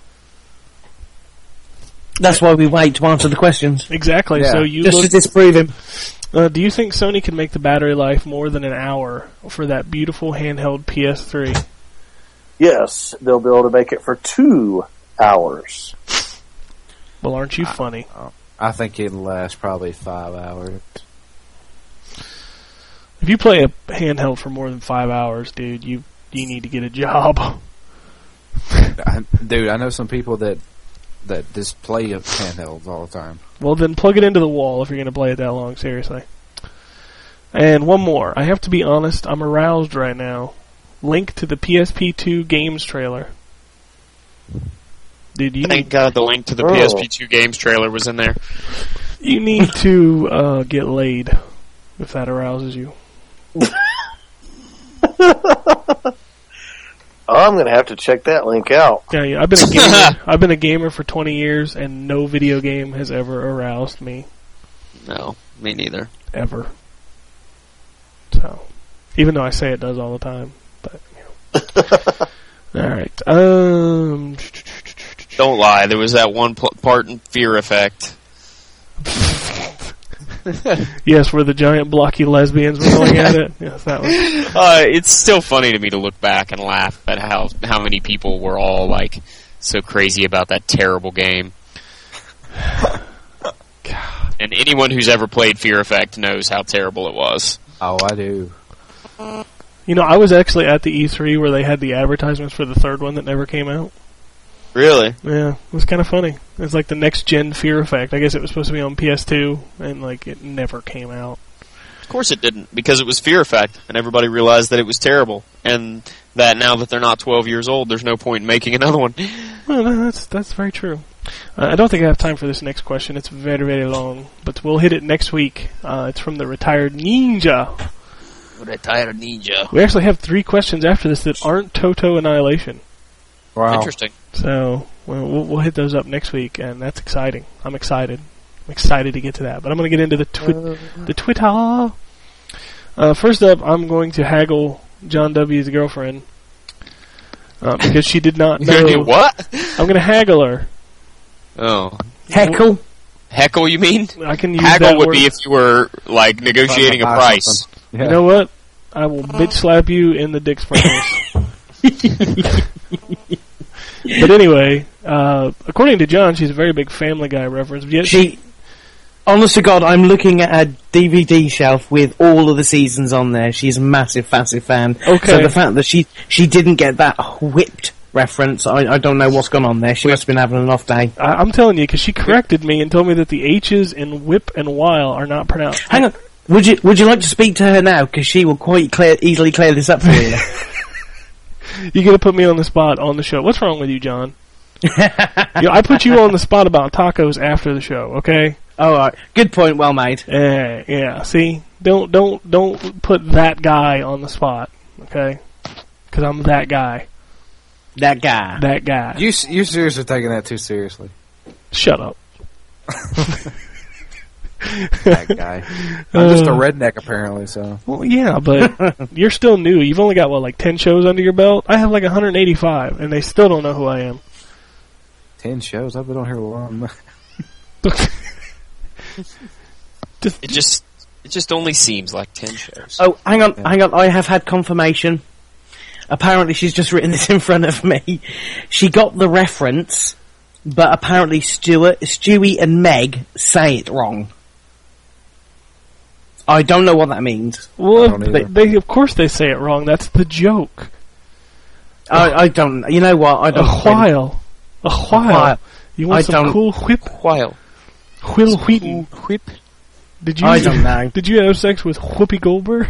Speaker 7: That's why we wait to answer the questions.
Speaker 4: Exactly.
Speaker 8: Yeah.
Speaker 4: So you
Speaker 7: Just
Speaker 4: look.
Speaker 7: to disprove him.
Speaker 4: Do you think Sony can make the battery life more than an hour for that beautiful handheld PS3?
Speaker 5: Yes, they'll be able to make it for 2 hours.
Speaker 4: Well, aren't you funny?
Speaker 8: I think it'll last probably 5 hours.
Speaker 4: If you play a handheld for more than 5 hours, dude, you need to get a job.
Speaker 8: Dude, I know some people that just play handhelds all the time.
Speaker 4: Well, then plug it into the wall if you're going to play it that long, seriously. And one more. I have to be honest, I'm aroused right now. Link to the PSP2 games trailer. Dude, you
Speaker 6: Thank
Speaker 4: need,
Speaker 6: God the link to the
Speaker 5: Oh.
Speaker 6: PSP2 games trailer was in there.
Speaker 4: you need to get laid, if that arouses you.
Speaker 5: I'm going to have to check that link out.
Speaker 4: Yeah, I've been a gamer. I've been a gamer for 20 years, and no video game has ever aroused me,
Speaker 6: No, me neither.
Speaker 4: ever. So, even though I say it does all the time, but all right.
Speaker 6: Don't lie, there was that one part in Fear Effect.
Speaker 4: Yes, where the giant blocky lesbians were going at it. Yes, that was.
Speaker 6: It's still funny to me to look back and laugh at how many people were all like so crazy about that terrible game.
Speaker 4: God.
Speaker 6: And anyone who's ever played Fear Effect knows how terrible it was.
Speaker 8: Oh, I do.
Speaker 4: You know, I was actually at the E3 where they had the advertisements for the third one that never came out.
Speaker 6: Really?
Speaker 4: Yeah, it was kind of funny. It's like the next gen Fear Effect. I guess it was supposed to be on PS2, and like it never came out.
Speaker 6: Of course it didn't, because it was Fear Effect, and everybody realized that it was terrible, and that now that they're not 12 years old, there's no point in making another one.
Speaker 4: Well, that's very true. I don't think I have time for this next question. It's very, very long, but we'll hit it next week. It's from the Retired Ninja.
Speaker 6: Retired Ninja.
Speaker 4: We actually have 3 questions after this that aren't Toto Annihilation.
Speaker 8: Wow.
Speaker 6: Interesting.
Speaker 4: So we'll hit those up next week, and that's exciting. I'm excited. I'm excited to get to that. But I'm going to get into the Twitter. First up, I'm going to haggle John W.'s girlfriend because she did not
Speaker 6: You're gonna do
Speaker 4: know.
Speaker 6: what?
Speaker 4: I'm going to haggle her.
Speaker 6: Oh.
Speaker 7: Heckle.
Speaker 6: Heckle, you mean?
Speaker 4: I can use
Speaker 6: Haggle
Speaker 4: that
Speaker 6: would
Speaker 4: word.
Speaker 6: be if you were, like, negotiating a
Speaker 8: Buy
Speaker 6: price.
Speaker 8: something. Yeah.
Speaker 4: You know what? I will bitch slap you in the dick sprinkles. But anyway, according to John, she's a very big Family Guy reference. Yet
Speaker 7: She, honest to God, I'm looking at a DVD shelf with all of the seasons on there. She's a massive fan.
Speaker 4: Okay.
Speaker 7: So the fact that she didn't get that whipped reference, I don't know what's gone on there. She must have been having an off day.
Speaker 4: I'm telling you, because she corrected me and told me that the H's in whip and while are not pronounced.
Speaker 7: Hang on. Would you like to speak to her now? Because she will quite easily clear this up for you.
Speaker 4: You're going to put me on the spot on the show. What's wrong with you, John? I put you on the spot about tacos after the show, okay?
Speaker 7: All right. Good point. Well made.
Speaker 4: Yeah, see? Don't put that guy on the spot, okay? Because I'm that guy.
Speaker 7: That guy.
Speaker 4: That guy.
Speaker 8: You seriously taking that too seriously.
Speaker 4: Shut up.
Speaker 8: That guy. I'm just a redneck, apparently, so.
Speaker 4: Well, yeah, but you're still new. You've only got, 10 shows under your belt? I have 185, and they still don't know who I am.
Speaker 8: 10 shows? I've been on here long.
Speaker 6: It just only seems like 10 shows.
Speaker 7: Oh, hang on. I have had confirmation. Apparently she's just written this in front of me. She got the reference, but apparently Stewie and Meg say it wrong. I don't know what that means.
Speaker 4: Well, they of course they say it wrong. That's the joke.
Speaker 7: I don't. You know what? I don't.
Speaker 4: A while. You want some cool whip?
Speaker 6: While.
Speaker 4: Will Wheaton.
Speaker 6: Whip.
Speaker 7: I don't know.
Speaker 4: Did you have sex with Whoopi Goldberg?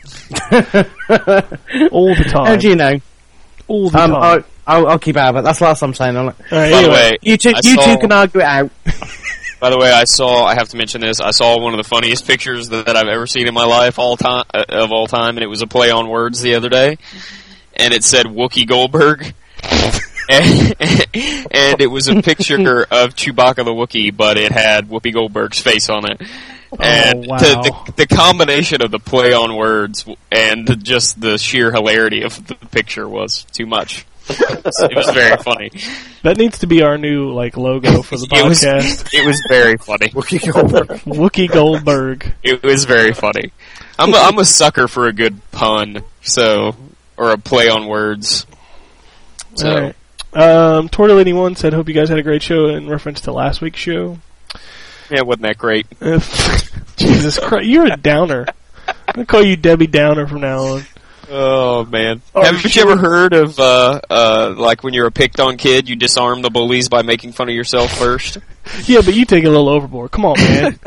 Speaker 4: All the time.
Speaker 7: How do you know?
Speaker 4: All the time.
Speaker 7: I'll keep out of it. That's the last I'm saying on it.
Speaker 4: Right,
Speaker 6: By the way,
Speaker 7: you two can argue it out.
Speaker 6: By the way, I have to mention this. I saw one of the funniest pictures that I've ever seen in my life, of all time, and it was a play on words the other day, and it said Wookie Goldberg, and it was a picture of Chewbacca the Wookiee, but it had Whoopi Goldberg's face on it. And
Speaker 4: wow.
Speaker 6: the combination of the play on words and just the sheer hilarity of the picture was too much. It was very funny.
Speaker 4: That needs to be our new logo for the podcast.
Speaker 6: It was very funny.
Speaker 8: Wookie Goldberg.
Speaker 4: Wookie Goldberg.
Speaker 6: It was very funny. I'm a sucker for a good pun, or a play on words. So.
Speaker 4: All right. Tortellini1 said, "Hope you guys had a great show," in reference to last week's show.
Speaker 6: Yeah, wasn't that great?
Speaker 4: Jesus Christ, you're a downer. I'm gonna call you Debbie Downer from now on.
Speaker 6: Oh man! Haven't you ever heard of when you're a picked on kid, you disarm the bullies by making fun of yourself first?
Speaker 4: Yeah, but you take it a little overboard. Come on, man.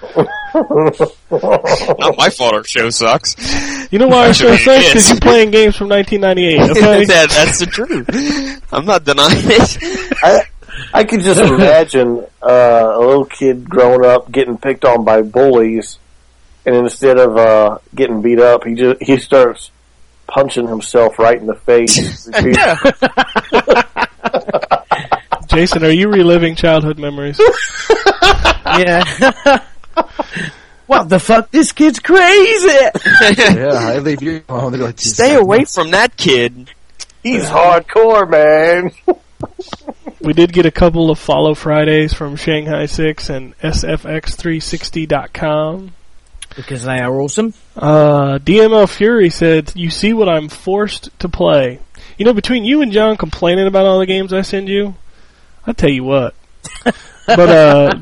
Speaker 6: Not my fault. Our show sucks.
Speaker 4: You know why our show sucks? Because you're playing games from 1998. Okay,
Speaker 6: that's the truth. I'm not denying it.
Speaker 5: I could just imagine a little kid growing up getting picked on by bullies, and instead of getting beat up, he starts punching himself right in the face.
Speaker 4: Jason, are you reliving childhood memories?
Speaker 7: Yeah. What the fuck? This kid's crazy.
Speaker 8: Yeah, I leave you alone.
Speaker 6: Stay away from that kid.
Speaker 5: He's hardcore, man.
Speaker 4: We did get a couple of follow Fridays from Shanghai 6 and SFX360.com.
Speaker 7: Because they are awesome.
Speaker 4: DML Fury said, "You see what I'm forced to play." You know, between you and John complaining about all the games I send you, I'll tell you what. But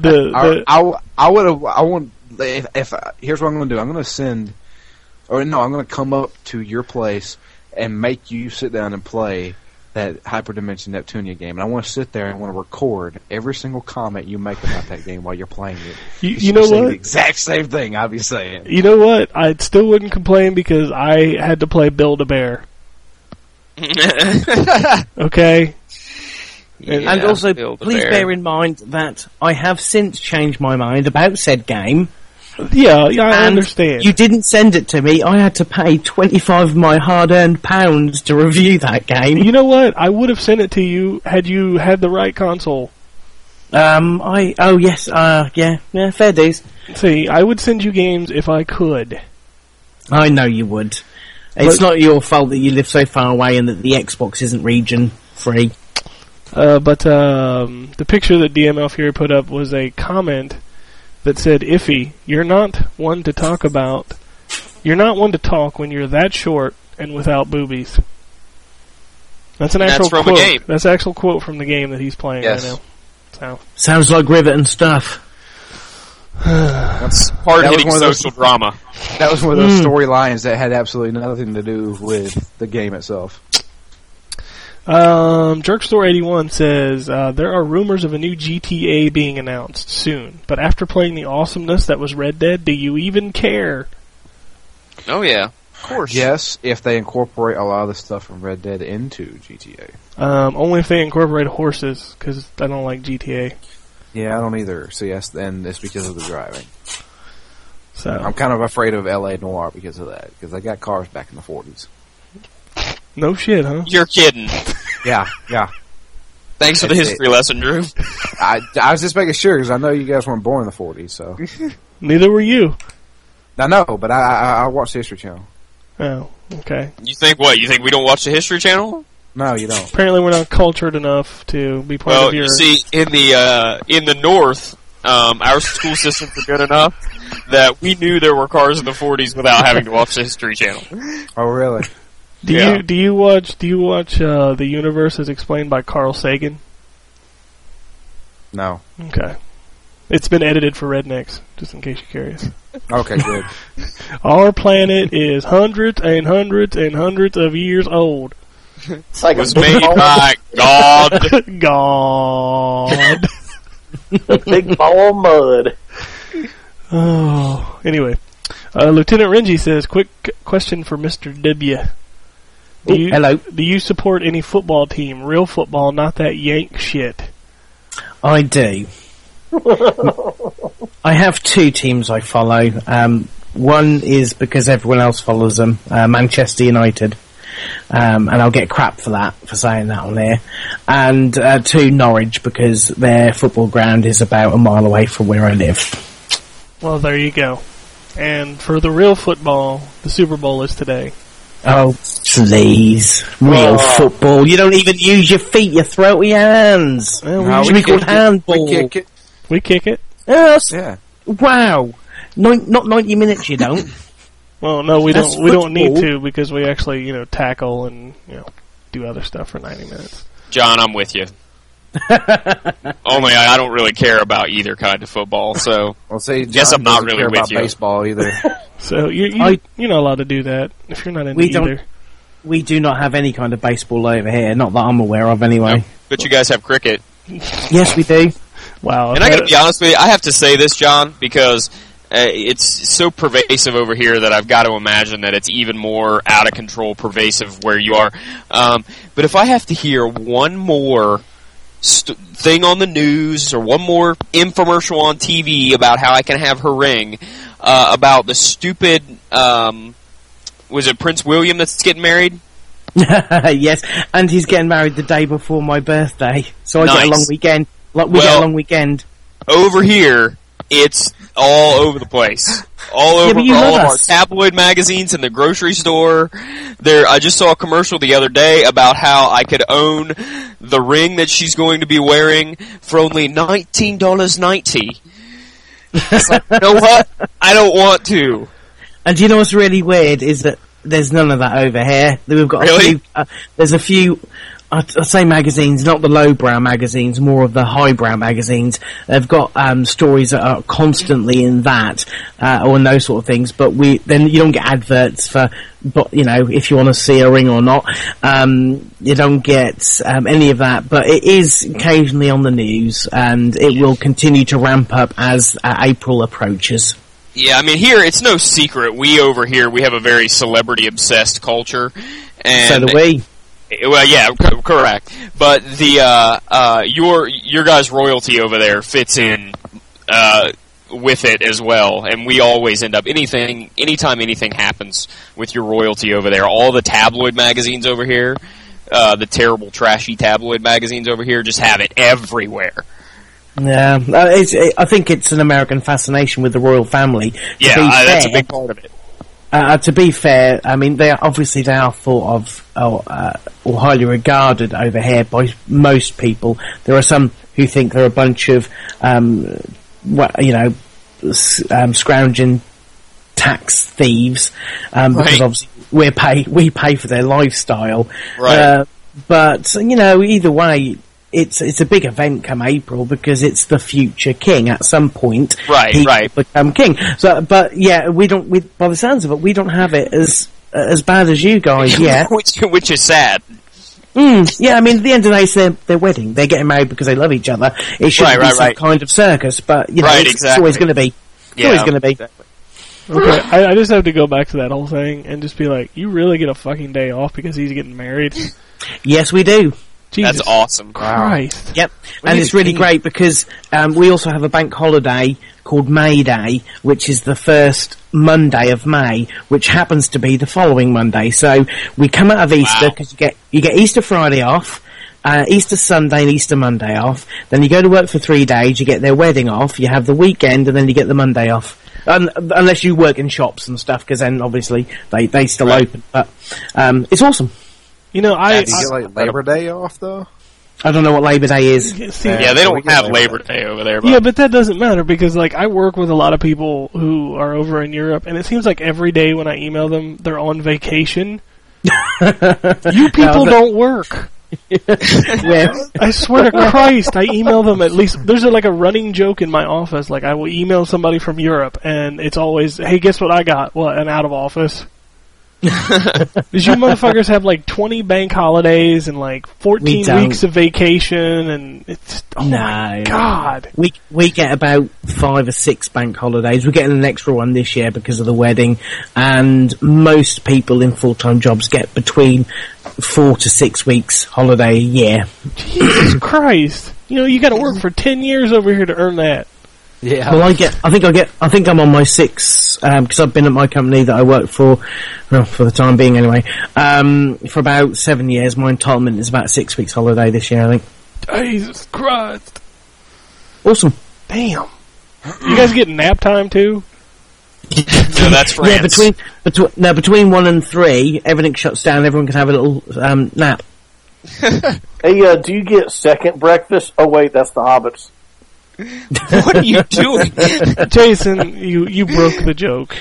Speaker 8: here's what I'm going to do. I'm going to I'm going to come up to your place and make you sit down and play that Hyperdimension Neptunia game. And I want to sit there and I want to record every single comment you make about that game while you're playing it.
Speaker 4: You know what?
Speaker 8: The exact same thing I'll be saying.
Speaker 4: You know what? I still wouldn't complain because I had to play Build-A-Bear. Okay?
Speaker 7: And also, please bear in mind that I have since changed my mind about said game.
Speaker 4: Yeah, I understand.
Speaker 7: You didn't send it to me. I had to pay 25 of my hard-earned pounds to review that game.
Speaker 4: You know what? I would have sent it to you had you had the right console.
Speaker 7: Yes, fair dues.
Speaker 4: See, I would send you games if I could.
Speaker 7: I know you would. It's not your fault that you live so far away and that the Xbox isn't region free.
Speaker 4: But the picture that DML Fury put up was a comment that said, "Iffy, you're not one to talk about. You're not one to talk when you're that short and without boobies." That's an actual
Speaker 6: from
Speaker 4: quote.
Speaker 6: a game.
Speaker 4: That's an actual quote from the game that he's playing
Speaker 8: Yes.
Speaker 4: right now. So.
Speaker 7: Sounds like Rivet and stuff.
Speaker 6: That's hard-hitting social drama.
Speaker 8: That was one of those storylines that had absolutely nothing to do with the game itself.
Speaker 4: Jerkstore81 says, there are rumors of a new GTA being announced soon, but after playing the awesomeness that was Red Dead, do you even care?
Speaker 6: Oh yeah, of course.
Speaker 8: Yes, if they incorporate a lot of the stuff from Red Dead into GTA.
Speaker 4: Only if they incorporate horses, because I don't like GTA.
Speaker 8: Yeah, I don't either. So yes, and it's because of the driving.
Speaker 4: So
Speaker 8: I'm kind of afraid of LA Noire because of that, because they got cars back in the 40s.
Speaker 4: no shit, huh?
Speaker 6: You're kidding.
Speaker 8: Yeah.
Speaker 6: Thanks for the history lesson, Drew.
Speaker 8: I was just making sure, because I know you guys weren't born in the 40s, so.
Speaker 4: Neither were you.
Speaker 8: I know, but I watch the History Channel.
Speaker 4: Oh, okay.
Speaker 6: You think what? You think we don't watch the History Channel?
Speaker 8: No, you don't.
Speaker 4: Apparently we're not cultured enough to be part
Speaker 6: Well,
Speaker 4: of your...
Speaker 6: you see, in the North, our school systems are good enough that we knew there were cars in the 40s without having to watch the History Channel.
Speaker 8: Oh, really?
Speaker 4: Do you watch The Universe as Explained by Carl Sagan?
Speaker 8: No.
Speaker 4: Okay. It's been edited for rednecks, just in case you're curious.
Speaker 8: Okay, good.
Speaker 4: Our planet is hundreds and hundreds and hundreds of years old.
Speaker 5: It's like
Speaker 6: It was made by God.
Speaker 4: God.
Speaker 5: a big ball of mud.
Speaker 4: Oh, anyway. Lieutenant Renji says, quick question for Mr. W.
Speaker 7: Hello.
Speaker 4: Do you support any football team? Real football, not that yank shit.
Speaker 7: I do. I have two teams I follow. One is because everyone else follows them, Manchester United. And I'll get crap for that, for saying that on there. And two, Norwich, because their football ground is about a mile away from where I live.
Speaker 4: Well, there you go. And for the real football, the Super Bowl is today.
Speaker 7: Oh, please. Real football. You don't even use your feet, you throw it with your hands.
Speaker 4: Well,
Speaker 7: It should be called handball.
Speaker 8: We kick it.
Speaker 4: We kick it.
Speaker 7: Yes.
Speaker 8: Yeah.
Speaker 7: Wow. Not 90 minutes, you don't.
Speaker 4: Well, no, we
Speaker 7: That's
Speaker 4: don't. We don't need
Speaker 7: football.
Speaker 4: to because we actually, tackle and do other stuff for 90 minutes.
Speaker 6: John, I'm with you. Only I don't really care about either kind of football, so
Speaker 8: Well, see,
Speaker 6: Guess
Speaker 8: John
Speaker 6: I'm not
Speaker 8: doesn't
Speaker 6: really
Speaker 8: care
Speaker 6: with
Speaker 8: about
Speaker 6: you.
Speaker 8: baseball either.
Speaker 4: So you're not allowed to do that if you're not into
Speaker 7: We don't-
Speaker 4: either.
Speaker 7: We do not have any kind of baseball over here, not that I'm aware of anyway.
Speaker 6: but you guys have cricket.
Speaker 7: Yes, we do.
Speaker 4: Wow.
Speaker 6: And I gotta be honest with you, I have to say this, John, because it's so pervasive over here that I've got to imagine that it's even more out of control pervasive where you are. But if I have to hear one more thing on the news or one more infomercial on TV about how I can have her ring, about the stupid, was it Prince William that's getting married?
Speaker 7: Yes, and he's getting married the day before my birthday, so I get a
Speaker 6: Nice.
Speaker 7: long weekend. We get a long weekend.
Speaker 6: Over here, it's all over the place. All over
Speaker 7: but you
Speaker 6: all
Speaker 7: love
Speaker 6: of our
Speaker 7: us.
Speaker 6: tabloid magazines in the grocery store. I just saw a commercial the other day about how I could own the ring that she's going to be wearing for only $19.90. It's like, you know what? I don't want to.
Speaker 7: And do you know what's really weird is that there's none of that over here. We've got
Speaker 6: Really?
Speaker 7: a few. There's a few. I'd say magazines, not the lowbrow magazines, more of the highbrow magazines. They've got stories that are constantly in that, or in those sort of things. But then you don't get adverts for, but if you want to see a ring or not, you don't get any of that. But it is occasionally on the news, and it will continue to ramp up as April approaches.
Speaker 6: Yeah, I mean, here, it's no secret. We over here, we have a very celebrity-obsessed culture. And
Speaker 7: So do we.
Speaker 6: Well, yeah, correct. But your guys' royalty over there fits in with it as well, and we always end up anytime anything happens with your royalty over there. All the tabloid magazines over here, the terrible, trashy tabloid magazines over here, just have it everywhere.
Speaker 7: Yeah, I think it's an American fascination with the royal family.
Speaker 6: Yeah, that's a big part of it.
Speaker 7: To be fair, I mean, they are thought of or highly regarded over here by most people. There are some who think they're a bunch of, scrounging tax thieves, because
Speaker 6: Right.
Speaker 7: obviously we pay for their lifestyle.
Speaker 6: Right.
Speaker 7: But either way, it's a big event come April because it's the future king. At some point,
Speaker 6: Right,
Speaker 7: he
Speaker 6: right.
Speaker 7: will become king. So, but yeah, by the sounds of it, we don't have it as bad as you guys yet.
Speaker 6: which is sad.
Speaker 7: Yeah, I mean, at the end of the day, it's their wedding. They're getting married because they love each other. It shouldn't be some kind of circus, but
Speaker 6: Right,
Speaker 7: it's
Speaker 6: exactly.
Speaker 7: always going to be. It's always going to be.
Speaker 4: Okay, I just have to go back to that whole thing and just be like, you really get a fucking day off because he's getting married?
Speaker 7: Yes, we do.
Speaker 4: Jesus
Speaker 6: That's awesome.
Speaker 4: Christ.
Speaker 7: Yep, and it's really great because we also have a bank holiday called May Day, which is the first Monday of May, which happens to be the following Monday. So we come out of Easter because you get Easter Friday off, Easter Sunday and Easter Monday off. Then you go to work for 3 days. You get their wedding off. You have the weekend, and then you get the Monday off. unless you work in shops and stuff, because then obviously they still
Speaker 6: Right.
Speaker 7: open. But it's awesome.
Speaker 4: You know,
Speaker 8: Do you get like Labor Day off though?
Speaker 7: I don't know what Labor Day is.
Speaker 4: see,
Speaker 6: Yeah, they
Speaker 8: we
Speaker 6: don't
Speaker 8: get
Speaker 6: have
Speaker 8: Labor
Speaker 6: Labor Day over there. But
Speaker 4: yeah, but that doesn't matter because, like, I work with a lot of people who are over in Europe, and it seems like every day when I email them, they're on vacation. You people don't work.
Speaker 7: Yeah.
Speaker 4: I swear to Christ, I email them at least. There's like a running joke in my office. Like, I will email somebody from Europe, and it's always, hey, guess what I got? What, an out of office? Because you motherfuckers have like 20 bank holidays and like 14
Speaker 7: don't.
Speaker 4: weeks of vacation, and it's oh my
Speaker 7: No.
Speaker 4: god.
Speaker 7: We get about 5 or 6 bank holidays. We're getting an extra one this year because of the wedding, and most people in full-time jobs get between 4 to 6 weeks holiday a year.
Speaker 4: Jesus Christ! You know, you got to work for 10 years over here to earn that.
Speaker 8: Yeah.
Speaker 7: Well, I think I'm on my 6, because I've been at my company that I work for, well, for the time being anyway, for about 7 years. My entitlement is about 6 weeks holiday this year, I think.
Speaker 4: Jesus Christ!
Speaker 7: Awesome.
Speaker 4: Damn. You guys get nap time too?
Speaker 6: no, that's France.
Speaker 7: Yeah, between 1 and 3, everything shuts down. Everyone can have a little nap.
Speaker 5: Hey, do you get second breakfast? Oh wait, that's the Hobbits.
Speaker 6: What are you doing?
Speaker 4: Jason, you broke the joke.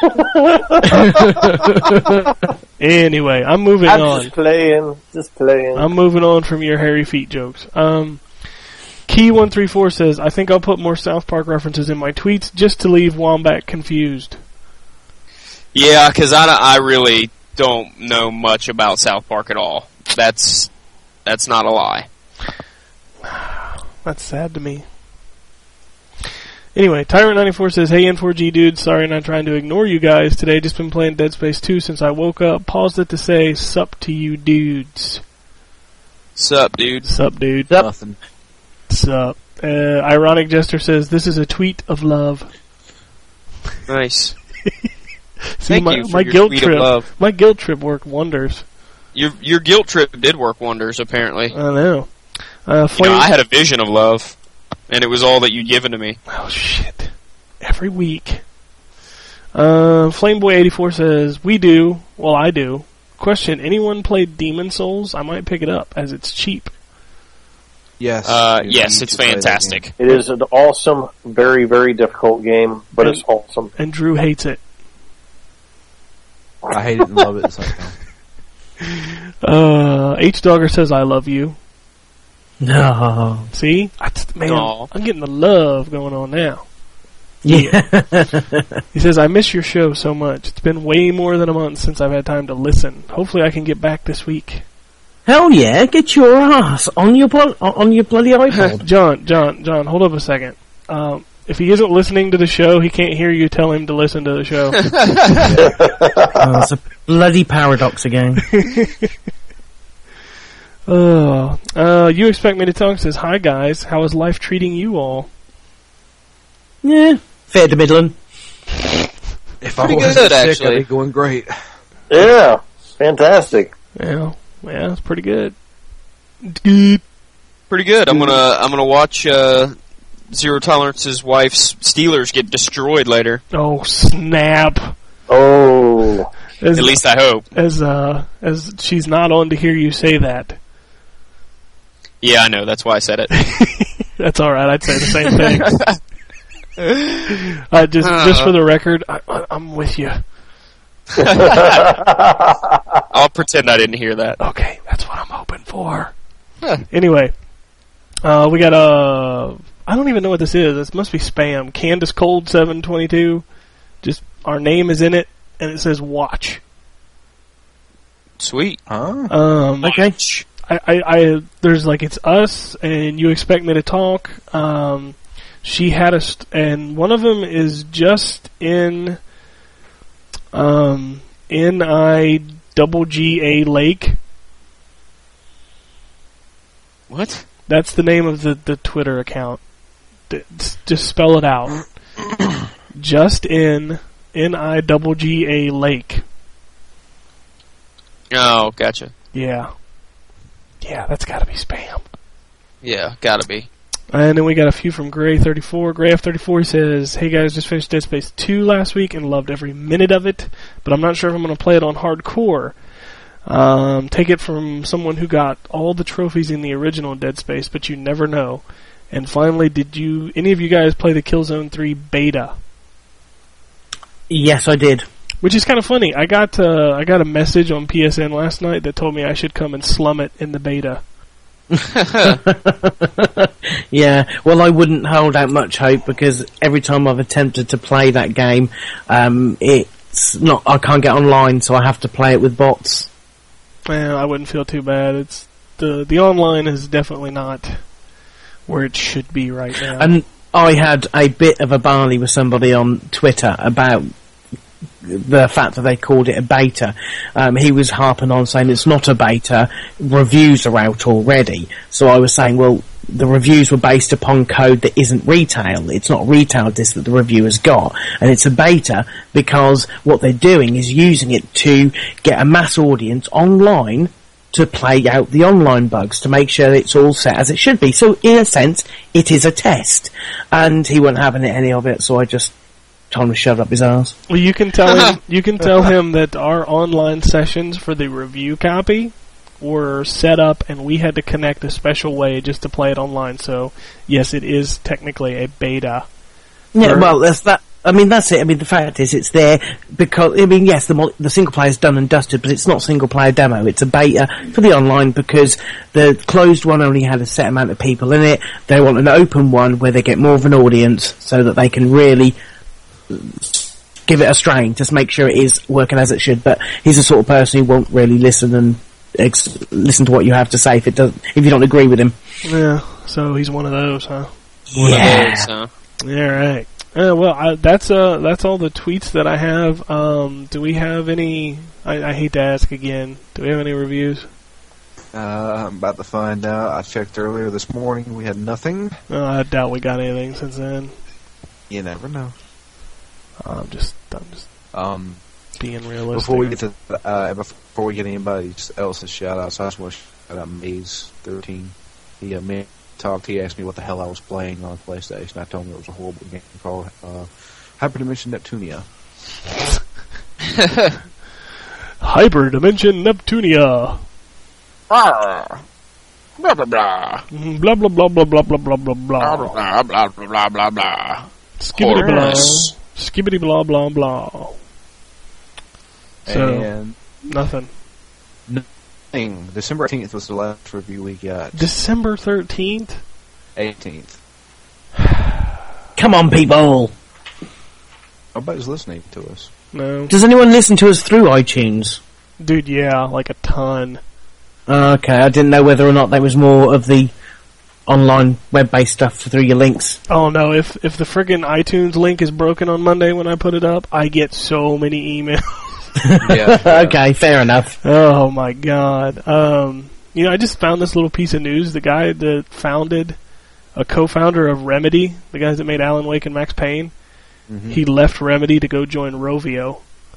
Speaker 4: Anyway, I'm moving
Speaker 5: I'm
Speaker 4: on.
Speaker 5: just playing.
Speaker 4: I'm moving on from your hairy feet jokes. Key134 says, I think I'll put more South Park references in my tweets just to leave Wombat confused.
Speaker 6: Yeah, because I really don't know much about South Park at all. That's not a lie.
Speaker 4: That's sad to me. Anyway, Tyrant94 says, hey N4G dudes, sorry not trying to ignore you guys today. Just been playing Dead Space 2 since I woke up. Paused it to say, sup to you dudes.
Speaker 6: Sup, dude?
Speaker 4: Sup, dude.
Speaker 8: Nothing.
Speaker 4: Sup. Ironic Jester says, this is a tweet of love.
Speaker 6: Nice.
Speaker 4: See,
Speaker 6: Thank
Speaker 4: my,
Speaker 6: you for
Speaker 4: my
Speaker 6: your
Speaker 4: guilt
Speaker 6: tweet
Speaker 4: trip.
Speaker 6: of love.
Speaker 4: My guilt trip worked wonders.
Speaker 6: Your guilt trip did work wonders, apparently.
Speaker 4: I know.
Speaker 6: You know,
Speaker 4: Flame-
Speaker 6: I had a vision of love, and it was all that you'd given to me.
Speaker 4: Oh shit! Every week. Flameboy84 says, we do. Well, I do. Question, anyone played Demon Souls? I might pick it up, as it's cheap.
Speaker 8: Yes.
Speaker 6: Yes, it's fantastic.
Speaker 5: It is an awesome, very, very difficult game, but it's awesome.
Speaker 4: And Drew hates it.
Speaker 8: I hate it and love it at the same time.
Speaker 4: H-Dogger says, I love you.
Speaker 7: No.
Speaker 4: See? Man,
Speaker 6: Aw.
Speaker 4: I'm getting the love going on now.
Speaker 7: Yeah.
Speaker 4: He says, I miss your show so much. It's been way more than a month since I've had time to listen. Hopefully I can get back this week.
Speaker 7: Hell yeah, get your ass on your bloody iPod.
Speaker 4: John, hold up a second. If he isn't listening to the show, he can't hear you tell him to listen to the show.
Speaker 7: Oh, it's a bloody paradox again.
Speaker 4: You expect me to talk? Says, hi guys, how is life treating you all?
Speaker 7: Yeah, fair to middling.
Speaker 8: If I
Speaker 6: Pretty
Speaker 8: wasn't
Speaker 6: good,
Speaker 8: sick,
Speaker 6: actually.
Speaker 8: I'd be going great.
Speaker 5: Yeah, fantastic.
Speaker 4: Yeah, it's pretty good. Good.
Speaker 6: Pretty good. I'm gonna watch Zero Tolerance's wife's Steelers get destroyed later.
Speaker 4: Oh snap!
Speaker 5: Oh,
Speaker 4: As,
Speaker 6: At least I hope.
Speaker 4: as she's not on to hear you say that.
Speaker 6: Yeah, I know. That's why I said it.
Speaker 4: That's all right. I'd say the same thing. Just for the record, I'm with you.
Speaker 6: I'll pretend I didn't hear that.
Speaker 4: Okay, that's what I'm hoping for. Anyway, we got I don't even know what this is. This must be spam. Candace Cold 722. Just our name is in it, and it says watch.
Speaker 6: Sweet.
Speaker 8: Huh?
Speaker 7: Okay.
Speaker 4: I there's like it's us, and you expect me to talk. She had and one of them is just in NIGGA Lake.
Speaker 6: What?
Speaker 4: That's the name of the Twitter account. Just spell it out. Just in NIGGA Lake.
Speaker 6: Oh, gotcha.
Speaker 4: Yeah, that's got to be spam.
Speaker 6: Yeah, gotta be.
Speaker 4: And then we got a few from Gray34. Gray F34 says, "Hey guys, just finished Dead Space 2 last week and loved every minute of it, but I'm not sure if I'm going to play it on hardcore. Take it from someone who got all the trophies in the original Dead Space, but you never know. And finally, did any of you guys play the Killzone 3 beta?"
Speaker 7: Yes, I did.
Speaker 4: Which is kind of funny. I got a message on PSN last night that told me I should come and slum it in the beta.
Speaker 7: Yeah, well, I wouldn't hold out much hope because every time I've attempted to play that game, it's not. I can't get online, so I have to play it with bots.
Speaker 4: Well, I wouldn't feel too bad. It's the online is definitely not where it should be right now.
Speaker 7: And I had a bit of a barley with somebody on Twitter about the fact that they called it a beta. He was harping on saying it's not a beta, reviews are out already. So I was saying, well, the reviews were based upon code that isn't retail. It's not retail disc that the reviewers got. And it's a beta because what they're doing is using it to get a mass audience online to play out the online bugs, to make sure it's all set as it should be. So in a sense, it is a test. And he wasn't having any of it, so I just told him to shut up his ass.
Speaker 4: Well, you can tell him. You can tell him that our online sessions for the review copy were set up, and we had to connect a special way just to play it online. So, yes, it is technically a beta.
Speaker 7: Yeah, well, that's that. I mean, that's it. I mean, the fact is, it's there because, I mean, yes, the single player is done and dusted, but it's not single player demo. It's a beta for the online because the closed one only had a set amount of people in it. They want an open one where they get more of an audience so that they can really give it a strain, just make sure it is working as it should. But he's the sort of person who won't really listen and listen to what you have to say if you don't agree with him.
Speaker 4: Yeah, so he's one of those, huh?
Speaker 7: Yeah.
Speaker 4: Yeah, right. Well, that's all the tweets that I have. Do we have any? I hate to ask again. Do we have any reviews?
Speaker 8: I'm about to find out. I checked earlier this morning. We had nothing.
Speaker 4: I doubt we got anything since then.
Speaker 8: You never know.
Speaker 4: I'm just being realistic.
Speaker 8: Before we get anybody else's shout outs, I just want to shout out Maze13. He asked me what the hell I was playing on PlayStation. I told him it was a horrible game called Hyperdimension Neptunia.
Speaker 4: Hyperdimension Neptunia.
Speaker 6: Blah blah blah.
Speaker 4: Blah blah blah blah blah blah blah blah blah.
Speaker 6: Blah blah blah blah blah.
Speaker 4: Skibbity blah.
Speaker 6: Horse.
Speaker 4: Skibbity blah blah blah. So,
Speaker 8: And
Speaker 4: nothing.
Speaker 8: December 18th was the last review we got.
Speaker 4: December 13th?
Speaker 8: 18th.
Speaker 7: Come on, people!
Speaker 8: Nobody's listening to us.
Speaker 4: No.
Speaker 7: Does anyone listen to us through iTunes?
Speaker 4: Dude, yeah, like a ton.
Speaker 7: Okay, I didn't know whether or not there was more of the online web-based stuff through your links.
Speaker 4: Oh no, if the friggin' iTunes link is broken on Monday when I put it up, I get so many emails.
Speaker 8: Yeah.
Speaker 7: Okay, fair enough.
Speaker 4: Oh my god. I just found this little piece of news. The guy that co-founder of Remedy, the guys that made Alan Wake and Max Payne, he left Remedy to go join Rovio.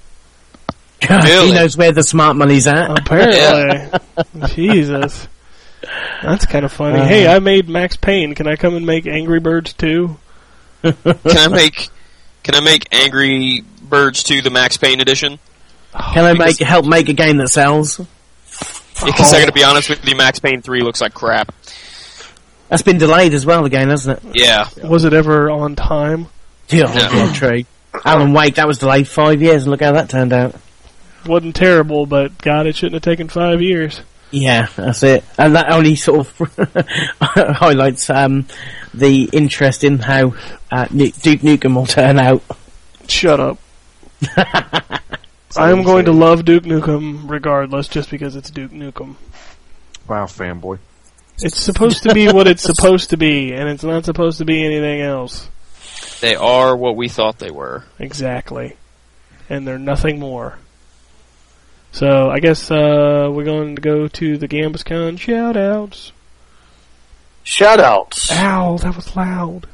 Speaker 6: Really?
Speaker 7: He knows where the smart money's at.
Speaker 4: Apparently. Jesus. That's kind of funny. Hey, I made Max Payne. Can I come and make Angry Birds 2?
Speaker 6: Can I make Angry Birds 2 the Max Payne edition?
Speaker 7: Can I help make a game that sells?
Speaker 6: Because I gotta be honest with you, Max Payne 3 looks like crap.
Speaker 7: That's been delayed as well again, hasn't it?
Speaker 6: Yeah.
Speaker 4: Was it ever on time?
Speaker 7: Yeah, true. Alan Wake, that was delayed 5 years, and look how that turned out.
Speaker 4: Wasn't terrible, but God, it shouldn't have taken 5 years.
Speaker 7: Yeah, that's it. And that only sort of highlights the interest in how Duke Nukem will turn out.
Speaker 4: Shut up. I am going to love Duke Nukem regardless, just because it's Duke Nukem.
Speaker 8: Wow, fanboy.
Speaker 4: It's supposed to be what it's supposed to be, and it's not supposed to be anything else.
Speaker 6: They are what we thought they were.
Speaker 4: Exactly. And they're nothing more. So, I guess we're going to go to the GambusCon shout-outs.
Speaker 5: Shout-outs.
Speaker 4: Ow, that was loud.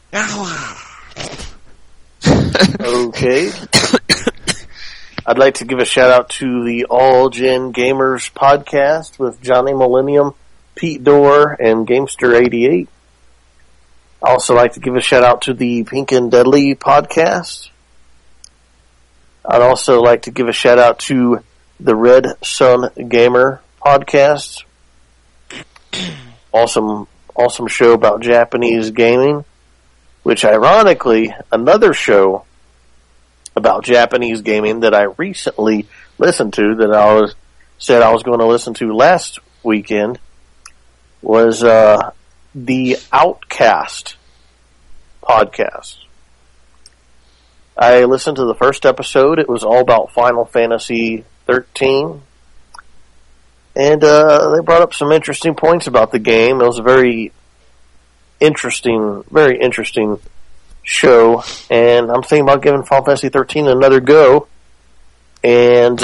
Speaker 5: Okay. I'd like to give a shout-out to the All Gen Gamers podcast with Johnny Millennium, Pete Dorr, and Gamester88. I also like to give a shout out to the Pink and Deadly podcast. I'd also like to give a shout out to the Red Sun Gamer podcast. Awesome show about Japanese gaming, which ironically, another show about Japanese gaming that I recently listened to that I said I was going to listen to last weekend was the Outcast podcast. I listened to the first episode. It was all about Final Fantasy 13. And they brought up some interesting points about the game. It was a very interesting show. And I'm thinking about giving Final Fantasy 13 another go. And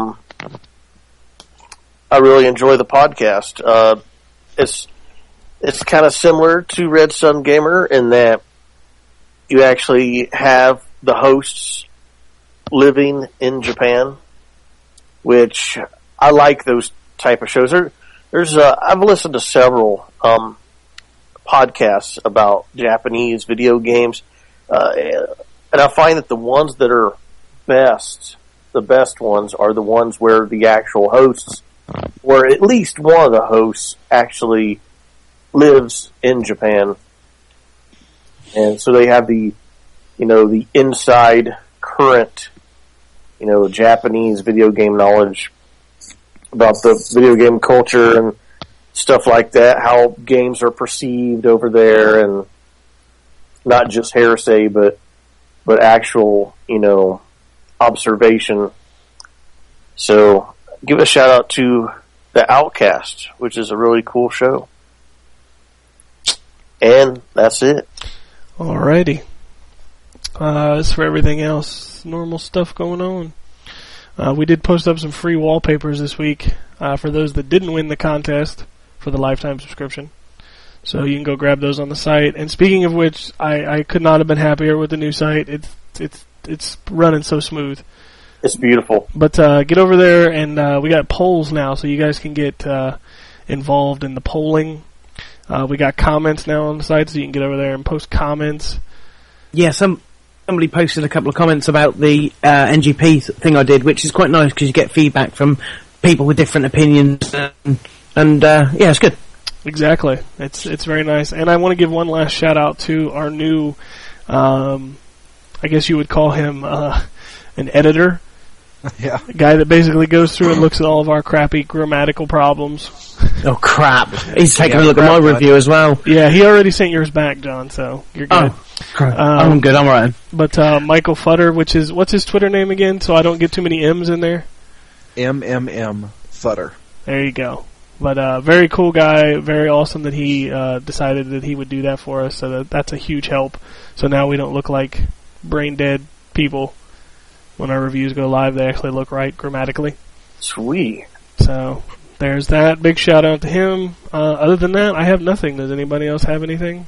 Speaker 5: I really enjoy the podcast. It's kind of similar to Red Sun Gamer in that you actually have the hosts living in Japan, which I like those type of shows. I've listened to several podcasts about Japanese video games, and I find that the ones that are the best ones are the ones where the actual hosts, or at least one of the hosts, actually lives in Japan, and so they have the inside current, Japanese video game knowledge about the video game culture and stuff like that, how games are perceived over there, and not just hearsay, but actual, observation. So give a shout out to The Outcast, which is a really cool show. And that's it.
Speaker 4: Alrighty. As for everything else, normal stuff going on. We did post up some free wallpapers this week for those that didn't win the contest for the lifetime subscription. So you can go grab those on the site. And speaking of which, I could not have been happier with the new site. It's running so smooth.
Speaker 5: It's beautiful.
Speaker 4: But get over there, and we got polls now, so you guys can get involved in the polling. We got comments now on the site, so you can get over there and post comments.
Speaker 7: Yeah, somebody posted a couple of comments about the NGP thing I did, which is quite nice because you get feedback from people with different opinions, and yeah, it's good.
Speaker 4: Exactly, it's very nice. And I want to give one last shout out to our new, I guess you would call him an editor.
Speaker 8: Yeah.
Speaker 4: A guy that basically goes through and looks at all of our crappy grammatical problems.
Speaker 7: Oh crap! He's taking a look at my review as well.
Speaker 4: Yeah, he already sent yours back, John. So you're good.
Speaker 7: Oh, crap. I'm good. I'm right.
Speaker 4: But Michael Futter, what's his Twitter name again? So I don't get too many M's in there.
Speaker 8: MMM Futter.
Speaker 4: There you go. But very cool guy. Very awesome that he decided that he would do that for us. So that's a huge help. So now we don't look like brain dead people. When our reviews go live, they actually look right grammatically.
Speaker 5: Sweet.
Speaker 4: So there's that. Big shout out to him. Other than that, I have nothing. Does anybody else have anything?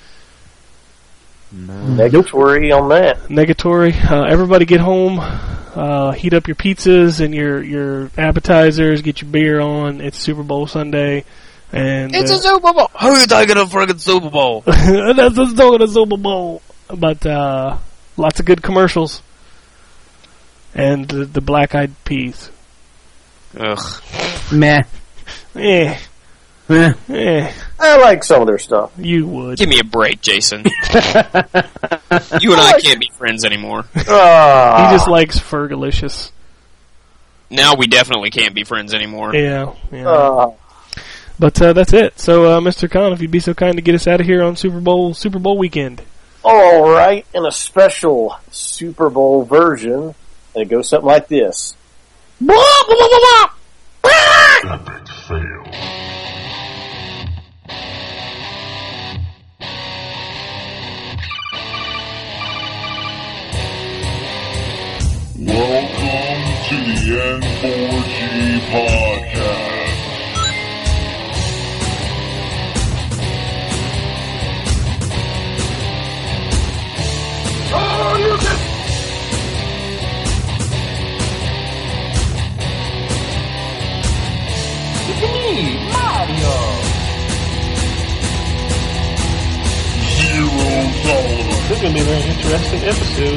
Speaker 8: No.
Speaker 5: Negatory on that.
Speaker 4: Negatory. Everybody get home. Heat up your pizzas and your appetizers. Get your beer on. It's Super Bowl Sunday. And
Speaker 6: It's a Super Bowl! Who are you taking a friggin' Super Bowl?
Speaker 4: That's us talking a Super Bowl. But lots of good commercials. And the black-eyed peas.
Speaker 6: Ugh.
Speaker 7: Meh.
Speaker 4: Eh. Eh.
Speaker 5: I like some of their stuff.
Speaker 4: You would.
Speaker 6: Give me a break, Jason. You and I can't be friends anymore.
Speaker 4: He just likes Fergalicious.
Speaker 6: Now we definitely can't be friends anymore.
Speaker 4: Yeah. But that's it. So, Mr. Khan, if you'd be so kind to get us out of here on Super Bowl weekend.
Speaker 5: All right, in a special Super Bowl version, and it goes something like this.
Speaker 9: Epic fail. Welcome to the N4G podcast. Oh, you can... It's me, Mario.
Speaker 4: going to be a very interesting episode.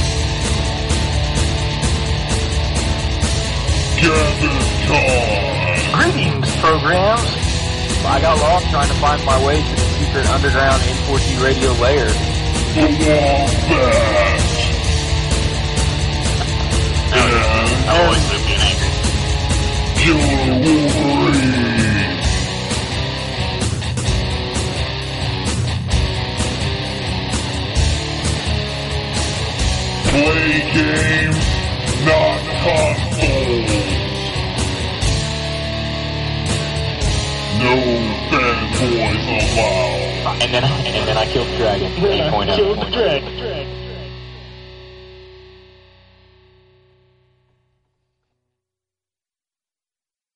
Speaker 9: Gather time.
Speaker 1: Greetings, programs. I got lost trying to find my way to the secret underground N4G radio lair.
Speaker 9: The Wombat. And
Speaker 1: I always live being angry.
Speaker 9: Killer Wolverine. Play games, not consoles. No fanboys allowed.
Speaker 1: And then I killed the dragon. 8.0.
Speaker 4: Killed the dragon.